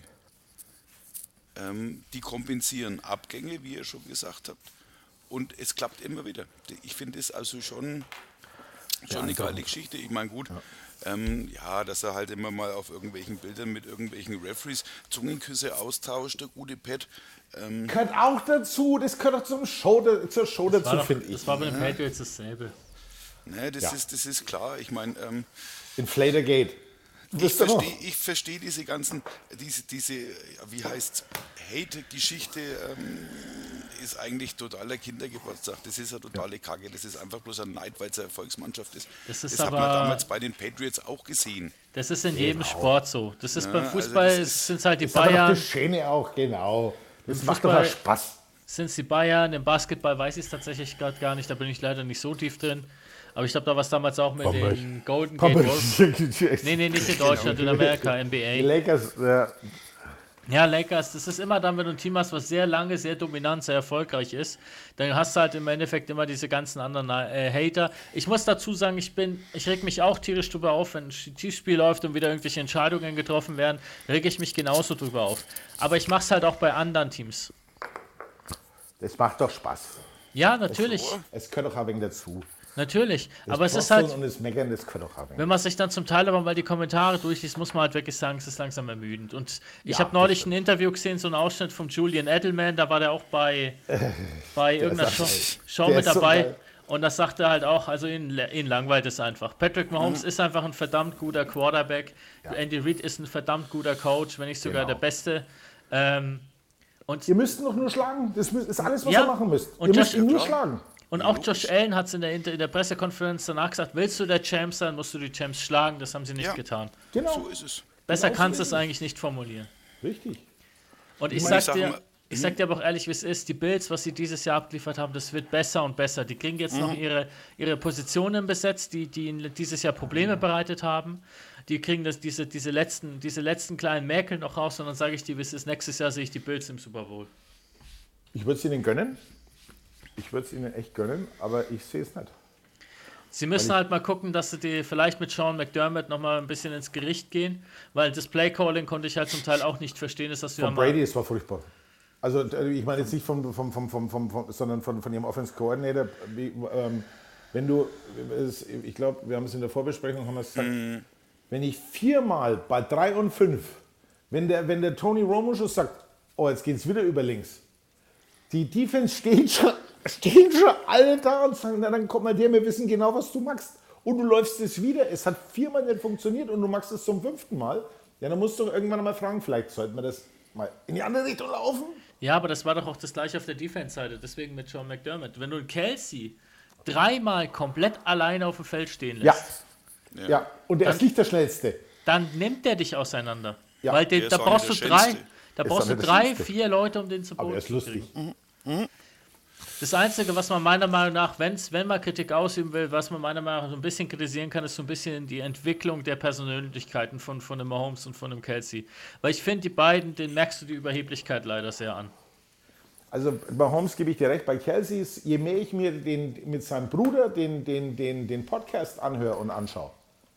S2: die kompensieren Abgänge, wie ihr schon gesagt habt. Und es klappt immer wieder. Ich finde es also schon eine geile Geschichte. Ich meine, gut, dass er halt immer mal auf irgendwelchen Bildern mit irgendwelchen Referees Zungenküsse austauscht, der gute Pat.
S4: Gehört auch dazu, das gehört auch zur Show dazu, finde ich.
S1: Das war bei den Patriots dasselbe.
S2: Ne, das ist klar. Ich meine,
S4: Inflatorgate.
S2: ich verstehe diese ganzen, diese wie heißt Hate-Geschichte, ist eigentlich totaler Kindergeburtstag. Das ist eine totale Kacke. Das ist einfach bloß ein Neid, weil es eine Erfolgsmannschaft ist.
S1: Das
S2: hat man
S1: aber-
S2: damals bei den Patriots auch gesehen.
S1: Das ist in jedem Sport so. Das ist beim
S2: also
S1: Fußball,
S2: das
S1: sind es halt die
S4: Das ist aber doch
S1: Bayern,
S4: das Schöne auch, genau. Das
S1: Im
S4: macht doch
S1: Fußball-
S4: auch Spaß.
S1: sind es die Bayern. Im Basketball weiß ich es tatsächlich gerade gar nicht, da bin ich leider nicht so tief drin. Aber ich glaube, da war es damals auch mit
S3: Papa.
S1: den Golden Gate Warriors. Nee, nicht in Deutschland, in Amerika,
S4: Die
S1: NBA.
S4: Lakers,
S1: Ja, Lakers, das ist immer dann, wenn du ein Team hast, was sehr lange, sehr dominant, sehr erfolgreich ist, dann hast du halt im Endeffekt immer diese ganzen anderen Hater. Ich muss dazu sagen, ich reg mich auch tierisch drüber auf, wenn ein Tiefspiel läuft und wieder irgendwelche Entscheidungen getroffen werden, reg ich mich genauso drüber auf. Aber ich mach's halt auch bei anderen Teams.
S4: das macht doch Spaß.
S1: Ja, natürlich,
S4: Es gehört doch ein wenig dazu.
S1: natürlich.
S4: Das
S1: Aber es ist
S4: Trotzeln
S1: halt,
S4: und das Meckern, das gehört doch ein wenig.
S1: wenn man sich dann zum Teil aber mal die Kommentare durchliest, muss man halt wirklich sagen, es ist langsam ermüdend. Und ich
S4: Ja,
S1: habe neulich
S4: das
S1: ein Interview gesehen, so einen Ausschnitt von Julian Edelman, da war der auch bei irgendeiner Show
S4: der
S1: mit
S4: ist so
S1: dabei.
S4: geil.
S1: Und das sagt er halt auch, also ihn langweilt es einfach. Patrick Mahomes ist einfach ein verdammt guter Quarterback. Andy Reid ist ein verdammt guter Coach, wenn nicht sogar
S4: Genau.
S1: der Beste.
S4: Ihr müsst ihn doch nur schlagen. Das ist alles, was
S1: Ja.
S4: ihr machen müsst.
S1: Und
S4: Ihr müsst
S1: das-
S4: ihn nur
S2: klar.
S4: schlagen.
S1: Und auch Josh Allen hat es in der Pressekonferenz danach gesagt, willst du der Champ sein, musst du die Champs schlagen. Das haben sie nicht
S2: Ja.
S1: getan.
S4: Genau.
S2: So ist es.
S1: Besser
S4: Genau so
S1: kannst du
S4: ist
S1: es
S4: es.
S1: eigentlich nicht formulieren.
S4: Richtig.
S1: Und ich
S2: meine,
S1: sag
S2: ich
S1: dir,
S2: sag mal-
S1: ich sag dir aber auch ehrlich, wie es ist, die Bills, was sie dieses Jahr abgeliefert haben, das wird besser und besser. Die kriegen jetzt noch ihre Positionen besetzt, die ihnen dieses Jahr Probleme bereitet haben. Die kriegen diese letzten kleinen Mäkel noch raus und dann sage ich dir, wie es ist, nächstes Jahr sehe ich die Bills im Super Bowl.
S4: Ich würde es ihnen gönnen. Ich würde es ihnen echt gönnen, aber ich sehe es nicht.
S1: Sie müssen halt mal gucken, dass sie die vielleicht mit Sean McDermott noch mal ein bisschen ins Gericht gehen, weil das Playcalling konnte ich halt zum Teil auch nicht verstehen. Das hast du ja
S4: Von
S1: mal.
S4: Brady, es war furchtbar. Also ich meine jetzt nicht sondern von ihrem Offense Coordinator. Wenn du, ich glaube, wir haben es in der Vorbesprechung haben wir es gesagt, wenn ich viermal bei 3 und 5, wenn der Tony Romo schon sagt, oh, jetzt geht es wieder über links, die Defense stehen schon alle da und sagen, na dann komm mal dir, wir wissen genau, was du machst. Und du läufst es wieder, es hat viermal nicht funktioniert und du machst es zum 5. Mal, ja, dann musst du irgendwann mal fragen, vielleicht sollten wir das mal in die andere Richtung laufen.
S1: Ja, aber das war doch auch das gleiche auf der Defense-Seite, deswegen mit Sean McDermott. Wenn du einen Kelsey dreimal komplett alleine auf dem Feld stehen lässt,
S4: Ja, und er ist nicht der Schnellste.
S1: dann nimmt der dich auseinander.
S4: Ja.
S1: Weil
S2: Der ist
S1: da
S2: auch
S1: brauchst du
S2: nicht der
S1: drei,
S2: Schnellste.
S1: da
S4: Ist
S1: brauchst
S4: auch
S1: du
S4: nicht der
S1: 3,
S4: Schnellste.
S1: 4 Leute, um den zu
S4: Aber
S1: Boden
S4: er ist
S1: zu
S4: lustig.
S1: kriegen. Das Einzige, was man meiner Meinung nach, wenn man Kritik ausüben will, was man meiner Meinung nach so ein bisschen kritisieren kann, ist so ein bisschen die Entwicklung der Persönlichkeiten von dem Mahomes und von dem Kelsey. Weil ich finde, die beiden, denen merkst du die Überheblichkeit leider sehr an.
S4: Also bei Holmes gebe ich dir recht, bei Kelsey ist, je mehr ich mir mit seinem Bruder den Podcast anhöre und anschaue,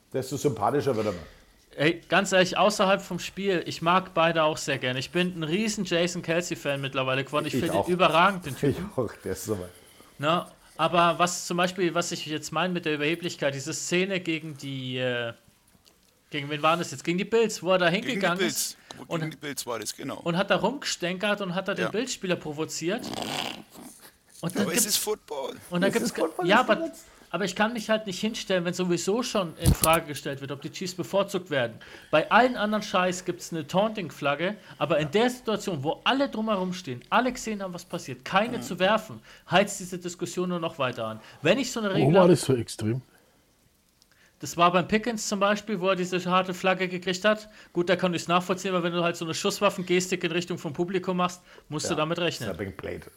S4: desto sympathischer wird er mal.
S1: Ey, ganz ehrlich, außerhalb vom Spiel, ich mag beide auch sehr gerne. Ich bin ein riesen Jason Kelce-Fan mittlerweile geworden. Ich finde ihn überragend, den Typen.
S4: Ich auch, der ist so weit.
S1: Na, aber was zum Beispiel, was ich jetzt meine mit der Überheblichkeit, diese Szene gegen wen waren das jetzt? Gegen die Bills, wo er da hingegangen ist.
S2: Gegen die Bills war das, genau.
S1: Und hat da rumgestänkert und hat da den Bildspieler provoziert. Und dann
S2: aber es ist Football.
S1: Und dann gibt's ja, aber ich kann mich halt nicht hinstellen, wenn sowieso schon in Frage gestellt wird, ob die Chiefs bevorzugt werden. Bei allen anderen Scheiß gibt es eine Taunting-Flagge, aber in der Situation, wo alle drumherum stehen, alle gesehen haben, was passiert, keine zu werfen, heizt diese Diskussion nur noch weiter an. Wenn ich so eine Regel...
S3: Wo war das so extrem?
S1: Das war beim Pickens zum Beispiel, wo er diese harte Flagge gekriegt hat. Gut, da kann ich es nachvollziehen, aber wenn du halt so eine Schusswaffengestik in Richtung vom Publikum machst, musst du damit rechnen.
S3: Aber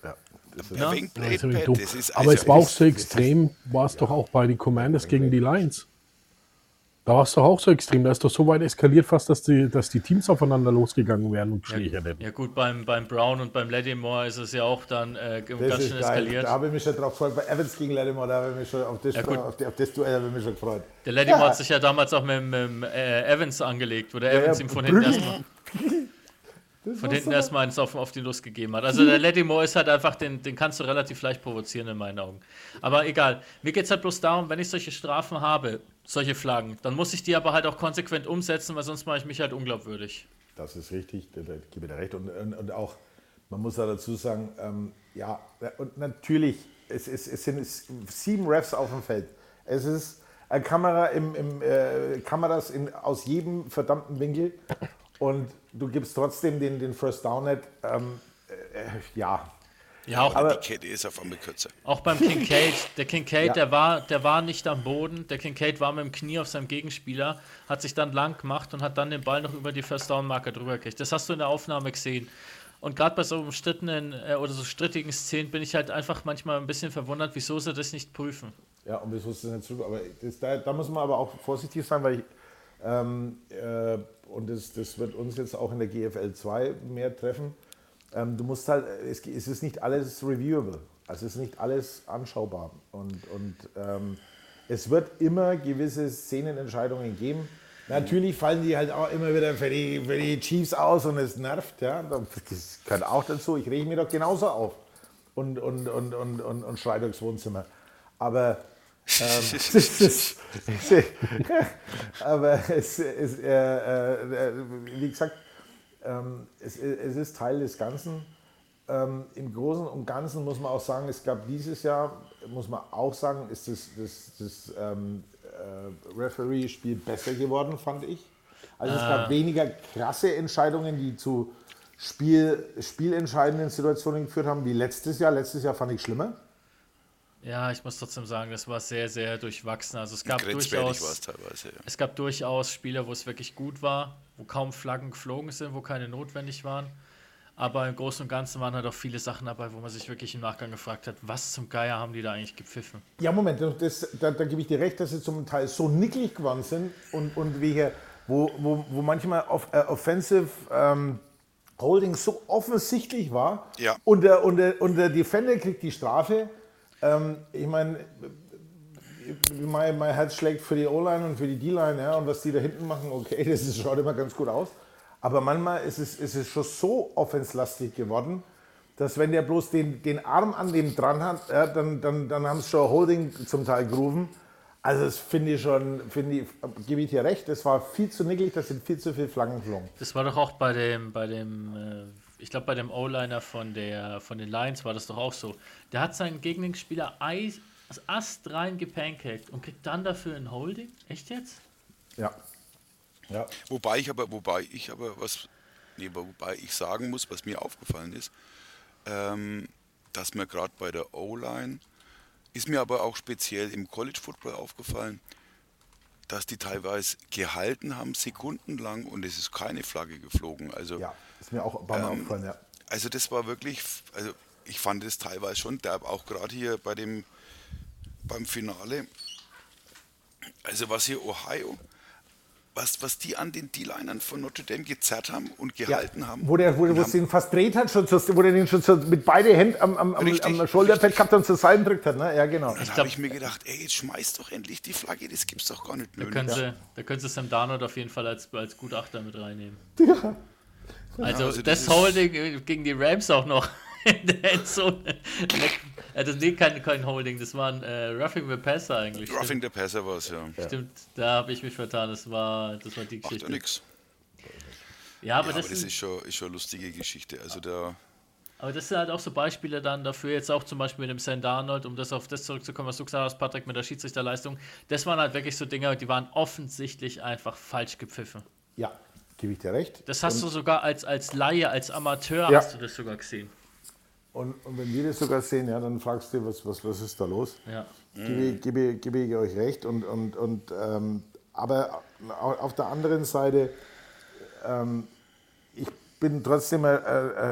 S3: es war auch so extrem, war es doch auch bei den Commanders gegen die Lions. Da war es doch auch so extrem, da ist doch so weit eskaliert fast, dass die Teams aufeinander losgegangen wären und geschlichen hätten.
S1: Ja gut, beim Brown und beim Lattimore ist es ja auch dann ganz schön eskaliert.
S4: Da habe ich mich schon drauf gefreut. Bei Evans gegen Lattimore, da habe ich mich schon auf das Duell habe ich mich schon gefreut.
S1: Der Lattimore hat sich ja damals auch mit Evans angelegt, wo der Evans ihm von hinten erstmal eins auf die Lust gegeben hat. Also der Lattimore ist halt einfach, den kannst du relativ leicht provozieren in meinen Augen. Aber egal, mir geht es halt bloß darum, wenn ich solche Strafen habe, solche Flaggen, dann muss ich die aber halt auch konsequent umsetzen, weil sonst mache ich mich halt unglaubwürdig.
S4: Das ist richtig, da gebe ich dir recht. Und auch, man muss da dazu sagen, und natürlich, es sind 7 Refs auf dem Feld. Es ist eine Kamera Kameras aus jedem verdammten Winkel. Und du gibst trotzdem den First Down nicht.
S2: Ja, auch aber die Kette ist auf einmal kürzer.
S1: Auch beim Kincaid. Der Kincaid, der war nicht am Boden. Der Kincaid war mit dem Knie auf seinem Gegenspieler, hat sich dann lang gemacht und hat dann den Ball noch über die First Down Marke drüber gekriegt. Das hast du in der Aufnahme gesehen. Und gerade bei so umstrittenen oder so strittigen Szenen bin ich halt einfach manchmal ein bisschen verwundert, wieso sie das nicht prüfen.
S4: Ja, und wieso ist das nicht so? Aber da muss man aber auch vorsichtig sein, weil und das wird uns jetzt auch in der GFL 2 mehr treffen. Du musst halt, es ist nicht alles reviewable, also es ist nicht alles anschaubar. Und es wird immer gewisse Szenenentscheidungen geben. Natürlich fallen die halt auch immer wieder für die Chiefs aus und es nervt. Ja? Das gehört auch dazu. Ich rege mich doch genauso auf und schreie durchs Wohnzimmer. Aber wie gesagt, es ist Teil des Ganzen. Im Großen und Ganzen muss man auch sagen, es gab dieses Jahr, muss man auch sagen, ist das Referee-Spiel besser geworden, fand ich. Also es gab weniger krasse Entscheidungen, die zu spielentscheidenden Situationen geführt haben, wie letztes Jahr. Letztes Jahr fand ich schlimmer.
S1: Ja, ich muss trotzdem sagen, das war sehr, sehr durchwachsen. Also es gab durchaus Spiele, wo es wirklich gut war, wo kaum Flaggen geflogen sind, wo keine notwendig waren. Aber im Großen und Ganzen waren halt auch viele Sachen dabei, wo man sich wirklich im Nachgang gefragt hat, was zum Geier haben die da eigentlich gepfiffen?
S4: Ja, Moment, da gebe ich dir recht, dass sie zum Teil so nicklig geworden sind und wo manchmal Offensive Holding so offensichtlich war und der Defender kriegt die Strafe. Ich meine, mein Herz schlägt für die O-Line und für die D-Line, ja, und was die da hinten machen, okay, das schaut immer ganz gut aus. Aber manchmal ist es schon so offenslastig geworden, dass wenn der bloß den Arm an dem dran hat, ja, dann haben sie schon Holding zum Teil gerufen. Also das gebe ich dir recht, das war viel zu nicklig, das sind viel zu viele Flaggen geflogen.
S1: Das war doch auch bei dem ich glaube bei dem O-Liner von den Lions war das doch auch so. Der hat seinen Gegenspieler Ast rein gepancaked und kriegt dann dafür ein Holding? Echt jetzt?
S2: Ja. Wobei ich sagen muss, was mir aufgefallen ist, dass mir gerade bei der O-Line, ist mir aber auch speziell im College Football aufgefallen, dass die teilweise gehalten haben, sekundenlang, und es ist keine Flagge geflogen. Also,
S4: ja, ist mir auch ein paar Mal aufgefallen, ja.
S2: Also das war wirklich, also ich fand das teilweise schon derb, auch gerade hier beim Finale. Also was hier Ohio, was die an den D-Linern von Notre Dame gezerrt haben und gehalten haben.
S4: Wo es den fast dreht hat, wo der den schon so mit beiden Händen am Schulterpad gehabt und zur Seite gedrückt hat. Ne? Ja, genau.
S2: Dann habe ich mir gedacht, ey, jetzt schmeiß doch endlich die Flagge, das gibt's doch gar nicht.
S1: Da können sie Sam Darnold auf jeden Fall als Gutachter mit reinnehmen.
S4: Ja.
S1: Also das Holding gegen die Rams auch noch in der Endzone. Kein Holding, das war ein Roughing the Passer eigentlich.
S2: Roughing the Passer war es, ja.
S1: Stimmt, da habe ich mich vertan, das war die Geschichte.
S2: Macht doch nix.
S1: Ja, aber
S2: das ist schon eine lustige Geschichte. Also
S1: aber das sind halt auch so Beispiele dann dafür, jetzt auch zum Beispiel mit dem Sam Darnold, um auf das zurückzukommen, was du gesagt hast, Patrick, mit der Schiedsrichterleistung. Das waren halt wirklich so Dinge, die waren offensichtlich einfach falsch gepfiffen.
S4: Ja, gebe ich dir recht.
S1: Das hast du sogar als Laie, als Amateur hast du das sogar gesehen.
S4: Und wenn wir das sogar sehen, ja, dann fragst du, was ist da los?
S1: Ja.
S4: Gebe ich euch recht. Aber auf der anderen Seite, ich bin trotzdem ein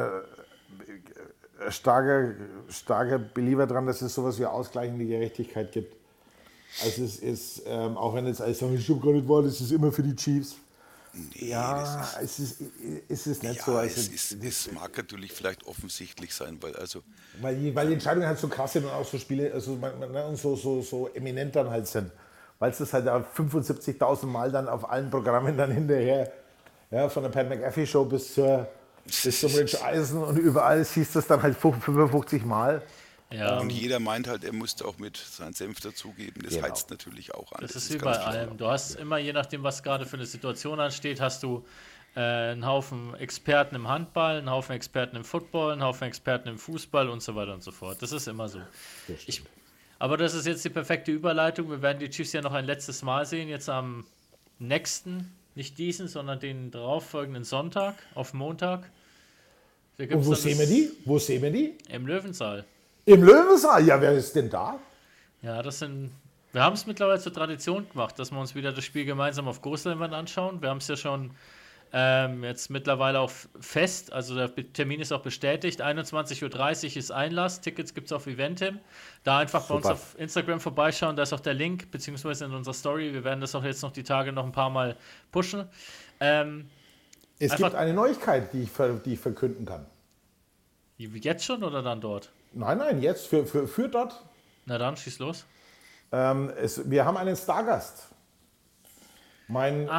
S4: starker Believer daran, dass es sowas wie ausgleichende Gerechtigkeit gibt. Also es ist, auch wenn jetzt alle sagen, ich schon gar nicht wahr, das ist immer für die Chiefs.
S2: Nee,
S4: ja, es ist nicht
S2: ja,
S4: so. Also,
S2: es mag natürlich vielleicht offensichtlich sein,
S4: weil die Entscheidungen halt so krass sind und auch so Spiele, also und so eminent dann halt sind. Weil es das halt 75.000 Mal dann auf allen Programmen dann hinterher, ja, von der Pat McAfee Show bis zum Rich Eisen und überall siehst du es dann halt 55 Mal.
S1: Ja.
S2: Und jeder meint halt, er müsste auch mit seinen Senf dazugeben. Das heizt natürlich auch an.
S1: Das ist wie bei allem. Du hast immer, je nachdem, was gerade für eine Situation ansteht, hast du einen Haufen Experten im Handball, einen Haufen Experten im Football, einen Haufen Experten im Fußball und so weiter und so fort. Das ist immer so. Aber das ist jetzt die perfekte Überleitung. Wir werden die Chiefs ja noch ein letztes Mal sehen, jetzt am nächsten, nicht diesen, sondern den darauffolgenden Sonntag, auf Montag.
S4: Und wo sehen wir die?
S1: Im Löwensaal.
S4: Im Löwensaal? Ja, wer ist denn da?
S1: Ja, wir haben es mittlerweile zur Tradition gemacht, dass wir uns wieder das Spiel gemeinsam auf Großleinwand anschauen. Wir haben es ja schon jetzt mittlerweile auch fest, also der Termin ist auch bestätigt. 21.30 Uhr ist Einlass, Tickets gibt es auf Eventim. Da einfach bei uns auf Instagram vorbeischauen, da ist auch der Link, beziehungsweise in unserer Story. Wir werden das auch jetzt noch die Tage noch ein paar Mal pushen.
S4: Es gibt eine Neuigkeit, die ich verkünden kann.
S1: Jetzt schon oder dann dort?
S4: Nein, jetzt für dort.
S1: Na dann, schieß los.
S4: Wir haben einen Stargast. Wir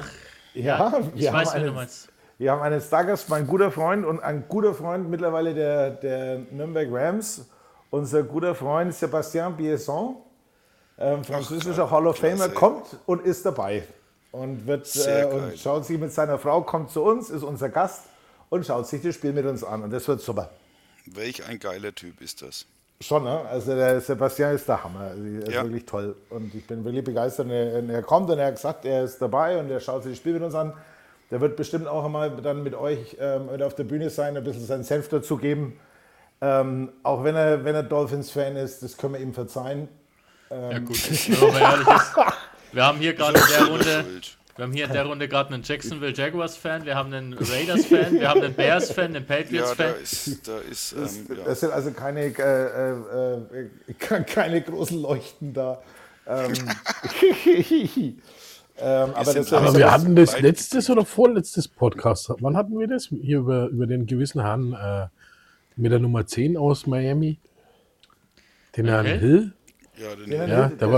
S4: haben einen Stargast, mein guter Freund und ein guter Freund mittlerweile der Nürnberg Rams, unser guter Freund Sébastien Biesson, französischer Hall of Famer, kommt und ist dabei. Und schaut sich mit seiner Frau, kommt zu uns, ist unser Gast und schaut sich das Spiel mit uns an. Und das wird super.
S2: Welch ein geiler Typ ist das.
S4: Schon, ne? Also der Sebastian ist der Hammer. Er ist wirklich toll. Und ich bin wirklich begeistert. Er kommt und er hat gesagt, er ist dabei und er schaut sich das Spiel mit uns an. Der wird bestimmt auch einmal dann mit euch auf der Bühne sein, ein bisschen seinen Senf dazu geben. Auch wenn er Dolphins-Fan ist, das können wir ihm verzeihen.
S1: Ja gut, wenn man ehrlich ist, wir haben hier gerade in der Runde gerade einen Jacksonville Jaguars-Fan, wir haben einen Raiders-Fan, wir haben einen Bears-Fan, einen Patriots-Fan.
S4: Das sind also keine großen Leuchten da. Aber
S3: wir hatten das letztes oder vorletztes Podcast. Wann hatten wir das? Hier über den gewissen Herrn mit der Nummer 10 aus Miami. Den Herrn Hill. Der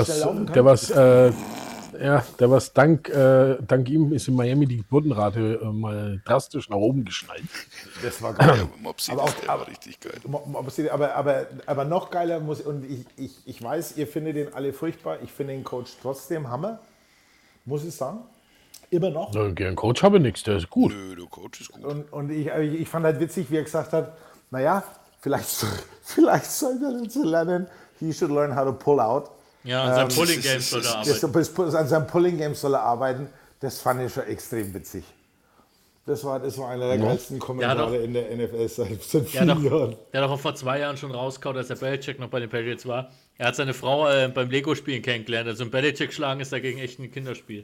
S3: was dank ihm ist in Miami die Geburtenrate mal drastisch nach oben geschnallt.
S4: Das war geil.
S2: Aber richtig geil.
S4: Aber noch geiler und ich weiß, ihr findet den alle furchtbar. Ich finde den Coach trotzdem Hammer, muss ich sagen. Immer noch.
S3: Gegen Coach habe ich nichts, der ist gut.
S2: Nö, der Coach ist gut.
S4: Und ich fand halt witzig, wie er gesagt hat, naja, vielleicht soll er dazu lernen, he should learn how to pull out.
S1: Ja, an seinem Pulling Game soll er arbeiten.
S4: An seinem Pulling Game soll er arbeiten. Das fand ich schon extrem witzig. Das war einer der geilsten Kommentare in der NFL seit vielen Jahren.
S1: Der hat auch vor 2 Jahren schon rauskaut, als der Belichick noch bei den Patriots war. Er hat seine Frau beim Lego-Spielen kennengelernt. Also ein Belichick schlagen ist dagegen echt ein Kinderspiel.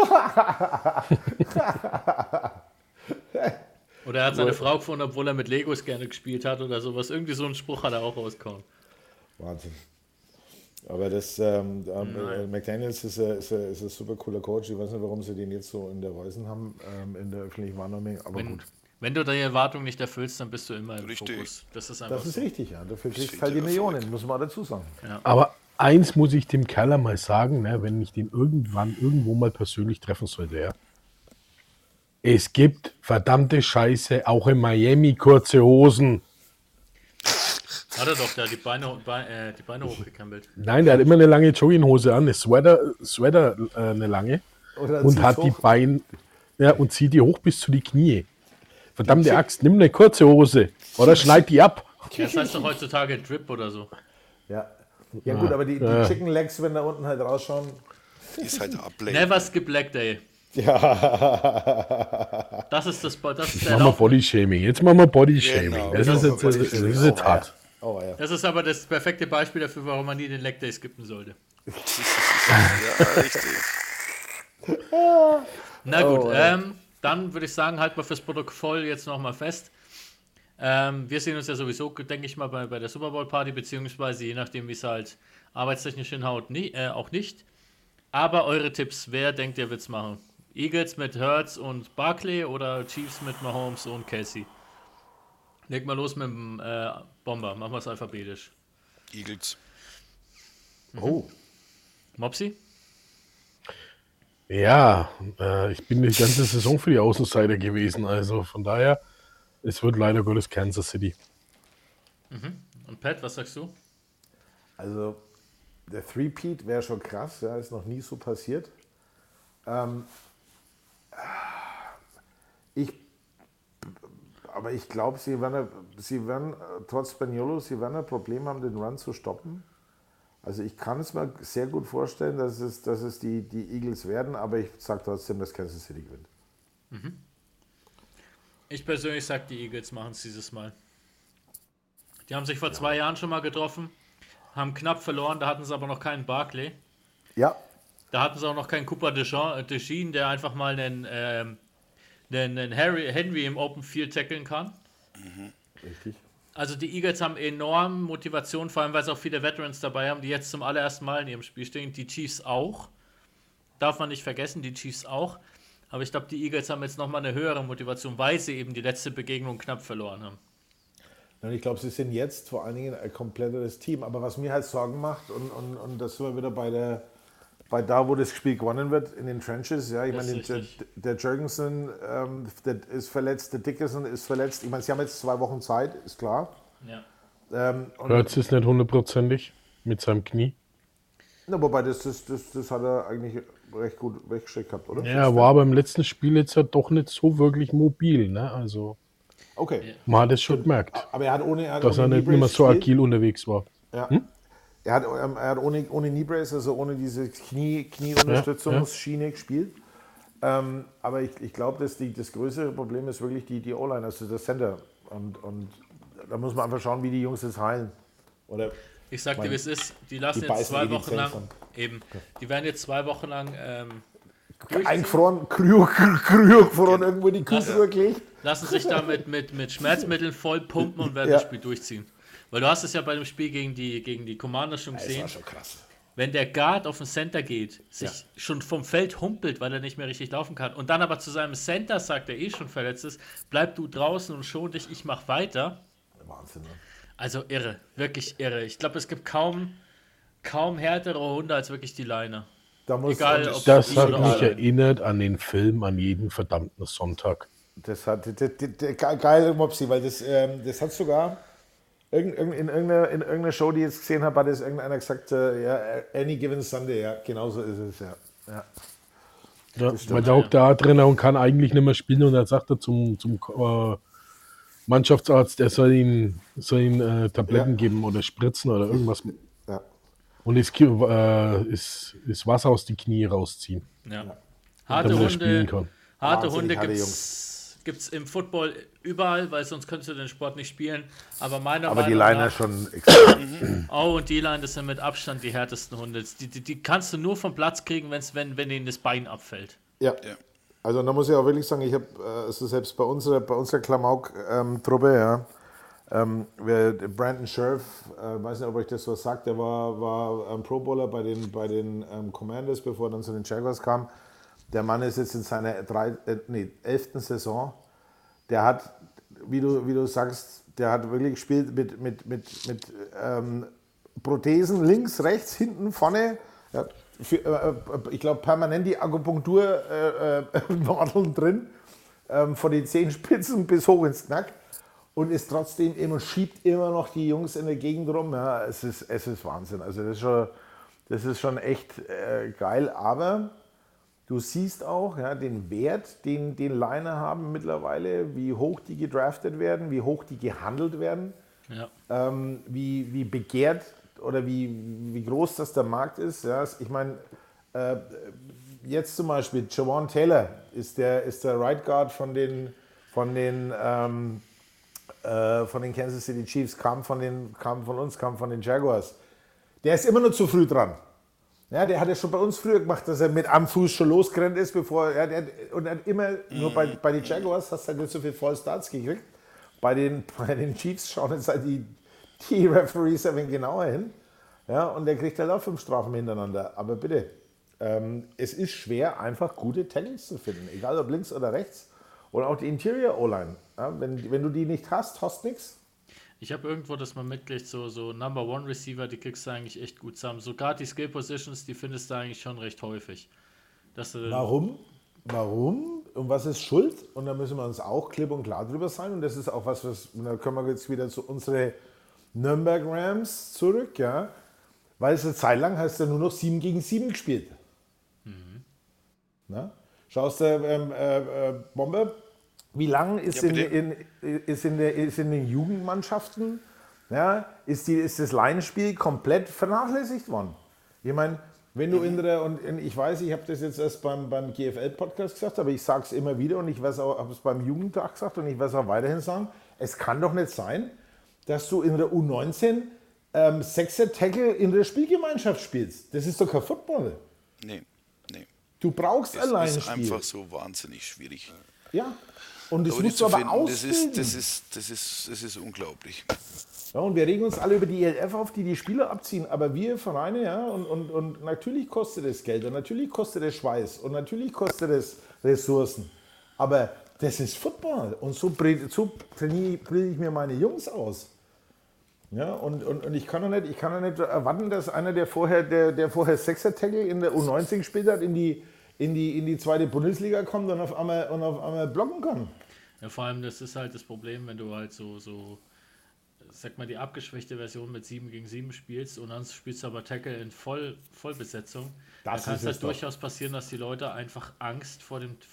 S1: Oder er hat seine Frau gefunden, obwohl er mit Legos gerne gespielt hat oder sowas. Irgendwie so einen Spruch hat er auch rausgehauen.
S4: Wahnsinn. Aber McDaniels ist ein super cooler Coach. Ich weiß nicht, warum sie den jetzt so in der Weißen haben, in der öffentlichen Wahrnehmung, aber gut.
S1: Wenn du deine Erwartung nicht erfüllst, dann bist du immer im
S2: Richtig.
S1: Fokus. Das ist einfach
S4: Das ist
S1: so.
S4: richtig, ja. Dafür kriegst du halt die Millionen, muss man dazu sagen.
S1: Ja.
S3: Aber eins muss ich dem Kerl mal sagen, ne, wenn ich den irgendwo mal persönlich treffen sollte, ja. Es gibt verdammte Scheiße, auch in Miami kurze Hosen.
S1: Hat er doch da die Beine hochgekrempelt.
S3: Nein, der hat immer eine lange Jogginghose an, eine Sweater eine lange
S4: Oder
S3: und hat die Beine und zieht die hoch bis zu die Knie. Verdammte Axt, nimm eine kurze Hose oder schneid die ab.
S1: Das heißt doch heutzutage Drip oder so.
S4: Ja, gut, aber die Chicken Legs, wenn da unten halt rausschauen.
S2: Ist halt Ablay.
S1: Never skip Leg Day.
S4: Ja.
S1: Das ist der
S3: Machen wir Bodyshaming. Jetzt machen wir Bodyshaming.
S2: Genau.
S3: Das ist jetzt hart.
S4: Oh, ja.
S1: Das ist aber das perfekte Beispiel dafür, warum man nie den Leg Day skippen sollte.
S2: Ja, richtig.
S1: Na gut, dann würde ich sagen, halten wir fürs Protokoll jetzt nochmal fest. Wir sehen uns ja sowieso, denke ich mal, bei der Super Bowl Party, beziehungsweise je nachdem, wie es halt arbeitstechnisch hinhaut, auch nicht. Aber eure Tipps, wer denkt, ihr wird's machen? Eagles mit Hurts und Barkley oder Chiefs mit Mahomes und Kelsey? Leg mal los mit dem Bomber, machen wir es alphabetisch.
S2: Eagles.
S4: Oh.
S1: Mopsi?
S3: Ja, ich bin die ganze Saison für die Außenseiter gewesen, also von daher, es wird leider Gottes Kansas City.
S1: Und Pat, was sagst du?
S4: Also, der Three-Peat wäre schon krass, ja, ist noch nie so passiert. Aber ich glaube, sie werden trotz Spaniolo, sie werden ein Problem haben, den Run zu stoppen. Also ich kann es mir sehr gut vorstellen, dass es die Eagles werden, aber ich sage trotzdem, dass Kansas City gewinnt.
S1: Ich persönlich sage, die Eagles machen es dieses Mal. Die haben sich vor 2 Jahren schon mal getroffen, haben knapp verloren, da hatten sie aber noch keinen Barkley.
S4: Ja.
S1: Da hatten sie auch noch keinen Cooper DeJean, der einfach mal einen Henry im Open Field tackeln kann.
S4: Richtig.
S1: Also die Eagles haben enorm Motivation, vor allem weil sie auch viele Veterans dabei haben, die jetzt zum allerersten Mal in ihrem Spiel stehen. Die Chiefs auch. Darf man nicht vergessen, die Chiefs auch. Aber ich glaube, die Eagles haben jetzt nochmal eine höhere Motivation, weil sie eben die letzte Begegnung knapp verloren haben.
S4: Und ich glaube, sie sind jetzt vor allen Dingen ein kompletteres Team. Aber was mir halt Sorgen macht, und das sind wir wieder bei da, wo das Spiel gewonnen wird, in den Trenches. Ja, ich meine, der Jurgensen der ist verletzt, der Dickerson ist verletzt. Ich meine, sie haben jetzt 2 Wochen Zeit, ist klar.
S1: Ja.
S3: Hurts ist nicht hundertprozentig mit seinem Knie.
S4: Na, wobei, das hat er eigentlich recht gut weggeschickt gehabt, oder?
S3: Ja, er war beim letzten Spiel jetzt ja doch nicht so wirklich mobil, ne? Also
S4: Okay.
S3: man hat es schon gemerkt,
S4: Aber er hat
S3: dass er nicht immer so agil unterwegs war.
S4: Ja. Er hat ohne Knee Brace, also ohne diese Knieunterstützungsschiene gespielt. Aber ich glaube, dass das größere Problem ist wirklich die O-Line, also der Center. Und da muss man einfach schauen, wie die Jungs das heilen. Oder
S1: Ich sag dir, wie es ist. Die lassen
S4: die
S1: jetzt
S4: beißen
S1: 2
S4: die
S1: Wochen lang,
S4: Zähne
S1: eben, die werden jetzt 2 Wochen lang
S4: eingefroren, kryogefroren, irgendwo in die Kühltruhe gelegt.
S1: lassen sich da mit Schmerzmitteln voll pumpen und werden das Spiel durchziehen. Weil du hast es ja bei dem Spiel gegen die Commanders schon
S4: Das
S1: gesehen.
S4: war schon krass.
S1: Wenn der Guard auf den Center geht, sich schon vom Feld humpelt, weil er nicht mehr richtig laufen kann, und dann aber zu seinem Center sagt, der schon verletzt ist, bleib du draußen und schon dich, ich mach weiter.
S4: Wahnsinn, ne?
S1: Also irre, wirklich irre. Ich glaube, es gibt kaum härtere Hunde als wirklich die Liner.
S4: Da muss,
S1: Egal, ob
S3: Das hat
S1: oder
S3: mich
S1: online.
S3: erinnert an den Film, an jeden verdammten Sonntag.
S4: das hat geil, Mopsi, weil das hat sogar in irgendeiner Show, die ich jetzt gesehen habe, hat das irgendeiner gesagt, any given Sunday, ja, genau so ist es, ja.
S3: Ja, weil der hockt da drin und kann eigentlich nicht mehr spielen und dann sagt er zum Mannschaftsarzt, er soll ihm Tabletten geben oder Spritzen oder irgendwas.
S4: Ja.
S3: Und ist Wasser aus die Knie rausziehen,
S1: Ja. Harte
S3: damit er spielen
S1: Hunde,
S3: kann.
S1: harte
S4: Wahnsinnig
S1: Hunde
S4: harte
S1: gibt's im Football überall, weil sonst könntest du den Sport nicht spielen. Aber meiner
S4: Aber die
S1: Meinung
S4: Liner
S1: nach,
S4: schon extrem.
S1: und die Line, das sind mit Abstand die härtesten Hunde. Die kannst du nur vom Platz kriegen, wenn ihnen das Bein abfällt.
S4: Ja. Also da muss ich auch wirklich sagen, ich habe also selbst bei unserer Klamauk-Truppe, ja, Brandon Scherf, weiß nicht, ob euch das was sagt, der war Pro Bowler bei den Commanders, bevor er dann zu den Jaguars kam. Der Mann ist jetzt in seiner 11. Saison. Der hat, wie du sagst, der hat wirklich gespielt mit Prothesen links, rechts, hinten, vorne. Ja, ich glaube, permanent die Akupunkturnadeln drin, von den Zehenspitzen bis hoch ins Knack. Und ist trotzdem immer, schiebt immer noch die Jungs in der Gegend rum. Ja, es ist Wahnsinn. Also das ist schon echt geil. Aber du siehst auch den Wert, den Liner haben mittlerweile, wie hoch die gedraftet werden, wie hoch die gehandelt werden, wie begehrt oder wie groß das der Markt ist. Ja, ich meine, jetzt zum Beispiel Jawan Taylor ist der Right Guard von den Kansas City Chiefs, kam von den Jaguars. Der ist immer noch zu früh dran. Ja, der hat ja schon bei uns früher gemacht, dass er mit einem Fuß schon losgerannt ist, bevor und hat immer nur bei den Jaguars hast du halt nicht so viel False Starts gekriegt. Bei den Chiefs schauen jetzt halt die Referees ein wenig genauer hin. Ja, und der kriegt halt auch 5 Strafen hintereinander. Aber bitte, es ist schwer, einfach gute Tackles zu finden, egal ob links oder rechts. Und auch die Interior O-Line. Ja, wenn du die nicht hast du nichts.
S1: Ich habe irgendwo das mal mitgekriegt, so Number One Receiver, die kriegst du eigentlich echt gut zusammen. Sogar die Skill Positions, die findest du eigentlich schon recht häufig.
S4: Warum? Und was ist Schuld? Und da müssen wir uns auch klipp und klar drüber sein. Und das ist auch was, da können wir jetzt wieder zu unseren Nürnberg Rams zurück, ja. Weil es eine Zeit lang hast du nur noch 7 gegen 7 gespielt. Na? Schaust du, Bombe, wie lange ist, ist in den Jugendmannschaften, ist das Laienspiel komplett vernachlässigt worden? Ich meine, wenn du und ich weiß, ich habe das jetzt erst beim GFL-Podcast gesagt, aber ich sage es immer wieder und ich habe es beim Jugendtag gesagt und ich werde es auch weiterhin sagen, es kann doch nicht sein, dass du in der U19 Sechser-Tackle in der Spielgemeinschaft spielst. Das ist doch kein Football.
S2: Nee.
S4: Du brauchst ein Laienspiel.
S2: Das ist einfach so wahnsinnig schwierig.
S4: Ja, und das musst du aber ausbilden.
S2: Das ist unglaublich.
S4: Ja, und wir regen uns alle über die ELF auf, die Spieler abziehen, aber wir Vereine, und natürlich kostet es Geld und natürlich kostet es Schweiß und natürlich kostet es Ressourcen, aber das ist Football und so bilde ich mir meine Jungs aus. Ja, und ich kann doch nicht erwarten, dass einer, der vorher Sechser-Tackle in der U19 gespielt hat, in die zweite Bundesliga kommt und auf einmal blocken kann.
S1: Ja, vor allem, das ist halt das Problem, wenn du halt so sag mal, die abgeschwächte Version mit 7 gegen 7 spielst und dann spielst du aber Tackle in Vollbesetzung. Da kann es halt durchaus passieren, dass die Leute einfach Angst vor dem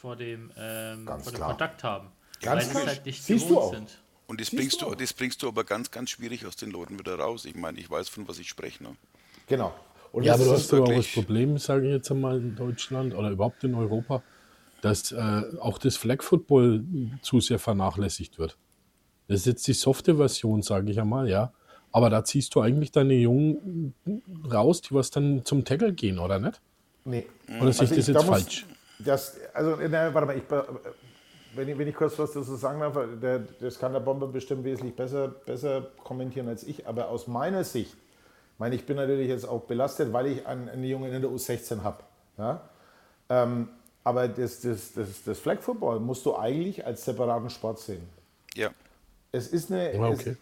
S1: Kontakt haben.
S4: Ganz
S1: weil
S4: klar.
S1: sie halt nicht
S4: Siehst
S1: gewohnt sind.
S2: Und das bringst du aber ganz, ganz schwierig aus den Leuten wieder raus. Ich meine, ich weiß, von was ich spreche. Ne?
S4: Genau. Und
S3: ja, aber du hast doch auch das Problem, sage ich jetzt einmal, in Deutschland oder überhaupt in Europa, dass auch das Flag Football zu sehr vernachlässigt wird. Das ist jetzt die softe Version, sage ich einmal, ja. Aber da ziehst du eigentlich deine Jungen raus, die was dann zum Tackle gehen, oder nicht?
S4: Nee.
S3: Oder sehe ich das jetzt falsch?
S4: Warte mal, wenn ich kurz was dazu sagen darf, das kann der Bomber bestimmt wesentlich besser kommentieren als ich, aber aus meiner Sicht, ich bin natürlich jetzt auch belastet, weil ich einen Jungen in der U16 habe. Ja? Aber das Flag Football musst du eigentlich als separaten Sport sehen.
S2: Ja.
S4: Es ist ein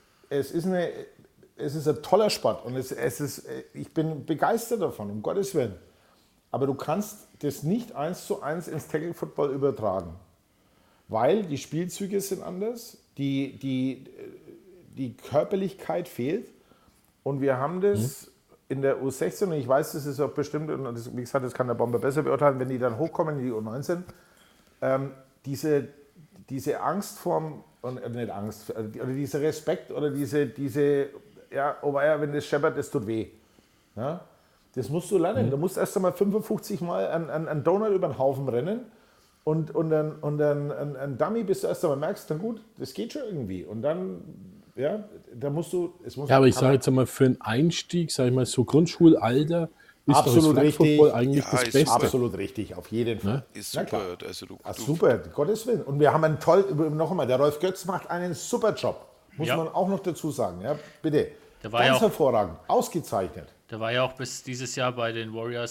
S4: toller Sport und ich bin begeistert davon, um Gottes Willen. Aber du kannst das nicht 1:1 ins Tackle Football übertragen, weil die Spielzüge sind anders, die Körperlichkeit fehlt und wir haben das in der U16 und ich weiß, das ist auch bestimmt, und das, wie gesagt, das kann der Bomber besser beurteilen, wenn die dann hochkommen in die U19, diese Angst vorm, und nicht Angst, oder dieser Respekt oder wenn das scheppert, das tut weh. Ja? Das musst du lernen. Du musst erst einmal 55 Mal einen Donut über den Haufen rennen und dann ein Dummy, bis du erst einmal merkst, dann gut, das geht schon irgendwie. Und dann, da musst du...
S3: aber ich sage jetzt einmal, für einen Einstieg, sage ich mal, so Grundschulalter, ist
S4: absolut
S3: das
S4: richtig.
S3: Eigentlich das Beste.
S4: Absolut richtig, auf jeden Fall.
S2: Ist super.
S4: Also super, Gottes Willen. Und wir haben einen der Rolf Götz macht einen super Job. Muss man auch noch dazu sagen, ja, bitte.
S1: Der war ganz
S4: hervorragend, ausgezeichnet.
S1: Der war ja auch bis dieses Jahr bei den Warriors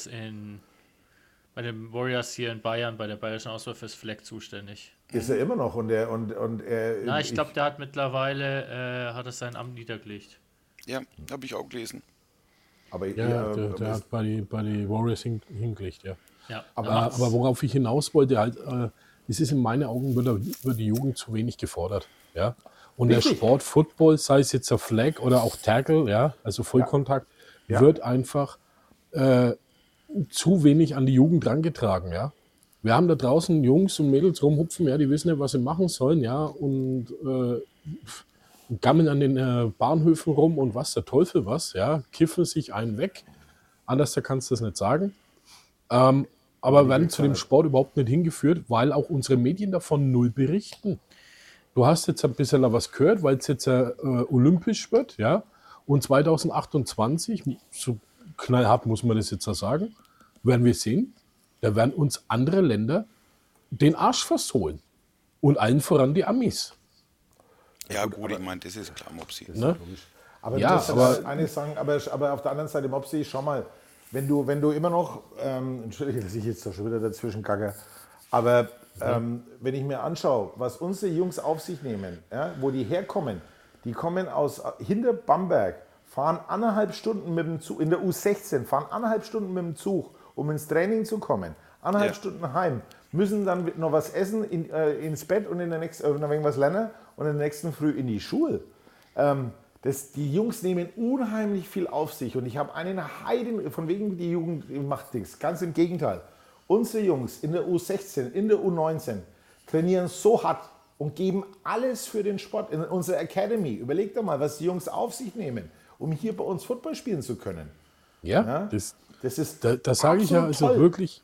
S1: hier in Bayern, bei der bayerischen Auswahl fürs Fleck zuständig.
S4: Ist er immer noch und er.
S1: Na, ich glaube, der hat mittlerweile hat sein Amt niedergelegt.
S2: Ja, habe ich auch gelesen.
S3: Aber der hat bei die Warriors hingelegt, ja.
S1: Aber
S3: worauf ich hinaus wollte, halt, es ist in meinen Augen wird die Jugend zu wenig gefordert, ja. Und der Sport Football, sei es jetzt der Flag oder auch Tackle, ja, also Vollkontakt, wird einfach zu wenig an die Jugend rangetragen, ja. Wir haben da draußen Jungs und Mädels rumhupfen, ja, die wissen nicht, was sie machen sollen, ja, und gammeln an den Bahnhöfen rum und was der Teufel was, ja, kiffen sich einen weg. Anders kannst du das nicht sagen. Aber werden zu dem Sport überhaupt nicht hingeführt, weil auch unsere Medien davon null berichten. Du hast jetzt ein bisschen was gehört, weil es jetzt olympisch wird, ja, und 2028, so knallhart muss man das jetzt sagen, werden wir sehen, da werden uns andere Länder den Arsch versohlen. Und allen voran die Amis.
S2: Ja gut, ich meine, das ist klar, Mopsi.
S4: Ne? Aber ja, du musst eines sagen, aber auf der anderen Seite, Mopsi, schau mal, wenn du immer noch, entschuldige, dass ich jetzt da schon wieder dazwischen kacke, aber wenn ich mir anschaue, was unsere Jungs auf sich nehmen, ja, wo die herkommen, die kommen aus hinter Bamberg, fahren 1,5 Stunden mit dem Zug, in der U16, fahren 1,5 Stunden mit dem Zug, um ins Training zu kommen, 1,5 Stunden heim, müssen dann noch was essen, ins Bett und in der nächsten, noch irgendwas lernen und in der nächsten Früh in die Schule. Die Jungs nehmen unheimlich viel auf sich und ich habe einen Heiden, von wegen die Jugend macht nichts, ganz im Gegenteil. Unsere Jungs in der U16, in der U19 trainieren so hart und geben alles für den Sport in unserer Academy. Überleg doch mal, was die Jungs auf sich nehmen, um hier bei uns Football spielen zu können.
S3: Ja? Das ist das sage ich ja, also wirklich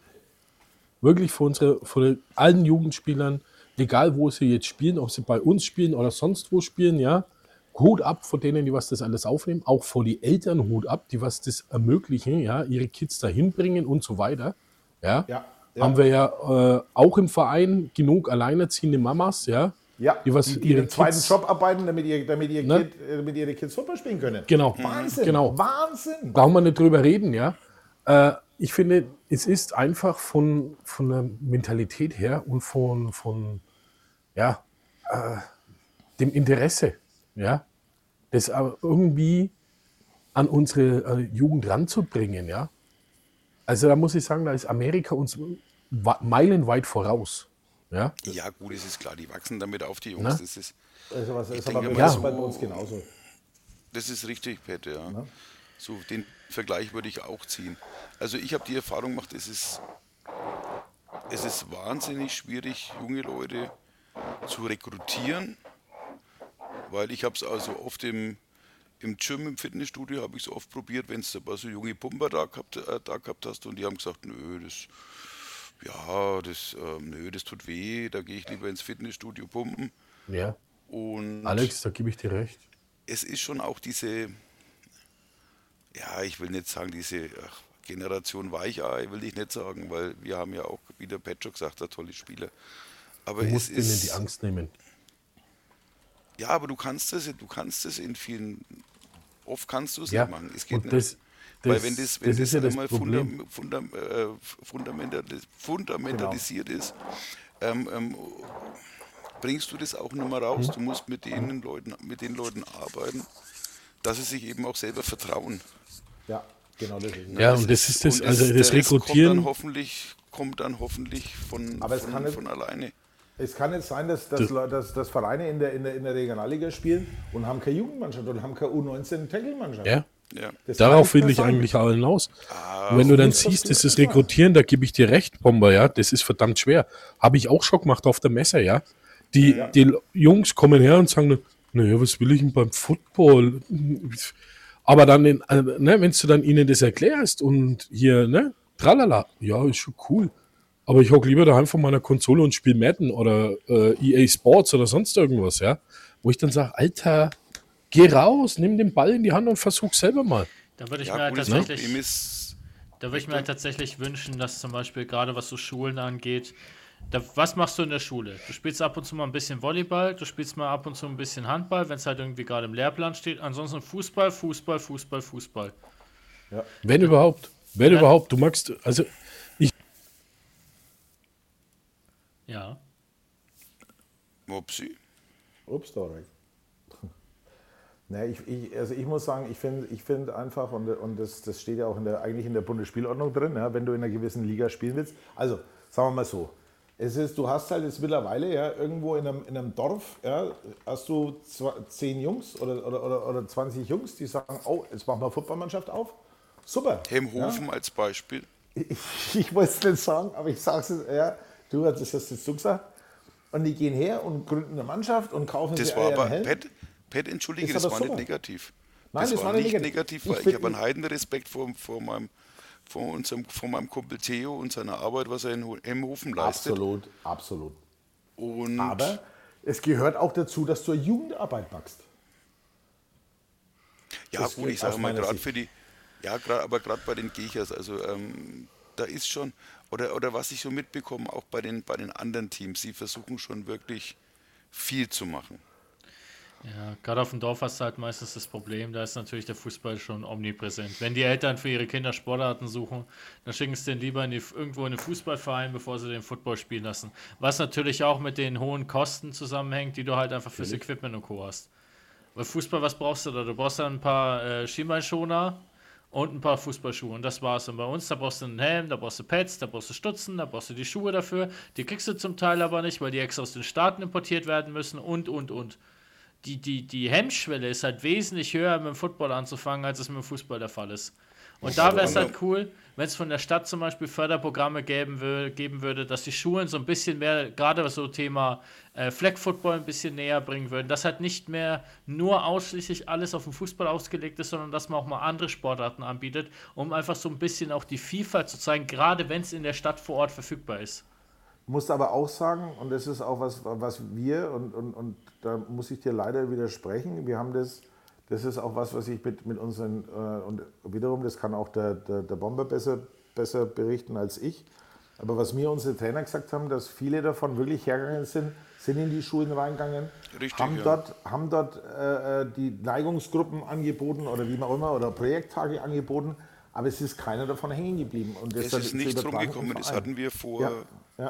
S3: von allen Jugendspielern, egal wo sie jetzt spielen, ob sie bei uns spielen oder sonst wo spielen, ja, Hut ab vor denen, die was das alles aufnehmen, auch vor die Eltern Hut ab, die was das ermöglichen, ja, ihre Kids dahin bringen und so weiter. Ja. Haben wir ja auch im Verein genug alleinerziehende Mamas, ja.
S4: Ja, die ihren zweiten Job arbeiten, damit ihre Kids Football spielen können.
S3: Genau.
S4: Wahnsinn,
S3: genau.
S4: Wahnsinn.
S3: Brauchen wir nicht drüber reden, ja. Ich finde, es ist einfach von der Mentalität her und von dem Interesse, ja, das irgendwie an unsere Jugend ranzubringen, ja. Also da muss ich sagen, da ist Amerika uns meilenweit voraus. Ja,
S2: ja gut, es ist klar, die wachsen damit auf, die Jungs. Das ist,
S4: bei uns genauso.
S2: Das ist richtig, Pat, ja. So, den Vergleich würde ich auch ziehen. Also ich habe die Erfahrung gemacht, es ist wahnsinnig schwierig, junge Leute zu rekrutieren, weil ich habe es also oft im Gym, im Fitnessstudio habe ich es oft probiert, wenn es aber so junge Pumper da gehabt hast und die haben gesagt, nö, das tut weh, da gehe ich lieber ins Fitnessstudio pumpen.
S3: Ja.
S2: Und
S3: Alex, da gebe ich dir recht.
S2: Es ist schon auch diese, ja, ich will nicht sagen, diese Generation Weichei, will ich nicht sagen, weil wir haben ja auch, wie der Pat schon gesagt hat, tolle Spieler. Aber
S3: du musst denen die Angst nehmen.
S2: Ja, aber du kannst es in vielen, oft kannst du es nicht machen. Es geht
S3: nicht.
S2: Weil wenn das
S3: ja
S2: einmal
S3: fundamentalisiert
S2: ist, bringst du das auch nicht mehr raus. Du musst mit den Leuten arbeiten, dass sie sich eben auch selber vertrauen.
S4: Ja, genau das ist.
S3: Ja, und das ist das, also das Rekrutieren.
S2: Kommt dann hoffentlich von alleine.
S4: Es kann nicht sein, dass Vereine in der Regionalliga spielen und haben keine Jugendmannschaft und haben keine U19-Tackle-Mannschaft.
S3: Ja. Darauf will ich eigentlich auch hinaus. Und wenn du dann siehst, das ist Rekrutieren, da gebe ich dir recht, Bomber, ja, das ist verdammt schwer. Habe ich auch schon gemacht auf der Messe, ja. Die Jungs kommen her und sagen, naja, was will ich denn beim Football? Aber dann, wenn du dann ihnen das erklärst und hier, tralala, ja, ist schon cool. Aber ich hocke lieber daheim von meiner Konsole und spiele Madden oder EA Sports oder sonst irgendwas, ja. Wo ich dann sage, Alter, geh raus, nimm den Ball in die Hand und versuch selber mal.
S1: Da würde ich mir tatsächlich wünschen, dass zum Beispiel gerade was so Schulen angeht, Was machst du in der Schule? Du spielst ab und zu mal ein bisschen Volleyball, du spielst mal ab und zu ein bisschen Handball, wenn es halt irgendwie gerade im Lehrplan steht. Ansonsten Fußball, Fußball, Fußball, Fußball.
S3: Ja. Wenn überhaupt. Wenn überhaupt. Du magst, also
S1: Ja.
S2: Upsi.
S4: Ups, Dorek. Ich muss sagen, ich finde einfach, und das steht ja auch eigentlich in der Bundesspielordnung drin, ja, wenn du in einer gewissen Liga spielen willst. Also, sagen wir mal so, du hast halt jetzt mittlerweile ja, irgendwo in einem Dorf, ja, hast du 10 Jungs oder 20 Jungs, die sagen, oh, jetzt machen wir eine Fußballmannschaft auf. Super.
S2: Hemhofen als Beispiel.
S4: Ich wollte es nicht sagen, aber ich sage es, ja, du hast es jetzt so gesagt. Und die gehen her und gründen eine Mannschaft und kaufen
S2: Das
S4: sich
S2: war aber,
S4: Helm.
S2: Pat, entschuldige,
S4: Ist
S2: das
S4: aber
S2: war nicht
S4: super.
S2: negativ.
S4: Nein,
S2: das war nicht negativ, weil ich habe einen
S4: ich-
S2: Heidenrespekt vor meinem Kumpel Theo und seiner Arbeit, was er in Hemhofen leistet.
S4: Absolut.
S2: Und
S4: Aber es gehört auch dazu, dass du eine Jugendarbeit machst.
S2: ja
S4: das
S2: gut,
S4: geht
S2: ich sage
S4: aus
S2: mal,
S4: meiner
S2: gerade
S4: Sicht.
S2: für die, ja, aber gerade bei den Gechers, also da ist schon, oder was ich so mitbekomme, auch bei den anderen Teams, sie versuchen schon wirklich viel zu machen.
S1: Ja, gerade auf dem Dorf hast du halt meistens das Problem, da ist natürlich der Fußball schon omnipräsent. Wenn die Eltern für ihre Kinder Sportarten suchen, dann schicken sie den lieber irgendwo in den Fußballverein, bevor sie den Football spielen lassen. Was natürlich auch mit den hohen Kosten zusammenhängt, die du halt einfach fürs Equipment und Co. hast. Weil Fußball, was brauchst du da? Du brauchst dann ein paar Schienbeinschoner und ein paar Fußballschuhe. Und das war's. Und bei uns, da brauchst du einen Helm, da brauchst du Pads, da brauchst du Stutzen, da brauchst du die Schuhe dafür. Die kriegst du zum Teil aber nicht, weil die extra aus den Staaten importiert werden müssen und. Die Hemmschwelle ist halt wesentlich höher, mit dem Football anzufangen, als es mit dem Fußball der Fall ist. Und da wäre es halt cool, wenn es von der Stadt zum Beispiel Förderprogramme geben würde, dass die Schulen so ein bisschen mehr, gerade was so Thema Flag Football ein bisschen näher bringen würden, dass halt nicht mehr nur ausschließlich alles auf den Fußball ausgelegt ist, sondern dass man auch mal andere Sportarten anbietet, um einfach so ein bisschen auch die Vielfalt zu zeigen, gerade wenn es in der Stadt vor Ort verfügbar ist.
S4: Musst aber auch sagen, und das ist auch was wir, und da muss ich dir leider widersprechen, wir haben das ist auch was ich mit unseren, und wiederum, das kann auch der Bomber besser berichten als ich, aber was mir unsere Trainer gesagt haben, dass viele davon wirklich hergegangen sind in die Schulen reingegangen,
S2: Richtig,
S4: haben dort die Neigungsgruppen angeboten oder wie auch immer, oder Projekttage angeboten, aber es ist keiner davon hängen geblieben. Und das
S2: Es
S4: dann
S2: ist
S4: zu
S2: nichts
S4: übertragen im
S2: rumgekommen, das
S4: Verein.
S2: hatten wir vor
S4: Ja.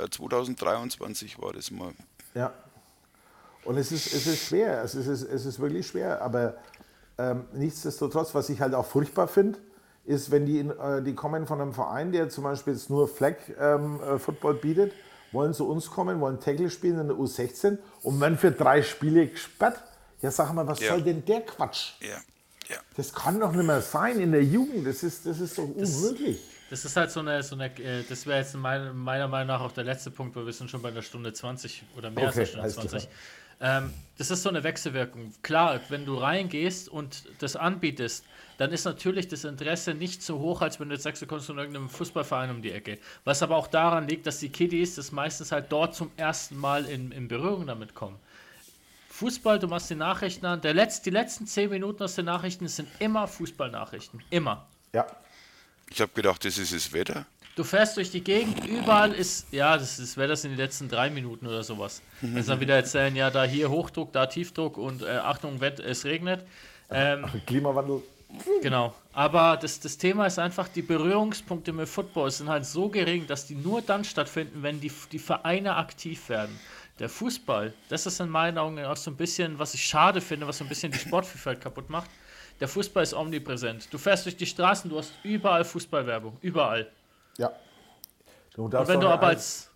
S2: 2023 war das mal.
S4: Ja. Und es ist schwer, es ist wirklich schwer, aber nichtsdestotrotz, was ich halt auch furchtbar finde, ist, wenn die kommen von einem Verein, der zum Beispiel jetzt nur Flag Football bietet, wollen zu uns kommen, wollen Tackle spielen in der U16 und werden für 3 Spiele gesperrt. Ja, sag mal, was soll denn der Quatsch?
S2: Ja.
S4: Das kann doch nicht mehr sein in der Jugend, das ist doch unmöglich.
S1: Das ist halt das wäre jetzt meiner Meinung nach auch der letzte Punkt, weil wir sind schon bei einer Stunde 20 oder mehr als einer Stunde
S4: alles
S1: 20. Das ist so eine Wechselwirkung. Klar, wenn du reingehst und das anbietest, dann ist natürlich das Interesse nicht so hoch, als wenn du jetzt sagst, du kommst von irgendeinem Fußballverein um die Ecke. Was aber auch daran liegt, dass die Kiddies das meistens halt dort zum ersten Mal in Berührung damit kommen. Fußball, du machst die Nachrichten an, die letzten 10 Minuten aus den Nachrichten sind immer Fußballnachrichten. Immer.
S4: Ja.
S2: Ich habe gedacht, das ist das Wetter.
S1: Du fährst durch die Gegend, überall ist, ja, das wäre das in den letzten 3 Minuten oder sowas. Wenn sie dann wieder erzählen, ja, da hier Hochdruck, da Tiefdruck und Achtung, es regnet.
S4: Klimawandel.
S1: Genau. Aber das Thema ist einfach, die Berührungspunkte mit Football sind halt so gering, dass die nur dann stattfinden, wenn die Vereine aktiv werden. Der Fußball, das ist in meinen Augen auch so ein bisschen, was ich schade finde, was so ein bisschen die Sportvielfalt kaputt macht. Der Fußball ist omnipräsent. Du fährst durch die Straßen, du hast überall Fußballwerbung. Überall.
S4: Ja.
S1: Und wenn du aber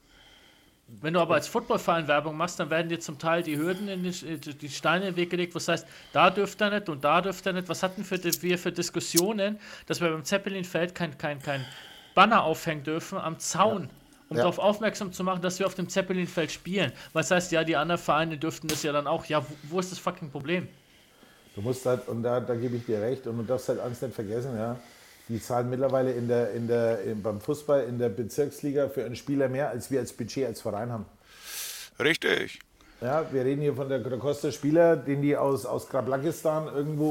S1: als Footballverein Werbung machst, dann werden dir zum Teil die Hürden die Steine in den Weg gelegt, was heißt, da dürft ihr nicht und da dürft ihr nicht. Was hatten wir für Diskussionen, dass wir beim Zeppelinfeld kein Banner aufhängen dürfen am Zaun, um darauf aufmerksam zu machen, dass wir auf dem Zeppelinfeld spielen. Was heißt, ja, die anderen Vereine dürften das ja dann auch. Ja, wo ist das fucking Problem?
S4: Du musst halt, und da gebe ich dir recht, und du darfst halt eins nicht vergessen, ja, die zahlen mittlerweile beim Fußball in der Bezirksliga für einen Spieler mehr, als wir als Budget als Verein haben.
S2: Richtig.
S4: Ja, wir reden hier von der kostet Spieler, den die aus Krablakistan irgendwo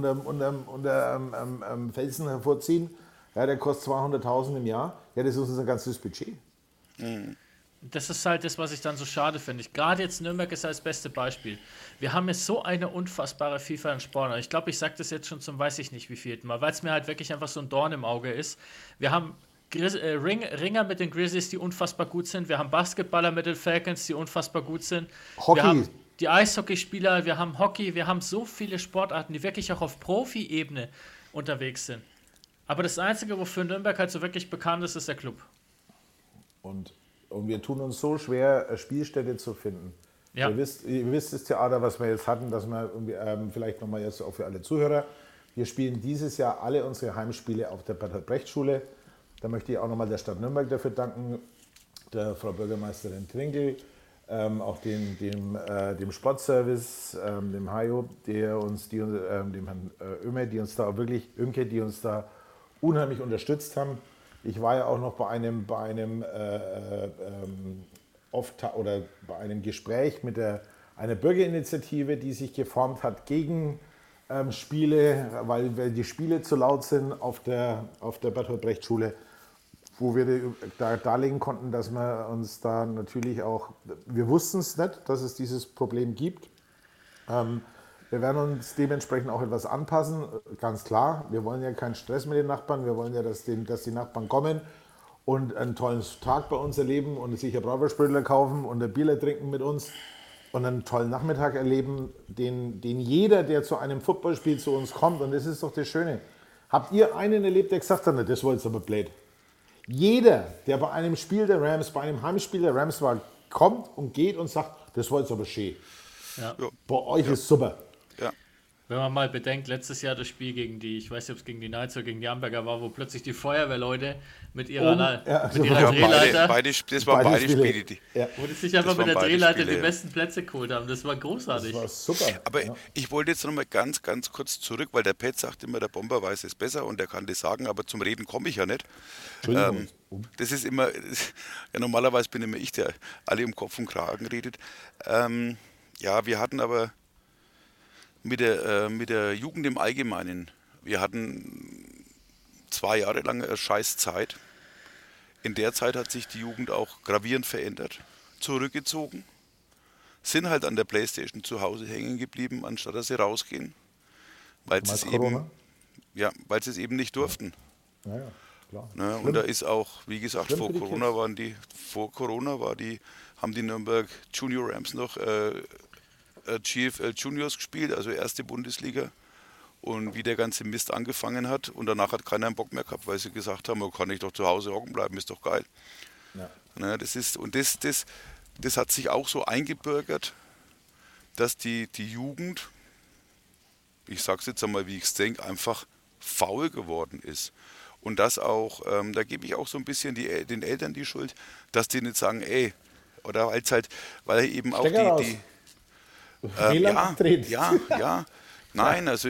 S4: unter Felsen hervorziehen. Ja, der kostet 200.000 im Jahr. Ja, das ist unser ganzes Budget.
S1: Das ist halt das, was ich dann so schade finde. Gerade jetzt Nürnberg ist als beste Beispiel. Wir haben jetzt so eine unfassbare Vielfalt an Sportlern. Ich glaube, ich sage das jetzt schon zum weiß ich nicht wievielten Mal, weil es mir halt wirklich einfach so ein Dorn im Auge ist. Wir haben Ringer mit den Grizzlies, die unfassbar gut sind. Wir haben Basketballer mit den Falcons, die unfassbar gut sind.
S4: Hockey.
S1: Wir haben die Eishockeyspieler, wir haben Hockey, wir haben so viele Sportarten, die wirklich auch auf Profi-Ebene unterwegs sind. Aber das Einzige, wofür Nürnberg halt so wirklich bekannt ist, ist der Club.
S4: Und wir tun uns so schwer, Spielstätte zu finden.
S1: Ja.
S4: Ihr wisst das Theater, was wir jetzt hatten, dass wir vielleicht nochmal jetzt auch für alle Zuhörer, wir spielen dieses Jahr alle unsere Heimspiele auf der Bertolt-Brecht-Schule. Da möchte ich auch nochmal der Stadt Nürnberg dafür danken, der Frau Bürgermeisterin Trinkel, auch dem Sportservice, dem Hajo, dem Herrn Ömer, die uns da wirklich, Önke, die uns da unheimlich unterstützt haben. Ich war ja auch noch bei einem Gespräch mit einer Bürgerinitiative, die sich geformt hat gegen Spiele, weil die Spiele zu laut sind auf der Bertolt-Brecht-Schule, wo wir da darlegen konnten, dass wir uns da natürlich auch, wir wussten es nicht, dass es dieses Problem gibt. Wir werden uns dementsprechend auch etwas anpassen, ganz klar. Wir wollen ja keinen Stress mit den Nachbarn, wir wollen ja, dass die Nachbarn kommen und einen tollen Tag bei uns erleben und sich ein Brauersprödler kaufen und ein Bierler trinken mit uns und einen tollen Nachmittag erleben, den jeder, der zu einem Footballspiel zu uns kommt, und das ist doch das Schöne. Habt ihr einen erlebt, der gesagt hat, das war jetzt aber blöd? Jeder, der bei einem Spiel der Rams, bei einem Heimspiel der Rams war, kommt und geht und sagt, das war jetzt aber schön.
S1: Ja.
S4: Bei euch ist super.
S2: Ja.
S1: Wenn man mal bedenkt, letztes Jahr das Spiel gegen die, ich weiß nicht, ob es gegen die Knights oder gegen die Amberger war, wo plötzlich die Feuerwehrleute mit ihrer Drehleiter,
S2: das waren beide Spiele.
S1: wo die sich einfach mit der Drehleiter die besten Plätze geholt haben. Das war großartig.
S4: Das war super.
S2: Aber ich wollte jetzt noch mal ganz kurz zurück, weil der Pat sagt immer, der Bomber weiß es besser und der kann das sagen, aber zum Reden komme ich ja nicht. Das ist immer, ja, normalerweise bin immer ich, der alle um Kopf und Kragen redet. Ja, wir hatten aber mit der Jugend im Allgemeinen, wir hatten 2 Jahre lang eine scheiß Zeit. In der Zeit hat sich die Jugend auch gravierend verändert, zurückgezogen, sind halt an der Playstation zu Hause hängen geblieben, anstatt dass sie rausgehen, weil sie es eben nicht durften.
S4: Ja, klar.
S2: Ne, und da ist auch, wie gesagt, vor Corona haben die Nürnberg Junior Rams noch GFL Juniors gespielt, also erste Bundesliga. Und wie der ganze Mist angefangen hat und danach hat keiner einen Bock mehr gehabt, weil sie gesagt haben, oh, kann ich doch zu Hause hocken bleiben, ist doch geil.
S4: Ja.
S2: Ne, das hat sich auch so eingebürgert, dass die Jugend, ich sag's jetzt einmal, wie ich es denke, einfach faul geworden ist. Und das auch, da gebe ich auch so ein bisschen den Eltern die Schuld, dass die nicht sagen, ey, oder weil eben auch die nein, also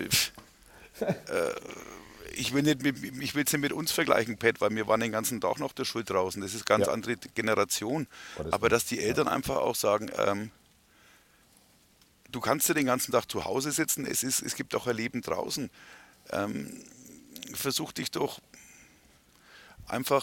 S2: ich will es nicht mit uns vergleichen, Pat, weil wir waren den ganzen Tag noch der Schule draußen, das ist eine ganz andere Generation, aber dass die Eltern einfach auch sagen, du kannst ja den ganzen Tag zu Hause sitzen, es gibt auch ein Leben draußen, versuch dich doch einfach,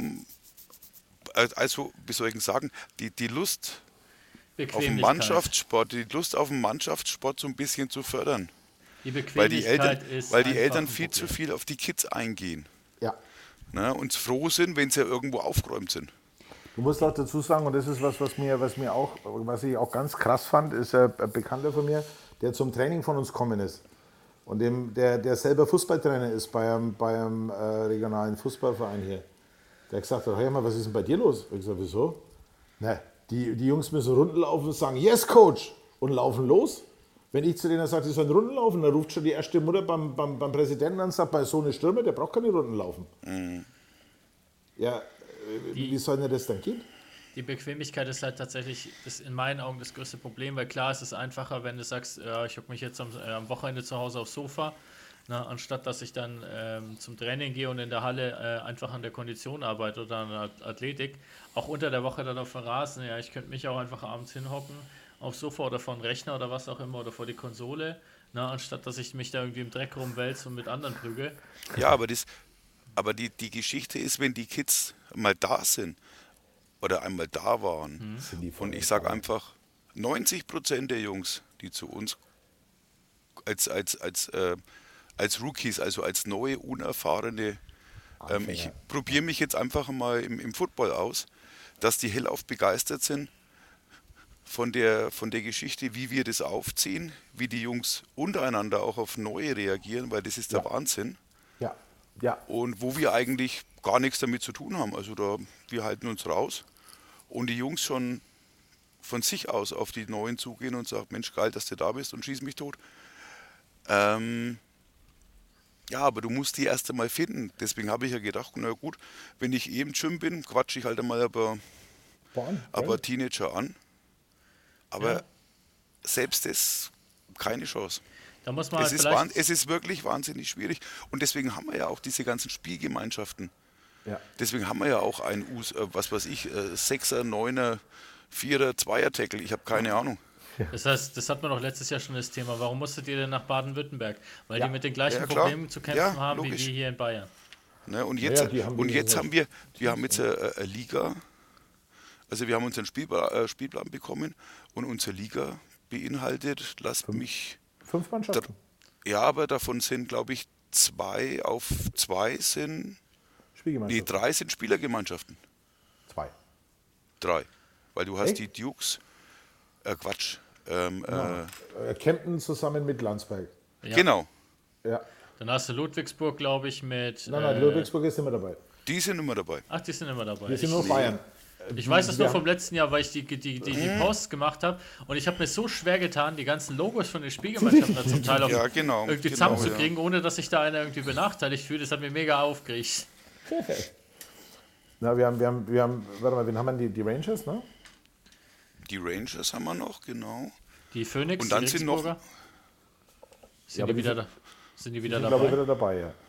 S2: also wie soll ich denn sagen, die Lust auf den Mannschaftssport, so ein bisschen zu fördern.
S1: Die Bequemlichkeit
S2: weil die Eltern viel zu viel auf die Kids eingehen.
S4: Ja.
S2: Ne, und froh sind, wenn sie ja irgendwo aufgeräumt sind.
S4: Du musst auch dazu sagen, und das ist was ich auch ganz krass fand, ist ein Bekannter von mir, der zum Training von uns gekommen ist. Und der selber Fußballtrainer ist bei einem regionalen Fußballverein hier. Der hat gesagt, hey mal, was ist denn bei dir los? Ich gesagt, wieso? Na, die Jungs müssen Runden laufen und sagen, yes, Coach, und laufen los. Wenn ich zu denen sage, die sollen Runden laufen, dann ruft schon die erste Mutter beim Präsidenten an und sagt, bei so einem Stürmer, der braucht keine Runden laufen. Mhm. Ja, wie soll denn das dann gehen?
S1: Die Bequemlichkeit ist halt tatsächlich in meinen Augen das größte Problem, weil klar, es ist einfacher, wenn du sagst, ich hocke mich jetzt am Wochenende zu Hause aufs Sofa, anstatt dass ich dann zum Training gehe und in der Halle einfach an der Kondition arbeite oder an der Athletik. Auch unter der Woche dann auf dem Rasen. Ja, ich könnte mich auch einfach abends hinhocken aufs Sofa oder vor den Rechner oder was auch immer oder vor die Konsole, anstatt dass ich mich da irgendwie im Dreck rumwälze und mit anderen prügel.
S2: Ja, aber die Geschichte ist, wenn die Kids mal da sind oder einmal da waren.
S4: Sind die voll
S2: Und ich sage
S4: dabei.
S2: einfach, 90% der Jungs, die zu uns als Rookies, also als neue, unerfahrene, ich
S4: Anfänger.
S2: probiere mich jetzt einfach mal im Football aus, dass die hellauf begeistert sind von der Geschichte, wie wir das aufziehen, wie die Jungs untereinander auch auf neue reagieren, weil das ist der
S4: Ja.
S2: Wahnsinn.
S4: Ja, ja,
S2: Und wo wir eigentlich gar nichts damit zu tun haben. Also wir halten uns raus und die Jungs schon von sich aus auf die Neuen zugehen und sagen, Mensch, geil, dass du da bist und schieß mich tot. Ja, aber du musst die erst einmal finden. Deswegen habe ich ja gedacht, na gut, wenn ich im Gym bin, quatsche ich halt einmal aber Teenager an. Aber
S1: Ja.
S2: selbst das, keine Chance.
S1: Da muss man halt vielleicht.
S2: Es ist wirklich wahnsinnig schwierig. Und deswegen haben wir ja auch diese ganzen Spielgemeinschaften.
S4: ja.
S2: Deswegen haben wir ja auch einen, was weiß ich, Sechser, Neuner, Vierer, Zweier-Tackle. Ich habe keine Ahnung.
S1: Das heißt, das hatten wir doch letztes Jahr schon das Thema. Warum musstet ihr denn nach Baden-Württemberg? Weil
S4: Ja.
S1: die mit den gleichen
S2: Ja, klar.
S1: Problemen zu kämpfen
S2: Ja,
S1: haben wie
S2: logisch.
S1: wir hier in Bayern.
S2: Ne? Und
S4: Ja,
S2: jetzt,
S4: die haben
S2: und
S4: die
S2: jetzt
S4: so-
S2: haben wir haben jetzt eine Liga. Also wir haben unseren Spielplan bekommen und unsere Liga beinhaltet, lasst mich,
S4: 5 Mannschaften.
S2: ja, aber davon sind, glaube ich,
S4: Spielgemeinschaft.
S2: 3 sind Spielergemeinschaften.
S4: 2.
S2: 3. Weil du hast
S4: Echt?
S2: die Dukes, Quatsch,
S4: Kempten zusammen mit Landsberg.
S1: Ja.
S2: genau,
S4: Ja.
S1: Dann hast du Ludwigsburg, glaube ich, mit.
S4: Nein, Ludwigsburg ist immer dabei.
S2: die sind immer dabei.
S1: Ach, die sind immer dabei.
S4: Wir sind nur Bayern.
S1: Ich weiß das
S4: Wir
S1: nur vom
S4: haben-
S1: letzten Jahr, weil ich die Posts gemacht habe. Und ich habe mir so schwer getan, die ganzen Logos von den Spielgemeinschaften da zum Teil auch
S2: Ja, genau.
S1: irgendwie
S2: genau,
S1: zusammenzukriegen, ohne dass sich da einer irgendwie benachteiligt fühlt. Das hat mir mega aufgeregt.
S4: Na, wir haben, warte mal, wen haben wir? Die Rangers, ne?
S2: Die Rangers haben wir noch, genau.
S1: Die Phoenix,
S2: Und dann
S1: die
S2: sind noch-
S1: Regensburger. Sind
S4: Ja, aber
S1: die
S4: die
S1: wieder
S4: sind-
S1: da? Sind die
S4: Ich
S1: wieder
S4: glaube,
S1: dabei?
S4: wieder dabei, ja.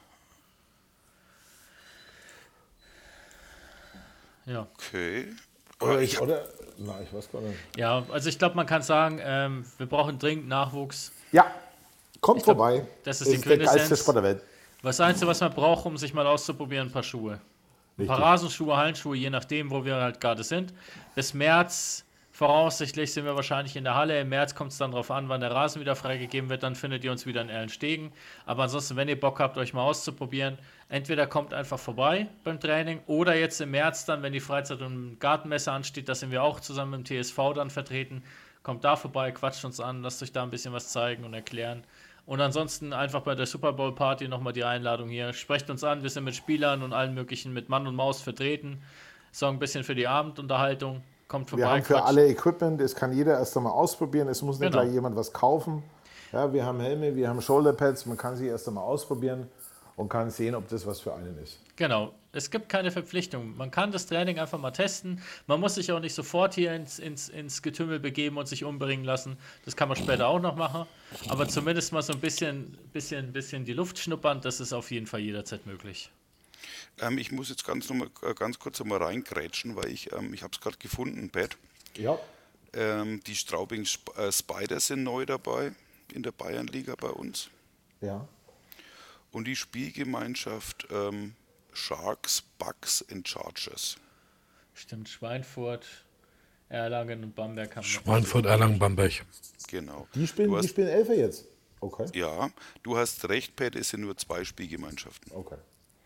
S1: Ja.
S2: Okay.
S4: Oder
S2: ich hab,
S4: Nein, ich weiß gar nicht.
S1: Ja, also ich glaube, man kann sagen, wir brauchen dringend Nachwuchs.
S4: Ja, kommt
S1: glaub,
S4: vorbei.
S1: das ist die
S4: der geilste
S1: Quintessenz.
S4: Sport der Welt.
S1: Das Einzige, was man braucht, um sich mal auszuprobieren, ein paar Schuhe. Ein paar Rasenschuhe, Hallenschuhe, je nachdem, wo wir halt gerade sind. Bis März, voraussichtlich, sind wir wahrscheinlich in der Halle. Im März kommt es dann darauf an, wann der Rasen wieder freigegeben wird. Dann findet ihr uns wieder in Erlenstegen. Aber ansonsten, wenn ihr Bock habt, euch mal auszuprobieren, entweder kommt einfach vorbei beim Training oder jetzt im März dann, wenn die Freizeit- und Gartenmesse ansteht, da sind wir auch zusammen im TSV dann vertreten. Kommt da vorbei, quatscht uns an, lasst euch da ein bisschen was zeigen und erklären. Und ansonsten einfach bei der Super Bowl Party nochmal die Einladung hier. Sprecht uns an, wir sind mit Spielern und allen möglichen mit Mann und Maus vertreten. Sorgen ein bisschen für die Abendunterhaltung. Kommt vorbei.
S4: Wir haben für
S1: quatscht.
S4: alle Equipment, das kann jeder erst einmal ausprobieren. Es muss nicht
S1: Genau.
S4: gleich jemand was kaufen. Ja, wir haben Helme, wir haben Shoulderpads, man kann sie erst einmal ausprobieren und kann sehen, ob das was für einen ist.
S1: Genau. Es gibt keine Verpflichtung. Man kann das Training einfach mal testen. Man muss sich auch nicht sofort hier ins Getümmel begeben und sich umbringen lassen. Das kann man später auch noch machen. Aber zumindest mal so ein bisschen die Luft schnuppern, das ist auf jeden Fall jederzeit möglich.
S2: ich muss jetzt ganz kurz einmal reingrätschen, weil ich habe es gerade gefunden, Pat.
S4: Ja,
S2: Die Straubing Spiders sind neu dabei in der Bayernliga bei uns.
S4: ja.
S2: Und die Spielgemeinschaft Sharks, Bucks and Chargers.
S1: Stimmt, Schweinfurt, Erlangen und Bamberg haben noch.
S3: Schweinfurt, Erlangen, Bamberg.
S2: Genau.
S4: Die spielen
S2: Du hast,
S4: Elfer jetzt. Okay.
S2: ja, du hast recht, Pat, es sind nur 2 Spielgemeinschaften.
S4: Okay.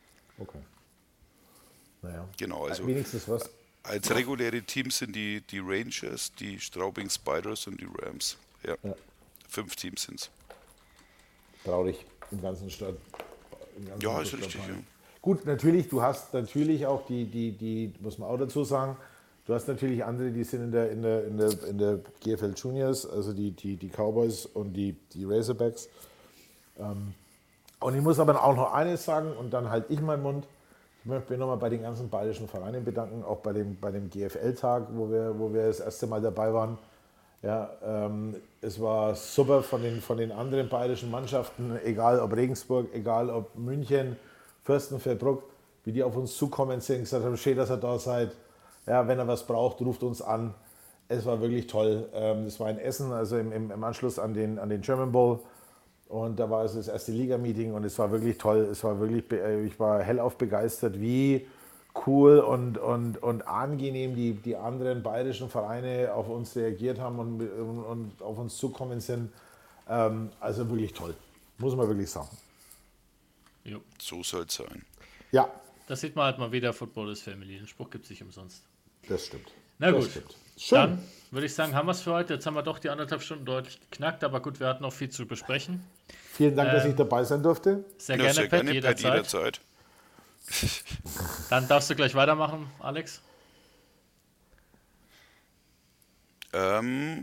S4: Naja.
S2: Genau, also
S4: Wenigstens was.
S2: als reguläre Teams sind die Rangers, die Straubing Spiders und die Rams. Ja.
S4: Ja.
S2: 5 Teams sind es.
S4: Traurig im ganzen Stadt. Im ganzen
S2: Ja, ist
S4: Stadt
S2: richtig,
S4: Bayern.
S2: ja.
S4: Gut, natürlich, du hast natürlich auch die, muss man auch dazu sagen, du hast natürlich andere, die sind in der GFL Juniors, also die Cowboys und die Razorbacks. Und ich muss aber auch noch eines sagen und dann halte ich meinen Mund. Ich möchte mich nochmal bei den ganzen bayerischen Vereinen bedanken, auch bei dem GFL-Tag, wo wir das erste Mal dabei waren. Ja, es war super von den anderen bayerischen Mannschaften, egal ob Regensburg, egal ob München, Fürstenfeldbruck, wie die auf uns zukommen sind, gesagt haben, schön, dass ihr da seid. Ja, wenn er was braucht, ruft uns an. Es war wirklich toll. Das war in Essen, also im Anschluss an den German Bowl. Und da war also das erste Liga-Meeting und es war wirklich toll. Ich war hellauf begeistert, wie cool und angenehm die anderen bayerischen Vereine auf uns reagiert haben und auf uns zukommen sind. Also wirklich toll, muss man wirklich sagen.
S1: Jo.
S2: So soll es sein.
S4: Ja.
S1: Das sieht man halt mal wieder, Football ist Family. Den Spruch gibt es nicht umsonst.
S4: Das stimmt.
S1: Na gut,
S4: Schön.
S1: Dann würde ich sagen, haben wir es für heute. Jetzt haben wir doch die 1,5 Stunden deutlich geknackt, aber gut, wir hatten noch viel zu besprechen.
S4: Vielen Dank, dass ich dabei sein durfte.
S1: Sehr gerne, Pat, jederzeit. Dann darfst du gleich weitermachen, Alex.
S2: Ja,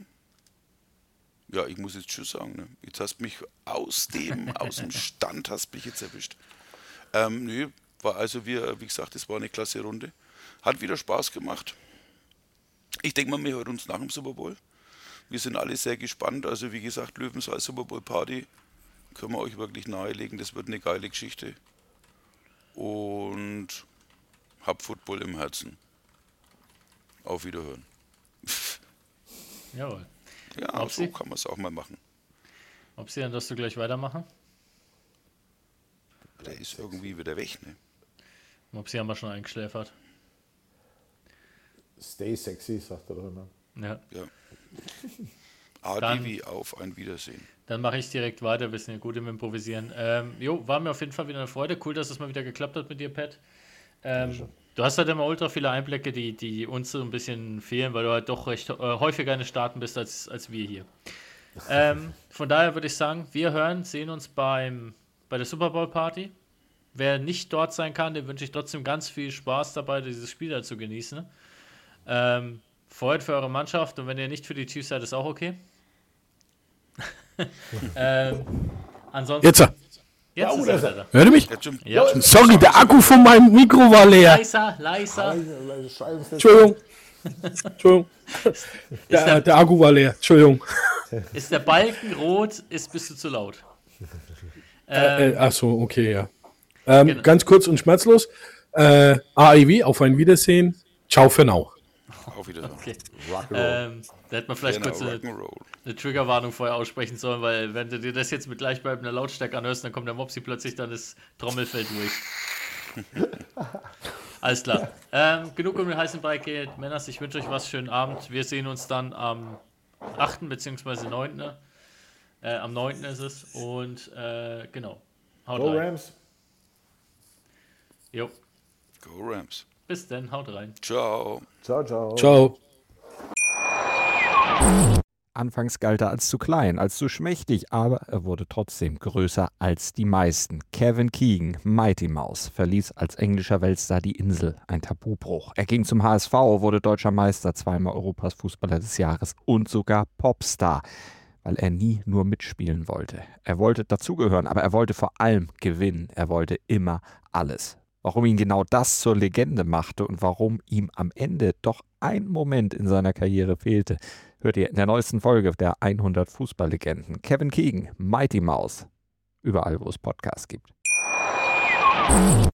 S2: ich muss jetzt Tschüss sagen. Ne? Jetzt hast du mich aus dem Stand hast mich jetzt erwischt. Nö, war also wie gesagt, es war eine klasse Runde. Hat wieder Spaß gemacht. Ich denke mal, wir hören uns nach dem Super Bowl. Wir sind alle sehr gespannt. Also wie gesagt, Löwensaal Super Bowl Party können wir euch wirklich nahelegen. Das wird eine geile Geschichte. Und hab Football im Herzen. Auf Wiederhören.
S1: Jawohl.
S2: Ja, so kann man es auch mal machen.
S1: Ob sie dann darfst du gleich weitermachen?
S2: Der ist irgendwie wieder weg, ne?
S1: Ob sie haben wir schon eingeschläfert.
S4: Stay sexy, sagt er doch immer.
S1: Ja.
S2: Adi wie auf ein Wiedersehen.
S1: Dann mache ich direkt weiter, wir sind ja gut im Improvisieren. War mir auf jeden Fall wieder eine Freude. Cool, dass es mal wieder geklappt hat mit dir, Pat. Du hast halt immer ultra viele Einblicke, die uns so ein bisschen fehlen, weil du halt doch recht häufiger in den Staaten bist als wir hier. Von daher würde ich sagen, wir sehen uns bei der Super Bowl Party. Wer nicht dort sein kann, dem wünsche ich trotzdem ganz viel Spaß dabei, dieses Spiel da zu genießen. Freut für eure Mannschaft und wenn ihr nicht für die Chiefs seid, ist auch okay. Ansonsten.
S3: Jetzt
S1: ist er da.
S3: Hört ihr mich?
S1: Ja.
S3: Sorry, der Akku von meinem Mikro war leer.
S1: Leiser.
S3: Entschuldigung. Der Akku war leer. Entschuldigung.
S1: Ist der Balken rot, bist du zu laut.
S3: Achso, okay, ja.
S1: Genau.
S3: Ganz kurz und schmerzlos. AIW, auf ein Wiedersehen. Ciao für now.
S2: Auf Wiedersehen.
S1: Okay. Da hätte man vielleicht kurz eine Triggerwarnung vorher aussprechen sollen, weil wenn du dir das jetzt mit gleichbleibender Lautstärke anhörst, dann kommt der Mopsi plötzlich, dann ist Trommelfell durch. Alles klar. Genug um den heißen Brei geht. Männers, ich wünsche euch was, schönen Abend. Wir sehen uns dann am 8. bzw. 9. Am 9. ist es. Und genau. Haut
S4: Go
S1: rein.
S4: Rams.
S1: Jo.
S2: Go Rams.
S1: Bis dann, haut rein.
S2: Ciao.
S4: Ciao.
S3: Ciao.
S5: Anfangs galt er als zu klein, als zu schmächtig, aber er wurde trotzdem größer als die meisten. Kevin Keegan, Mighty Mouse, verließ als englischer Weltstar die Insel, ein Tabubruch. Er ging zum HSV, wurde deutscher Meister, zweimal Europas Fußballer des Jahres und sogar Popstar, weil er nie nur mitspielen wollte. Er wollte dazugehören, aber er wollte vor allem gewinnen. Er wollte immer alles. Warum ihn genau das zur Legende machte und warum ihm am Ende doch ein Moment in seiner Karriere fehlte, hört ihr in der neuesten Folge der 100 Fußballlegenden. Kevin Keegan, Mighty Mouse, überall wo es Podcasts gibt.